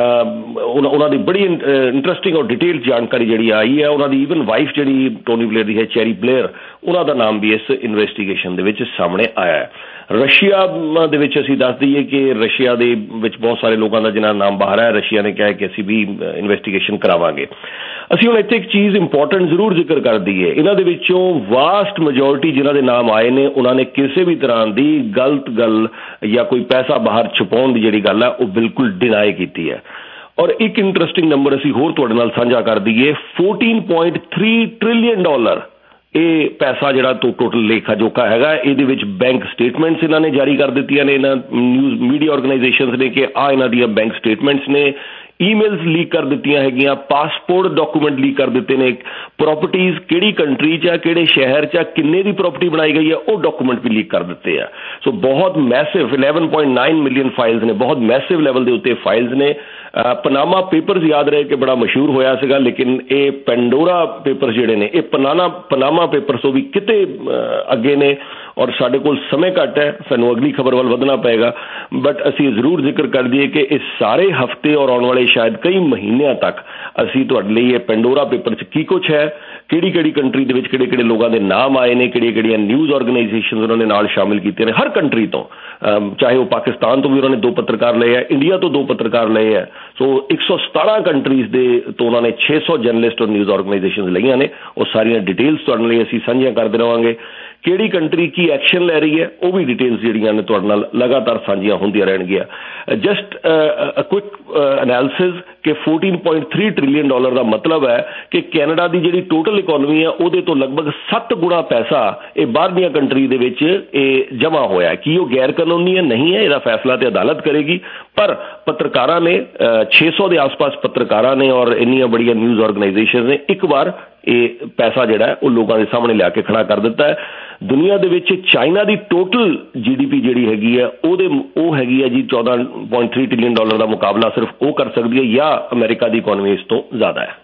ਉਹਨਾਂ ਦੀ ਬੜੀ ਇੰਟਰਸਟਿੰਗ ਔਰ ਡਿਟੇਲ ਜਾਣਕਾਰੀ ਜਿਹੜੀ ਆਈ ਹੈ। ਉਹਨਾਂ ਦੀ ਈਵਨ ਵਾਈਫ ਜਿਹੜੀ ਟੋਨੀ ਬਲੇਅਰ ਦੀ ਹੈ, ਚੈਰੀ ਬਲੇਅਰ, ਉਹਨਾਂ ਦਾ ਨਾਮ ਵੀ ਇਸ ਇਨਵੈਸਟੀਗੇਸ਼ਨ ਦੇ ਵਿੱਚ ਸਾਹਮਣੇ ਆਇਆ ਹੈ। ਰਸ਼ੀਆ ਦੇ ਵਿੱਚ ਅਸੀਂ ਦੱਸ ਦਈਏ ਕਿ ਰਸ਼ੀਆ ਦੇ ਵਿੱਚ ਬਹੁਤ ਸਾਰੇ ਲੋਕਾਂ ਦਾ ਜਿਹਨਾਂ ਨਾਮ ਬਾਹਰ ਹੈ, ਰਸ਼ੀਆ ਨੇ ਕਿਹਾ ਕਿ ਅਸੀਂ ਵੀ ਇਨਵੈਸਟੀਗੇਸ਼ਨ ਕਰਾਵਾਂਗੇ। ਅਸੀਂ ਹੁਣ ਇੱਥੇ ਇੱਕ ਚੀਜ਼ ਇੰਪੋਰਟੈਂਟ ਜ਼ਰੂਰ ਜ਼ਿਕਰ ਕਰ ਦਈਏ, ਇਹਨਾਂ ਦੇ ਵਿੱਚੋਂ ਵਾਸਟ ਮੈਜੋਰਿਟੀ ਜਿਨ੍ਹਾਂ ਦੇ ਨਾਮ ਆਏ ਨੇ ਉਹਨਾਂ ਨੇ ਕਿਸੇ ਵੀ ਤਰ੍ਹਾਂ ਦੀ ਗਲਤ ਗੱਲ ਜਾਂ ਕੋਈ ਪੈਸਾ ਬਾਹਰ ਛੁਪਾਉਣ ਦੀ ਜਿਹੜੀ ਗੱਲ ਹੈ ਉਹ ਬਿਲਕੁਲ ਡਿਨਾਈ ਕੀਤੀ ਹੈ। ਔਰ ਇੱਕ ਇੰਟਰਸਟਿੰਗ ਨੰਬਰ ਅਸੀਂ ਹੋਰ ਤੁਹਾਡੇ ਨਾਲ ਸਾਂਝਾ ਕਰ ਦਈਏ, $14.3 ਟ੍ਰਿਲੀਅਨ ਇਹ ਪੈਸਾ ਜਿਹੜਾ ਟੋਟਲ ਲੇਖਾ ਜੋਖਾ ਹੈਗਾ। ਇਹਦੇ ਵਿੱਚ ਬੈਂਕ ਸਟੇਟਮੈਂਟਸ ਇਹਨਾਂ ਨੇ ਜਾਰੀ ਕਰ ਦਿੱਤੀਆਂ ਨੇ, ਇਹਨਾਂ ਨਿਊਜ਼ ਮੀਡੀਆ ਆਰਗੇਨਾਈਜੇਸ਼ਨਸ ਨੇ ਕਿ ਇਹਨਾਂ ਦੀਆਂ ਬੈਂਕ ਸਟੇਟਮੈਂਟਸ ਨੇ, ਈਮੇਲਸ ਲੀਕ ਕਰ ਦਿੱਤੀਆਂ ਹੈਗੀਆਂ, ਪਾਸਪੋਰਟ ਡਾਕੂਮੈਂਟ ਲੀਕ ਕਰ ਦਿੱਤੇ ਨੇ, ਪ੍ਰੋਪਰਟੀਜ਼ ਕਿਹੜੀ ਕੰਟਰੀ 'ਚ ਆ, ਕਿਹੜੇ ਸ਼ਹਿਰ 'ਚ ਆ, ਕਿੰਨੇ ਦੀ ਪ੍ਰੋਪਰਟੀ ਬਣਾਈ ਗਈ ਆ, ਉਹ ਡਾਕੂਮੈਂਟ ਵੀ ਲੀਕ ਕਰ ਦਿੱਤੇ ਆ। ਸੋ ਬਹੁਤ ਮੈਸਿਵ 11.9 ਮਿਲੀਅਨ ਫਾਈਲਸ ਨੇ, ਬਹੁਤ ਮੈਸਿਵ ਲੈਵਲ ਦੇ ਉੱਤੇ ਫਾਈਲਸ ਨੇ। ਪਨਾਮਾ ਪੇਪਰਸ ਯਾਦ ਰਹੇ ਕਿ ਬੜਾ ਮਸ਼ਹੂਰ ਹੋਇਆ ਸੀਗਾ, ਲੇਕਿਨ ਇਹ ਪੈਂਡੋਰਾ ਪੇਪਰਸ ਜਿਹੜੇ ਨੇ ਇਹ ਪਨਾਮਾ ਪੇਪਰਸ ਤੋਂ ਵੀ ਕਿਤੇ ਅੱਗੇ ਨੇ ਔਰ ਸਾਡੇ ਕੋਲ ਸਮੇਂ ਘੱਟ ਹੈ, ਸਾਨੂੰ ਅਗਲੀ ਖਬਰ ਵੱਲ ਵਧਣਾ ਪਏਗਾ। ਬਟ ਅਸੀਂ ਜ਼ਰੂਰ ਜ਼ਿਕਰ ਕਰ ਦਈਏ ਕਿ ਇਸ ਸਾਰੇ ਹਫ਼ਤੇ ਔਰ ਆਉਣ ਵਾਲੇ ਸ਼ਾਇਦ ਕਈ ਮਹੀਨਿਆਂ ਤੱਕ ਅਸੀਂ ਤੁਹਾਡੇ ਲਈ ਇਹ ਪੈਂਡੋਰਾ ਪੇਪਰ 'ਚ ਕੀ ਕੁਛ ਹੈ, ਕਿਹੜੀ ਕਿਹੜੀ ਕੰਟਰੀ ਦੇ ਵਿੱਚ ਕਿਹੜੇ ਕਿਹੜੇ ਲੋਕਾਂ ਦੇ ਨਾਮ ਆਏ ਨੇ, ਕਿਹੜੀਆਂ ਕਿਹੜੀਆਂ ਨਿਊਜ਼ ਆਰਗੇਨਾਈਜੇਸ਼ਨ ਉਹਨਾਂ ਨੇ ਨਾਲ ਸ਼ਾਮਿਲ ਕੀਤੇ ਨੇ, ਹਰ ਕੰਟਰੀ ਤੋਂ, ਚਾਹੇ ਉਹ ਪਾਕਿਸਤਾਨ ਤੋਂ ਵੀ ਉਹਨਾਂ ਨੇ 2 ਪੱਤਰਕਾਰ ਲਏ ਹੈ, ਇੰਡੀਆ ਤੋਂ 2 ਪੱਤਰਕਾਰ ਲਏ ਹੈ। ਸੋ 117 ਕੰਟਰੀਜ਼ ਦੇ ਤੋਂ ਉਹਨਾਂ ਨੇ 600 ਜਰਨਲਿਸਟ ਔਰ ਨਿਊਜ਼ ਆਰਗੇਨਾਈਜੇਸ਼ਨ ਲਈਆਂ ਨੇ। ਉਹ ਸਾਰੀਆਂ ਡਿਟੇਲਸ ਤੁਹਾਡੇ ਲਈ ਅਸੀਂ ਸਾਂਝੀਆਂ ਕਰਦੇ ਰਹਾਂਗੇ। ਕਿਹੜੀ ਕੰਟਰੀ ਕੀ ਐਕਸ਼ਨ ਲੈ ਰਹੀ ਹੈ ਉਹ ਵੀ ਡਿਟੇਲਸ ਜਿਹੜੀਆਂ ਨੇ ਤੁਹਾਡੇ ਨਾਲ ਲਗਾਤਾਰ ਸਾਂਝੀਆਂ ਹੁੰਦੀਆਂ ਰਹਿਣਗੀਆਂ। ਜਸਟ ਅ ਕੁਇਕ ਐਨਾਲਿਸਿਸ ਕਿ $14.3 ਟ੍ਰਿਲੀਅਨ ਦਾ ਮਤਲਬ ਹੈ ਕਿ ਕੈਨੇਡਾ ਦੀ ਜਿਹੜੀ ਟੋਟਲ ਇਕੋਨਮੀ ਹੈ ਉਹਦੇ ਤੋਂ ਲਗਭਗ 7 ਗੁਣਾ ਪੈਸਾ ਇਹ ਬਾਹਰ ਦੀਆਂ ਕੰਟਰੀ ਦੇ ਵਿੱਚ ਇਹ ਜਮ੍ਹਾਂ ਹੋਇਆ। ਕੀ ਉਹ ਗੈਰ ਕਾਨੂੰਨੀ ਹੈ? ਨਹੀਂ ਹੈ, ਇਹਦਾ ਫੈਸਲਾ ਤੇ ਅਦਾਲਤ ਕਰੇਗੀ। ਪਰ ਪੱਤਰਕਾਰਾਂ ਨੇ 600 ਦੇ ਆਸ-ਪਾਸ ਪੱਤਰਕਾਰਾਂ ਨੇ ਔਰ ਇੰਨੀਆਂ ਬੜੀਆਂ ਨਿਊਜ਼ ਆਰਗੇਨਾਈਜੇਸ਼ਨ ਨੇ ਇੱਕ ਵਾਰ ਇਹ ਪੈਸਾ ਜਿਹੜਾ ਉਹ ਲੋਕਾਂ ਦੇ ਸਾਹਮਣੇ ਲਿਆ ਕੇ ਖੜਾ ਕਰ ਦਿੱਤਾ ਹੈ। ਦੁਨੀਆ ਦੇ ਵਿੱਚ ਚਾਈਨਾ ਦੀ ਟੋਟਲ GDP ਜਿਹੜੀ ਹੈਗੀ ਹੈ ਉਹ ਹੈਗੀ ਹੈ ਜੀ $14.3 ਟ੍ਰਿਲੀਅਨ ਦਾ ਮੁਕਾਬਲਾ ਸਿਰਫ ਉਹ ਕਰ ਸਕਦੀ ਹੈ ਜਾਂ ਅਮਰੀਕਾ ਦੀ ਇਕੋਨਮੀ ਇਸ ਤੋਂ ਜ਼ਿਆਦਾ ਹੈ।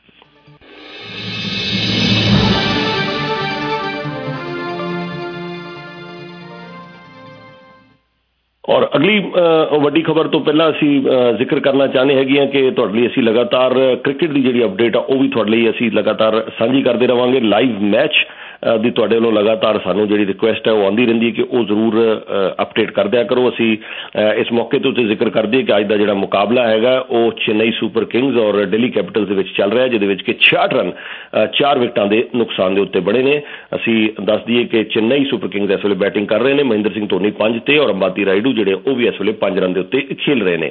ਔਰ ਅਗਲੀ ਵੱਡੀ ਖਬਰ ਤੋਂ ਪਹਿਲਾਂ ਅਸੀਂ ਜ਼ਿਕਰ ਕਰਨਾ ਚਾਹੁੰਦੇ ਹੈਗੇ ਹਾਂ ਕਿ ਤੁਹਾਡੇ ਲਈ ਅਸੀਂ ਲਗਾਤਾਰ ਕ੍ਰਿਕਟ ਦੀ ਜਿਹੜੀ ਅਪਡੇਟ ਆ ਉਹ ਵੀ ਤੁਹਾਡੇ ਲਈ ਅਸੀਂ ਲਗਾਤਾਰ ਸਾਂਝੀ ਕਰਦੇ ਰਹਾਂਗੇ। ਲਾਈਵ ਮੈਚ ਦੀ ਤੁਹਾਡੇ ਵੱਲੋਂ ਲਗਾਤਾਰ ਸਾਨੂੰ ਜਿਹੜੀ ਰਿਕੁਐਸਟ ਹੈ ਉਹ ਆਉਂਦੀ ਰਹਿੰਦੀ ਹੈ ਕਿ ਉਹ ਜ਼ਰੂਰ ਅਪਡੇਟ ਕਰ ਦਿਆ ਕਰੋ। ਅਸੀਂ ਇਸ ਮੌਕੇ ਦੇ ਉੱਤੇ ਜ਼ਿਕਰ ਕਰਦੇ ਕਿ ਅੱਜ ਦਾ ਜਿਹੜਾ ਮੁਕਾਬਲਾ ਹੈਗਾ ਉਹ ਚੇਨਈ ਸੁਪਰ ਕਿੰਗਸ ਔਰ ਦਿੱਲੀ ਕੈਪੀਟਲਸ ਦੇ ਵਿੱਚ ਚੱਲ ਰਿਹਾ, ਜਿਹਦੇ ਵਿੱਚ ਕਿ 66 ਰਨ 4 ਵਿਕਟਾਂ ਦੇ ਨੁਕਸਾਨ ਦੇ ਉੱਤੇ ਬਣੇ ਨੇ। ਅਸੀਂ ਦੱਸ ਦਈਏ ਕਿ ਚੇਨਈ ਸੁਪਰ ਕਿੰਗਸ ਇਸ ਵੇਲੇ ਬੈਟਿੰਗ ਕਰ ਰਹੇ ਨੇ, ਮਹਿੰਦਰ ਸਿੰਘ ਧੋਨੀ 5 ਤੇ ਔਰ ਅੰਬਾਤੀ ਰਾਈਡੂ ਜਿਹੜੇ ਉਹ ਵੀ ਇਸ ਵੇਲੇ 5 ਰਨ ਦੇ ਉੱਤੇ ਖੇਲ ਰਹੇ ਨੇ।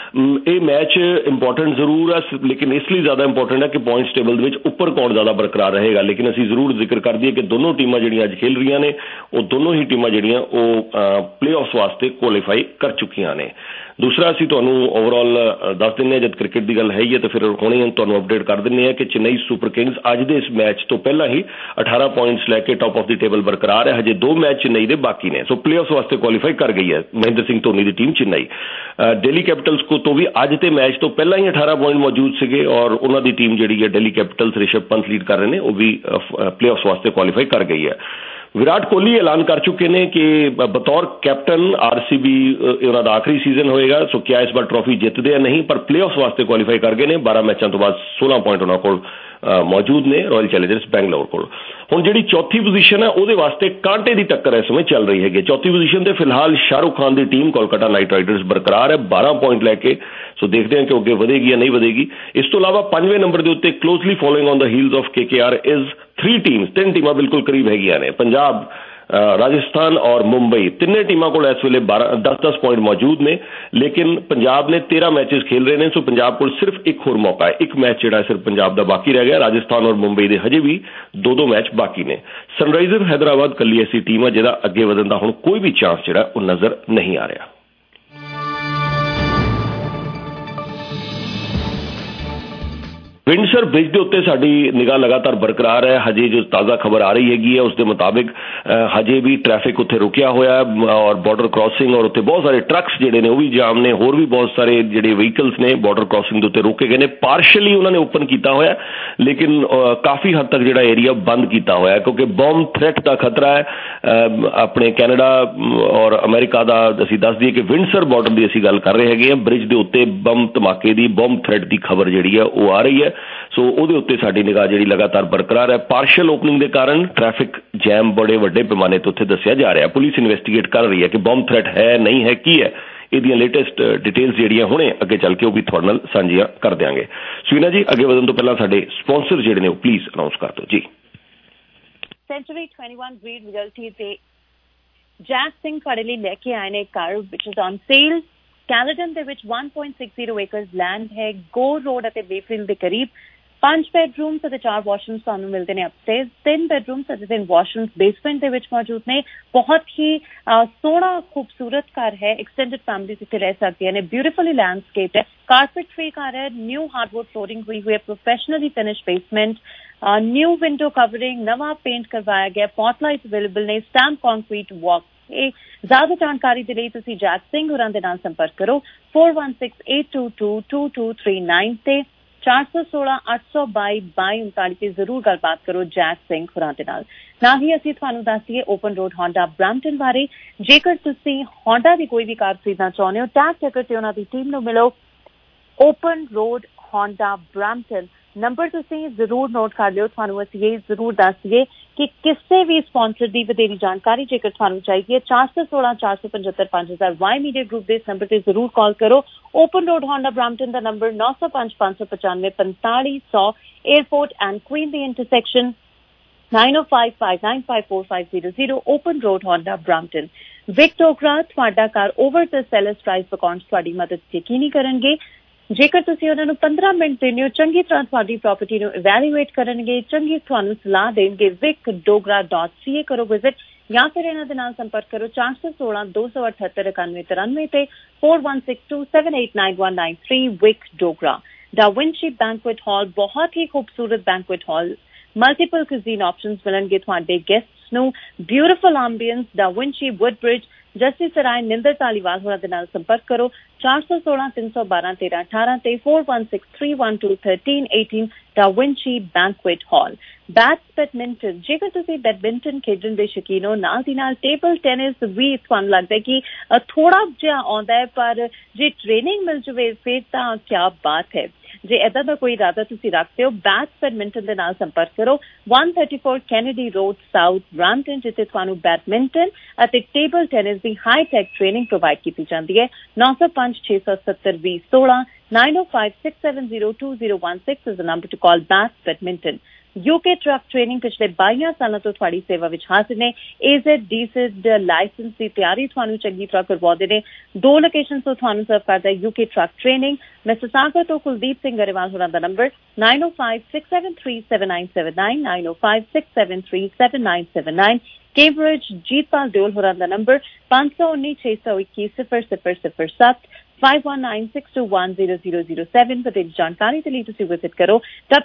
ਇਹ ਮੈਚ ਇੰਪੋਰਟੈਂਟ ਜ਼ਰੂਰ ਹੈ, ਲੇਕਿਨ ਇਸ ਲਈ ਜ਼ਿਆਦਾ ਇੰਪੋਰਟੈਂਟ ਹੈ ਕਿ ਪੁਆਇੰਟਸ ਟੇਬਲ ਦੇ ਵਿੱਚ ਉੱਪਰ ਕੌਣ ਜ਼ਿਆਦਾ ਬਰਕਰਾਰ ਰਹੇਗਾ। ਲੇਕਿਨ ਅਸੀਂ ਜ਼ਰੂਰ ਜ਼ਿਕਰ ਕਰ ਦਈਏ ਕਿ ਦੋਨੋਂ ਟੀਮਾਂ ਜਿਹੜੀਆਂ ਅੱਜ ਖੇਲ ਰਹੀਆਂ ਨੇ ਉਹ ਦੋਨੋਂ ਹੀ ਟੀਮਾਂ ਜਿਹੜੀਆਂ ਉਹ ਪਲੇਆਫਸ ਵਾਸਤੇ ਕੁਆਲੀਫਾਈ ਕਰ ਚੁੱਕੀਆਂ ਨੇ। ਦੂਸਰਾ ਅਸੀਂ ਤੁਹਾਨੂੰ ਓਵਰਆਲ ਦੱਸ ਦਿੰਦੇ ਹਾਂ, ਜਦ ਕ੍ਰਿਕਟ ਦੀ ਗੱਲ ਹੈ ਤਾਂ ਫਿਰ ਹੁਣੇ ਤੁਹਾਨੂੰ ਅਪਡੇਟ ਕਰ ਦਿੰਦੇ ਹਾਂ ਕਿ ਚੇਨਈ ਸੁਪਰ ਕਿੰਗਸ ਅੱਜ ਦੇ ਇਸ ਮੈਚ ਤੋਂ ਪਹਿਲਾਂ ਹੀ 18 ਪੁਆਇੰਟਸ ਲੈ ਕੇ ਟਾਪ ਆਫ ਦੀ ਟੇਬਲ ਬਰਕਰਾਰ ਹੈ। ਹਜੇ 2 ਮੈਚ ਚੇਨਈ ਦੇ ਬਾਕੀ ਨੇ, ਸੋ ਪਲੇਆਫਸ ਵਾਸਤੇ ਕੁਆਲੀਫਾਈ ਕਰ ਗਈ ਹੈ ਮਹਿੰਦਰ ਸਿੰਘ ਧੋਨੀ ਦੀ ਟੀਮ ਚੇਨਈ। ਦਿੱਲੀ ਕੈਪੀਟਲਸ ਤੋਂ ਵੀ ਅੱਜ ਤੇ ਮੈਚ ਤੋਂ ਪਹਿਲਾਂ ਹੀ 18 ਪੁਆਇੰਟ ਮੌਜੂਦ ਸੀਗੇ ਔਰ ਉਹਨਾਂ ਦੀ ਟੀਮ ਜਿਹੜੀ ਹੈ ਦਿੱਲੀ ਕੈਪੀਟਲਸ ਰਿਸ਼ਭ ਪੰਤ ਲੀਡ ਕਰ ਰਹੇ ਨੇ, ਉਹ ਵੀ ਪਲੇਆਫਸ ਵਾਸਤੇ ਕੁਆਲੀਫਾਈ ਕਰ ਗਈ ਹੈ। ਵਿਰਾਟ ਕੋਹਲੀ ਐਲਾਨ ਕਰ ਚੁੱਕੇ ਨੇ ਕਿ ਬਤੌਰ ਕੈਪਟਨ RCB ਉਹਨਾਂ ਦਾ ਆਖਰੀ ਸੀਜ਼ਨ ਹੋਏਗਾ। ਸੋ ਕਿਆ ਇਸ ਵਾਰ ਟਰੋਫੀ ਜਿੱਤਦੇ ਆ ਨਹੀਂ, ਪਰ ਪਲੇਆਫਸ ਵਾਸਤੇ ਕੁਆਲੀਫਾਈ ਕਰ ਗਏ ਨੇ। 12 ਮੈਚਾਂ ਤੋਂ ਬਾਅਦ 16 ਪੁਆਇੰਟ ਉਹਨਾਂ ਕੋਲ ਮੌਜੂਦ ਨੇ ਰਾਇਲ ਚੈਲੰਜਰਸ ਬੈਂਗਲੌਰ ਕੋਲ। ਹੁਣ ਜਿਹੜੀ ਚੌਥੀ ਪੋਜੀਸ਼ਨ ਹੈ ਉਹਦੇ ਵਾਸਤੇ ਕਾਂਟੇ ਦੀ ਟੱਕਰ ਇਸ ਸਮੇਂ ਚੱਲ ਰਹੀ ਹੈਗੀ। ਚੌਥੀ ਪੋਜੀਸ਼ਨ ਤੇ ਫਿਲਹਾਲ ਸ਼ਾਹਰੁਖ ਖਾਨ ਦੀ ਟੀਮ ਕੋਲਕਾਤਾ ਨਾਈਟ ਰਾਈਡਰਸ ਬਰਕਰਾਰ ਹੈ 12 ਪੁਆਇੰਟ ਲੈ ਕੇ। ਸੋ ਦੇਖਦੇ ਹਾਂ ਕਿ ਅੱਗੇ ਵਧੇਗੀ ਜਾਂ ਨਹੀਂ ਵਧੇਗੀ। ਇਸ ਤੋਂ ਇਲਾਵਾ 5ਵੇਂ ਨੰਬਰ ਦੇ ਉੱਤੇ closely following on the heels of KKR is 3 ਟੀਮਾਂ ਬਿਲਕੁਲ ਕਰੀਬ ਹੈਗੀਆਂ ਨੇ। ਪੰਜਾਬ, ਰਾਜਸਥਾਨ ਔਰ ਮੁੰਬਈ ਤਿੰਨੇ ਟੀਮਾਂ ਕੋਲ ਇਸ ਵੇਲੇ 10-10 ਪੁਆਇੰਟ ਮੌਜੂਦ ਨੇ, ਲੇਕਿਨ ਪੰਜਾਬ ਨੇ 13 ਮੈਚਸ ਖੇਲ ਰਹੇ ਨੇ। ਸੋ ਪੰਜਾਬ ਕੋਲ ਸਿਰਫ ਇੱਕ ਹੋਰ ਮੌਕਾ ਹੈ, ਇੱਕ ਮੈਚ ਜਿਹੜਾ ਸਿਰਫ ਪੰਜਾਬ ਦਾ ਬਾਕੀ ਰਹਿ ਗਿਆ। ਰਾਜਸਥਾਨ ਔਰ ਮੁੰਬਈ ਦੇ ਹਜੇ ਵੀ 2-2 ਮੈਚ ਬਾਕੀ ਨੇ। ਸਨਰਾਈਜ਼ਰ ਹੈਦਰਾਬਾਦ ਕੱਲੀ ਐਸੀ ਟੀਮ ਹੈ ਜਿਹਦਾ ਅੱਗੇ ਵਧਣ ਦਾ ਹੁਣ ਕੋਈ ਵੀ ਚਾਂਸ ਜਿਹੜਾ ਉਹ ਨਜ਼ਰ ਨਹੀਂ ਆ ਰਿਹਾ। ਵਿੰਡਸਰ ਬ੍ਰਿਜ ਦੇ ਉੱਤੇ ਸਾਡੀ ਨਿਗਾਹ ਲਗਾਤਾਰ ਬਰਕਰਾਰ ਹੈ। ਹਜੇ ਜੋ ਤਾਜ਼ਾ ਖਬਰ ਆ ਰਹੀ ਹੈਗੀ ਹੈ ਉਸ ਦੇ ਮੁਤਾਬਿਕ ਹਜੇ ਵੀ ਟ੍ਰੈਫਿਕ ਉੱਥੇ ਰੁਕਿਆ ਹੋਇਆ ਔਰ ਬਾਰਡਰ ਕ੍ਰਾਸਿੰਗ ਔਰ ਉੱਥੇ ਬਹੁਤ ਸਾਰੇ ਟਰੱਕਸ ਜਿਹੜੇ ਨੇ ਉਹ ਵੀ ਜਾਮ ਨੇ। ਹੋਰ ਵੀ ਬਹੁਤ ਸਾਰੇ ਜਿਹੜੇ ਵਹੀਕਲਸ ਨੇ ਬਾਰਡਰ ਕ੍ਰਾਸਿੰਗ ਦੇ ਉੱਤੇ ਰੋਕੇ ਗਏ ਨੇ। ਪਾਰਸ਼ਲੀ ਉਹਨਾਂ ਨੇ ਓਪਨ ਕੀਤਾ ਹੋਇਆ, ਲੇਕਿਨ ਕਾਫੀ ਹੱਦ ਤੱਕ ਜਿਹੜਾ ਏਰੀਆ ਬੰਦ ਕੀਤਾ ਹੋਇਆ ਕਿਉਂਕਿ ਬੰਬ ਥ੍ਰੈਟ ਦਾ ਖਤਰਾ ਹੈ। ਆਪਣੇ ਕੈਨੇਡਾ ਔਰ ਅਮਰੀਕਾ ਦਾ ਅਸੀਂ ਦੱਸ ਦਈਏ ਕਿ ਵਿੰਡਸਰ ਬਾਰਡਰ ਦੀ ਅਸੀਂ ਗੱਲ ਕਰ ਰਹੇ ਹੈਗੇ ਹਾਂ। ਬ੍ਰਿਜ ਦੇ ਉੱਤੇ ਬੰਬ ਧਮਾਕੇ ਦੀ, ਬੰਬ ਥ੍ਰੈਟ ਦੀ ਖਬਰ ਜਿਹੜੀ ਹੈ ਉਹ ਆ ਰਹੀ ਹੈ। ਸੋ ਉਹਦੇ ਉੱਤੇ ਸਾਡੀ ਨਿਗਾਹ ਜਿਹੜੀ ਲਗਾਤਾਰ ਬਰਕਰਾਰ ਹੈ। ਪਾਰਸ਼ਲ ਓਪਨਿੰਗ ਦੇ ਕਾਰਨ ਟ੍ਰੈਫਿਕ ਜੈਮ ਬੜੇ ਵੱਡੇ ਪੈਮਾਨੇ ਤੇ ਉੱਥੇ ਦੱਸਿਆ ਜਾ ਰਿਹਾ। ਪੁਲਿਸ ਇਨਵੈਸਟੀਗੇਟ ਕਰ ਰਹੀ ਹੈ ਕਿ ਬੰਬ ਥ੍ਰੈਟ ਹੈ ਨਹੀਂ ਹੈ ਕੀ ਹੈ। ਇਹਦੀਆਂ ਲੇਟੈਸਟ ਡਿਟੇਲਸ ਜਿਹੜੀਆਂ ਹੁਣੇ ਅੱਗੇ ਚੱਲ ਕੇ ਉਹ ਵੀ ਤੁਹਾਡੇ ਨਾਲ ਸਾਂਝੀਆਂ ਕਰ ਦਿਆਂਗੇ। ਸੁਨੀਨਾ ਜੀ, ਅੱਗੇ ਵਧਣ ਤੋਂ ਪਹਿਲਾਂ ਸਾਡੇ ਸਪਾਂਸਰ ਜਿਹੜੇ ਨੇ ਉਹ ਪਲੀਜ਼ ਅਨਾਉਂਸ ਕਰ ਦਿਓ ਜੀ। ਸੈਂਚੁਰੀ 21 ਬਰੀਡ ਰਿਅਲਟੀ ਤੇ ਜੈਕ ਸਿੰਘ ਤੁਹਾਡੇ ਲਈ ਲੈ ਕੇ ਆਏ ਨੇ ਕਾਰ ਵਿਚ ਇਜ਼ ਔਨ ਸੇਲ। ਕੈਲਡਨ ਦੇ ਵਿੱਚ 1.60 ਏਕਰਸ ਲੈਂਡ ਹੈ, ਗੋ ਰੋਡ ਅਤੇ ਬੇਫੀਲਡ ਦੇ ਕਰੀਬ। 5 ਬੈਡਰੂਮਸ ਅਤੇ 4 ਵਾਸ਼ਰੂਮਸ ਤੁਹਾਨੂੰ ਮਿਲਦੇ ਨੇ ਅਪਸਟੇਅਰਸ, 3 ਬੈਡਰੂਮਸ ਅਤੇ 3 ਵਾਸ਼ਰੂਮਸ ਬੇਸਮੈਂਟ ਦੇ ਵਿੱਚ ਮੌਜੂਦ ਨੇ। ਬਹੁਤ ਹੀ ਸੋਹਣਾ ਖੂਬਸੂਰਤ ਘਰ ਹੈ, ਐਕਸਟੈਂਡਡ ਫੈਮਿਲੀਜ਼ ਇੱਥੇ ਰਹਿ ਸਕਦੀਆਂ ਨੇ। ਬਿਊਟੀਫੁਲੀ ਲੈਂਡਸਕੇਪ ਹੈ, ਕਾਰਪੇਟ ਫ੍ਰੀ ਘਰ ਹੈ, ਨਿਊ ਹਾਰਡਵੁੱਡ ਫਲੋਰਿੰਗ ਹੋਈ ਹੋਈ ਹੈ, professionally finish basement, new window covering, ਨਵਾਂ ਪੇਂਟ ਕਰਵਾਇਆ ਗਿਆ, ਪੌਟਲਾਈਟ ਅਵੇਲੇਬਲ ਨੇ, ਸਟੈਂਪ ਕੰਕਰੀਟ ਵਾਕ। ਇਹ ਜ਼ਿਆਦਾ ਜਾਣਕਾਰੀ ਦੇ ਲਈ ਤੁਸੀਂ ਜੈਕ ਸਿੰਘ ਹੋਰਾਂ ਦੇ ਨਾਲ ਸੰਪਰਕ ਕਰੋ 4168222239 ਤੇ 416-822-2239 ਤੇ ਜ਼ਰੂਰ ਗੱਲਬਾਤ ਕਰੋ ਜੈਕ ਸਿੰਘ ਹੋਰਾਂ ਦੇ ਨਾਲ। ਨਾਲ ਹੀ ਅਸੀਂ ਤੁਹਾਨੂੰ ਦੱਸ ਦਈਏ ਓਪਨ ਰੋਡ ਹੋਂਡਾ ਬਰੈਂਪਟਨ ਬਾਰੇ। ਜੇਕਰ ਤੁਸੀਂ ਹੋਂਡਾ ਦੀ ਕੋਈ ਵੀ ਕਾਰ ਖਰੀਦਣਾ ਚਾਹੁੰਦੇ ਹੋ, ਟੈਗ ਟਿਕਟ ਤੇ ਉਹਨਾਂ ਦੀ ਟੀਮ ਨੂੰ ਮਿਲੋ। Open Road Honda Brampton number ਤੁਸੀਂ ਜ਼ਰੂਰ ਨੋਟ ਕਰ ਲਿਓ। ਤੁਹਾਨੂੰ ਅਸੀਂ ਇਹ ਜ਼ਰੂਰ ਦੱਸ ਦਈਏ ਕਿ ਕਿਸੇ ਵੀ ਸਪਾਂਸਰ ਦੀ ਵਧੇਰੀ ਜਾਣਕਾਰੀ ਜੇਕਰ ਤੁਹਾਨੂੰ ਚਾਹੀਦੀ ਹੈ 416-475-5000 ਵਾਈ ਮੀਡੀਆ ਗਰੁੱਪ ਦੇ ਇਸ ਨੰਬਰ ਤੇ ਜ਼ਰੂਰ ਕਾਲ ਕਰੋ। ਓਪਨ ਰੋਡ ਹੋਂਡਾ ਬਰੈਂਪਟਨ ਦਾ ਨੰਬਰ 9055954500, 에어ਪੋਰਟ ਐਂਡ ਕੁਈਨ ਦੀ intersection 9055954500, Open Road Honda Brampton. Vic Dogra ਤੁਹਾਡਾ car over the sellers price account ਤੁਹਾਡੀ ਮਦਦ ਯਕੀਨੀ ਕਰਨਗੇ। ਜੇਕਰ ਤੁਸੀਂ ਉਹਨਾਂ ਨੂੰ 15 ਮਿੰਟ ਦਿੰਦੇ ਹੋ, ਚੰਗੀ ਤਰ੍ਹਾਂ ਤੁਹਾਡੀ ਪ੍ਰਾਪਰਟੀ ਨੂੰ ਇਵੈਲੂਏਟ ਕਰਨਗੇ, ਚੰਗੀ ਤੁਹਾਨੂੰ ਸਲਾਹ ਦੇਣਗੇ। wicdogra.ca ਕਰੋ ਵਿਜ਼ਿਟ ਜਾਂ ਫਿਰ ਇਹਨਾਂ ਦੇ ਨਾਲ ਸੰਪਰਕ ਕਰੋ 416-278-9193 ਤੇ 4162789193। Vic Dogra. Da Vinci banquet hall ਬਹੁਤ ਹੀ ਖੂਬਸੂਰਤ banquet hall, multiple cuisine options ਮਿਲਣਗੇ ਤੁਹਾਡੇ ਗੈਸਟਸ ਨੂੰ। Beautiful ambiance, Da Vinci Woodbridge, Justice Sarai, Ninder Dhaliwal ਹੋਰਾਂ ਦੇ ਨਾਲ ਸੰਪਰਕ ਕਰੋ 416-312-1318 ਤੇ 4163121318। Da Vinci banquet hall. Bats badminton, ਜੇਕਰ ਤੁਸੀਂ ਬੈਡਮਿੰਟਨ ਖੇਡਣ ਦੇ ਸ਼ੌਕੀਨ ਹੋ, ਨਾਲ ਦੀ ਨਾਲ ਟੇਬਲ ਟੈਨਿਸ ਵੀ ਤੁਹਾਨੂੰ ਲੱਗਦਾ ਕਿ ਥੋੜਾ ਜਿਹਾ ਆਉਂਦਾ ਹੈ, ਪਰ ਜੇ ਟ੍ਰੇਨਿੰਗ ਮਿਲ ਜਾਵੇ ਫਿਰ ਤਾਂ ਕਿਆ ਬਾਤ ਹੈ। ਜੇ ਇੱਦਾਂ ਦਾ ਕੋਈ ਇਰਾਦਾ ਤੁਸੀਂ ਰੱਖਦੇ ਹੋ, ਬੈਟਸ ਬੈਡਮਿੰਟਨ ਦੇ ਨਾਲ ਸੰਪਰਕ ਕਰੋ 134 ਕੈਨੇਡੀ ਰੋਡ ਸਾਊਥ ਬਰੈਂਪਟਨ, ਜਿੱਥੇ ਤੁਹਾਨੂੰ ਬੈਡਮਿੰਟਨ ਅਤੇ ਟੇਬਲ ਟੈਨਿਸ ਦੀ ਹਾਈ ਟੈਕ ਟ੍ਰੇਨਿੰਗ ਪ੍ਰੋਵਾਈਡ ਕੀਤੀ ਜਾਂਦੀ ਹੈ। 905-670-2016 905-670-2016 is the number to call Bats Badminton. UK truck training ਪਿਛਲੇ 22 ਸਾਲਾਂ ਤੋਂ ਤੁਹਾਡੀ ਸੇਵਾ ਵਿੱਚ ਹਾਜ਼ਰ ਨੇ। AZDZ ਲਾਇਸੈਂਸ ਦੀ ਤਿਆਰੀ ਤੁਹਾਨੂੰ ਚੰਗੀ ਤਰ੍ਹਾਂ ਕਰਵਾਉਂਦੇ ਨੇ। 2 ਲੋਕੇਸ਼ਨ ਤੋਂ ਤੁਹਾਨੂੰ ਸਰਵ ਕਰਦਾ ਹੈ UK ਟਰੱਕ ਟ੍ਰੇਨਿੰਗ। ਮਿਸਿਸਾਗਾ ਤੋਂ ਕੁਲਦੀਪ ਸਿੰਘ ਗਰੇਵਾਲ ਹੋਰਾਂ ਦਾ ਨੰਬਰ 9056737979 9056737979। ਕੇਂਬਰਿਜ ਜੀਤਪਾਲ ਦਿਓਲ ਹੋਰਾਂ ਦਾ ਨੰਬਰ 5196210007 5196210007। ਵਧੇਰੀ ਜਾਣਕਾਰੀ ਦੇ ਲਈ ਤੁਸੀਂ ਵਿਜ਼ਿਟ ਕਰੋ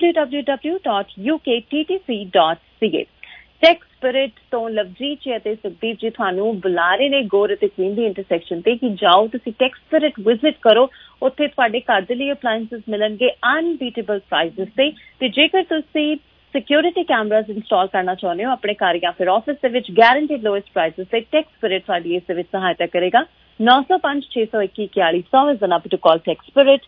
www.ukttc.ca। ਟੈਕ ਸਪਿਰਿਟ ਤੋਂ ਲਵਜੀਤ ਜੀ ਅਤੇ ਸੁਖਦੀਪ ਜੀ ਤੁਹਾਨੂੰ ਬੁਲਾ ਰਹੇ ਨੇ ਗੋਰ ਅਤੇ ਕੁਈਨ ਦੀ ਇੰਟਰਸੈਕਸ਼ਨ ਤੇ ਕਿ ਜਾਓ ਤੁਸੀਂ ਟੈਕ ਸਪਿਰਿਟ ਵਿਜ਼ਿਟ ਕਰੋ। ਉੱਥੇ ਤੁਹਾਡੇ ਘਰ ਦੇ ਲਈ ਅਪਲਾਇੰਸਸ ਮਿਲਣਗੇ ਅਨਬੀਟੇਬਲ ਪ੍ਰਾਈਸਿਸ ਤੇ। ਜੇਕਰ ਤੁਸੀਂ ਸਿਕਿਉਰਿਟੀ ਕੈਮਰਾਜ਼ ਇੰਸਟਾਲ ਕਰਨਾ ਚਾਹੁੰਦੇ ਹੋ ਆਪਣੇ ਘਰ ਜਾਂ ਫਿਰ ਆਫਿਸ ਦੇ ਵਿੱਚ, ਗੈਰੰਟੀਡ ਲੋਐਸਟ ਪ੍ਰਾਈਸਿਸ ਤੇ ਟੈਕ ਸਪਿਰਿਟ ਤੁਹਾਡੀ ਇਸ ਦੇ ਵਿੱਚ ਸਹਾਇਤਾ ਕਰੇਗਾ। 905-621-4100 is the number to call Tech Spirit.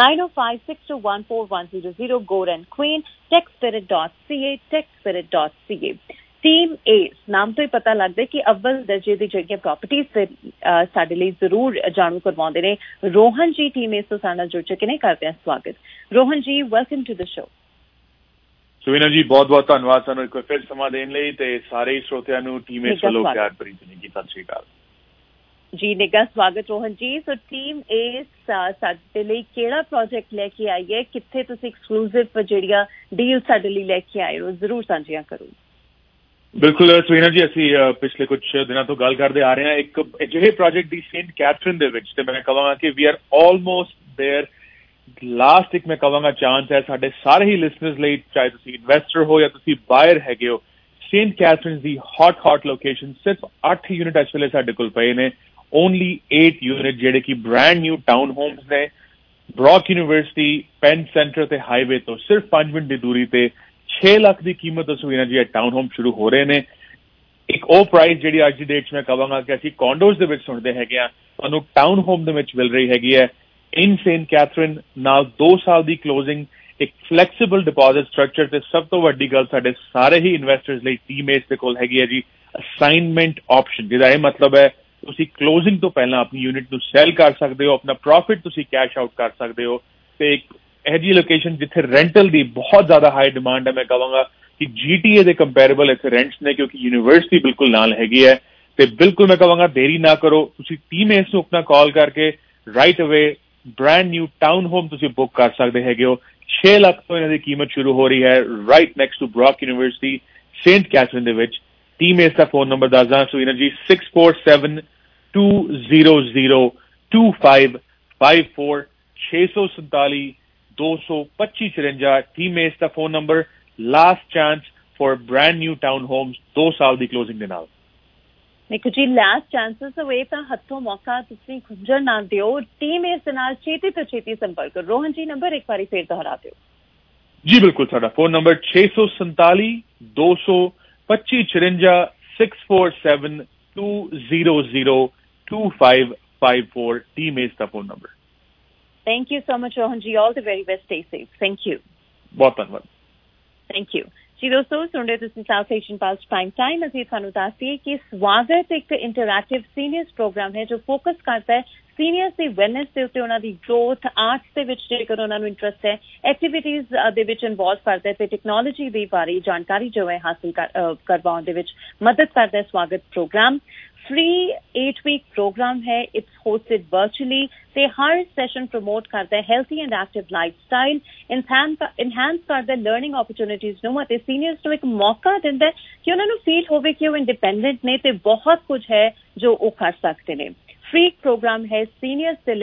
905-621-4100. Gore and Queen. TechSpirit.ca. TechSpirit.ca. Team Ace ਨਾਮ ਤੋਂ ਹੀ ਪਤਾ ਲੱਗਦਾ ਹੈ ਕਿ ਅਵਲ ਦਰਜੇ ਦੀ ਜਿਹੜੀਆਂ ਪ੍ਰਾਪਰਟੀਜ਼ ਤੇ ਸਾਡੇ ਲਈ ਜ਼ਰੂਰ ਜਾਣੂ ਕਰਵਾਉਂਦੇ ਨੇ। ਰੋਹਨ ਜੀ ਟੀਮ ਏਸ ਤੋਂ ਸਾਡੇ ਨਾਲ ਜੁੜ ਚੁੱਕੇ ਨੇ, ਕਰਦੇ ਹਾਂ ਸਵਾਗਤ। Rohan ji, welcome to the show. Suvina ji, ਬਹੁਤ ਬਹੁਤ ਧੰਨਵਾਦ ਸਾਨੂੰ ਇੱਕ ਵਾਰ ਫਿਰ ਸਮਾਂ ਦੇਣ ਲਈ ਤੇ ਸਾਰੇ ਸਰੋਤਿਆਂ ਨੂੰ ਟੀਮ ਏਸ ਵੱਲੋਂ ਪਿਆਰ ਭਰੀ ਜ਼ਿੰਦਗੀ ਸਤਿ ਸ਼੍ਰੀ ਅਕਾਲ ਜੀ। ਨਿੱਘਾ ਸਵਾਗਤ ਰੋਹਨ ਜੀ। ਸੋ ਟੀਮ ਏਸ ਸਾਡੇ ਲਈ ਕਿਹੜਾ ਪ੍ਰੋਜੈਕਟ ਲੈ ਕੇ ਆਈ ਹੈ, ਕਿੱਥੇ ਤੁਸੀਂ ਐਕਸਕਲੂਸਿਵ ਜਿਹੜੀਆਂ ਡੀਲ ਸਾਡੇ ਲਈ ਲੈ ਕੇ ਆਏ ਹੋ, ਜ਼ਰੂਰ ਸਾਂਝੀਆਂ ਕਰੋ। ਬਿਲਕੁਲ ਸੁਵੀਨਾ ਜੀ, ਅਸੀਂ ਪਿਛਲੇ ਕੁਝ ਦਿਨਾਂ ਤੋਂ ਗੱਲ ਕਰਦੇ ਆ ਰਹੇ ਹਾਂ ਇੱਕ ਅਜਿਹੇ ਪ੍ਰੋਜੈਕਟ ਦੀ ਸੇਂਟ ਕੈਥਰੀਨ ਦੇ ਵਿੱਚ, ਤੇ ਮੈਂ ਕਹਾਂਗਾ ਕਿ we are almost there. Last ਇੱਕ ਮੈਂ ਕਹਾਂਗਾ ਚਾਂਸ ਹੈ ਸਾਡੇ ਸਾਰੇ ਹੀ ਲਿਸਨਰਸ ਲਈ, ਚਾਹੇ ਤੁਸੀਂ ਇਨਵੈਸਟਰ ਹੋ ਜਾਂ ਤੁਸੀਂ ਬਾਇਰ ਹੈਗੇ ਹੋ। ਸੇਂਟ ਕੈਥਰੀਨ ਦੀ ਹੌਟ ਲੋਕੇਸ਼ਨ, ਸਿਰਫ 8 ਯੂਨਿਟ ਇਸ ਵੇਲੇ ਸਾਡੇ ਕੋਲ ਪਏ ਨੇ। ਓਨਲੀ 8 ਯੂਨਿਟ ਜਿਹੜੇ ਕਿ ਬ੍ਰੈਂਡ ਨਿਊ ਟਾਊਨ ਹੋਮਸ ਨੇ। ਬਰੌਕ ਯੂਨੀਵਰਸਿਟੀ, ਪੈਨ ਸੈਂਟਰ ਤੇ ਹਾਈਵੇ ਤੋਂ ਸਿਰਫ 5 ਮਿੰਟ ਦੀ ਦੂਰੀ ਤੇ 6 ਲੱਖ ਦੀ ਕੀਮਤ ਤੋਂ ਸੁਵੀਨਾ ਜੀ ਇਹ ਟਾਊਨ ਹੋਮ ਸ਼ੁਰੂ ਹੋ ਰਹੇ ਨੇ। ਇੱਕ ਉਹ ਪ੍ਰਾਈਸ ਜਿਹੜੀ ਅੱਜ ਦੀ ਡੇਟ 'ਚ ਮੈਂ ਕਹਾਂਗਾ ਕਿ ਅਸੀਂ ਕੌਂਡੋਜ਼ ਦੇ ਵਿੱਚ ਸੁਣਦੇ ਹੈਗੇ ਆ, ਤੁਹਾਨੂੰ ਟਾਊਨ ਹੋਮ ਦੇ ਵਿੱਚ ਮਿਲ ਰਹੀ ਹੈਗੀ ਹੈ ਇਨ ਸੇਂਟ ਕੈਥਰੀਨ। ਨਾਲ 2 ਸਾਲ ਦੀ ਕਲੋਜ਼ਿੰਗ, ਇੱਕ ਫਲੈਕਸੀਬਲ ਡਿਪੋਜ਼ਿਟ ਸਟਰਕਚਰ ਤੇ ਸਭ ਤੋਂ ਵੱਡੀ ਗੱਲ ਸਾਡੇ ਸਾਰੇ ਹੀ ਇਨਵੈਸਟਰਸ ਲਈ ਟੀਮ ਏਸ ਦੇ ਕੋਲ ਹੈਗੀ ਹੈ ਜੀ ਅਸਾਈਨਮੈਂਟ ਆਪਸ਼ਨ, ਜਿਹਦਾ ਇਹ ਮਤਲਬ ਹੈ ਤੁਸੀਂ ਕਲੋਜ਼ਿੰਗ ਤੋਂ ਪਹਿਲਾਂ ਆਪਣੀ ਯੂਨਿਟ ਨੂੰ ਸੈਲ ਕਰ ਸਕਦੇ ਹੋ, ਆਪਣਾ ਪ੍ਰੋਫਿਟ ਤੁਸੀਂ ਕੈਸ਼ ਆਊਟ ਕਰ ਸਕਦੇ ਹੋ। ਤੇ ਇੱਕ ਇਹੋ ਜਿਹੀ ਲੋਕੇਸ਼ਨ ਜਿੱਥੇ ਰੈਂਟਲ ਦੀ ਬਹੁਤ ਜ਼ਿਆਦਾ ਹਾਈ ਡਿਮਾਂਡ ਹੈ, ਮੈਂ ਕਹਾਂਗਾ ਕਿ GTA ਦੇ ਕੰਪੈਰੇਬਲ ਇੱਥੇ ਰੈਂਟਸ ਨੇ, ਕਿਉਂਕਿ ਯੂਨੀਵਰਸਿਟੀ ਬਿਲਕੁਲ ਨਾਲ ਹੈਗੀ ਹੈ। ਤੇ ਬਿਲਕੁਲ ਮੈਂ ਕਹਾਂਗਾ ਦੇਰੀ ਨਾ ਕਰੋ, ਤੁਸੀਂ ਟੀਮ ਏਸ ਨੂੰ ਆਪਣਾ ਕਾਲ ਕਰਕੇ right away brand new town home ਤੁਸੀਂ ਬੁੱਕ ਕਰ ਸਕਦੇ ਹੈਗੇ ਹੋ। 6 ਲੱਖ ਤੋਂ ਇਹਨਾਂ ਦੀ ਕੀਮਤ ਸ਼ੁਰੂ ਹੋ ਰਹੀ ਹੈ right next to Brock University Saint Catharine ਦੇ ਵਿੱਚ। ਟੀਮ ਇਸ ਦਾ ਫੋਨ ਨੰਬਰ ਦੱਸਦਾ ਸੁਵੀਨਾ ਜੀ 6472002554 647-225-54। ਟੀਮ ਇਸ ਦਾ phone number. Last chance for brand new town homes 2 ਸਾਲ ਦੀ ਕਲੋਜ਼ਿੰਗ ਦੇ ਨਾਲ। ਦੇਖੋ ਜੀ ਲਾਸਟ ਚਾਂਸਸ ਹੋਏ ਤਾਂ ਹੱਥੋਂ ਮੌਕਾ ਤੁਸੀਂ ਖੁੰਝਣ ਨਾ ਦਿਓ। ਟੀਮ ਇਸ ਦੇ ਨਾਲ ਛੇਤੀ ਤੋਂ ਛੇਤੀ ਸੰਪਰਕ ਕਰੋ। ਰੋਹਨ ਜੀ ਨੰਬਰ ਇੱਕ ਵਾਰੀ ਫੇਰ ਦੁਹਰਾ ਦਿਓ। ਜੀ ਬਿਲਕੁਲ, ਸਾਡਾ ਫੋਨ ਨੰਬਰ 647-225-54 647-200-2554। ਟੀਮ ਇਸ ਦਾ phone number. Thank you so much Rohan ji, all the very best, stay safe. Thank you, ਬਹੁਤ ਧੰਨਵਾਦ। Thank you ji. ਦੋਸਤੋ ਸੁਣ ਰਹੇ ਤੁਸੀਂ South Asian plus prime Time. ਅਸੀਂ ਤੁਹਾਨੂੰ ਦੱਸਦੀਏ ਕਿ ਸਵਾਗਤ ਇੱਕ ਇੰਟਰੈਕਟਿਵ ਸੀਨੀਅਰਸ ਪ੍ਰੋਗਰਾਮ ਹੈ ਜੋ ਫੋਕਸ ਕਰਦਾ ਹੈ ਸੀਨੀਅਰਸ ਦੀ ਵੈਲਨੈਸ ਦੇ ਉੱਤੇ, ਉਹਨਾਂ ਦੀ ਗਰੋਥ, ਆਰਟਸ ਦੇ ਵਿੱਚ ਜੇਕਰ ਉਹਨਾਂ ਨੂੰ ਇੰਟਰਸਟ ਹੈ, ਐਕਟੀਵਿਟੀਜ਼ ਦੇ ਵਿੱਚ ਇਨਵੋਲਵ ਕਰਦਾ ਹੈ ਤੇ ਟੈਕਨੋਲੋਜੀ ਦੇ ਬਾਰੇ ਜਾਣਕਾਰੀ ਜੋ ਹੈ ਹਾਸਿਲ ਕਰਵਾਉਣ ਦੇ ਵਿੱਚ ਮਦਦ ਕਰਦਾ ਹੈ। ਸਵਾਗਤ ਪ੍ਰੋਗਰਾਮ फ्री 8-week प्रोग्राम है। इट्स होस्टेड वर्चुअली ਤੇ ਹਰ ਸੈਸ਼ਨ ਪ੍ਰਮੋਟ ਕਰਦਾ ਹੈ healthy and active lifestyle, enhance ਕਰਦਾ ਲਰਨਿੰਗ ਓਪਰਚੁਨਿਟੀਜ਼ ਨੂੰ ਅਤੇ ਸੀਨੀਅਰਸ ਨੂੰ ਇੱਕ ਮੌਕਾ ਦਿੰਦਾ ਕਿ ਉਹਨਾਂ ਨੂੰ ਫੀਲ ਹੋਵੇ ਕਿ ਉਹ ਇੰਡੀਪੈਂਡੈਂਟ ਨੇ ਤੇ ਬਹੁਤ ਕੁਝ ਹੈ ਜੋ ਉਹ ਕਰ ਸਕਦੇ ਨੇ। ਫ੍ਰੀ ਪ੍ਰੋਗਰਾਮ ਹੈ ਸੀਨੀਅਰਸ ਦੇ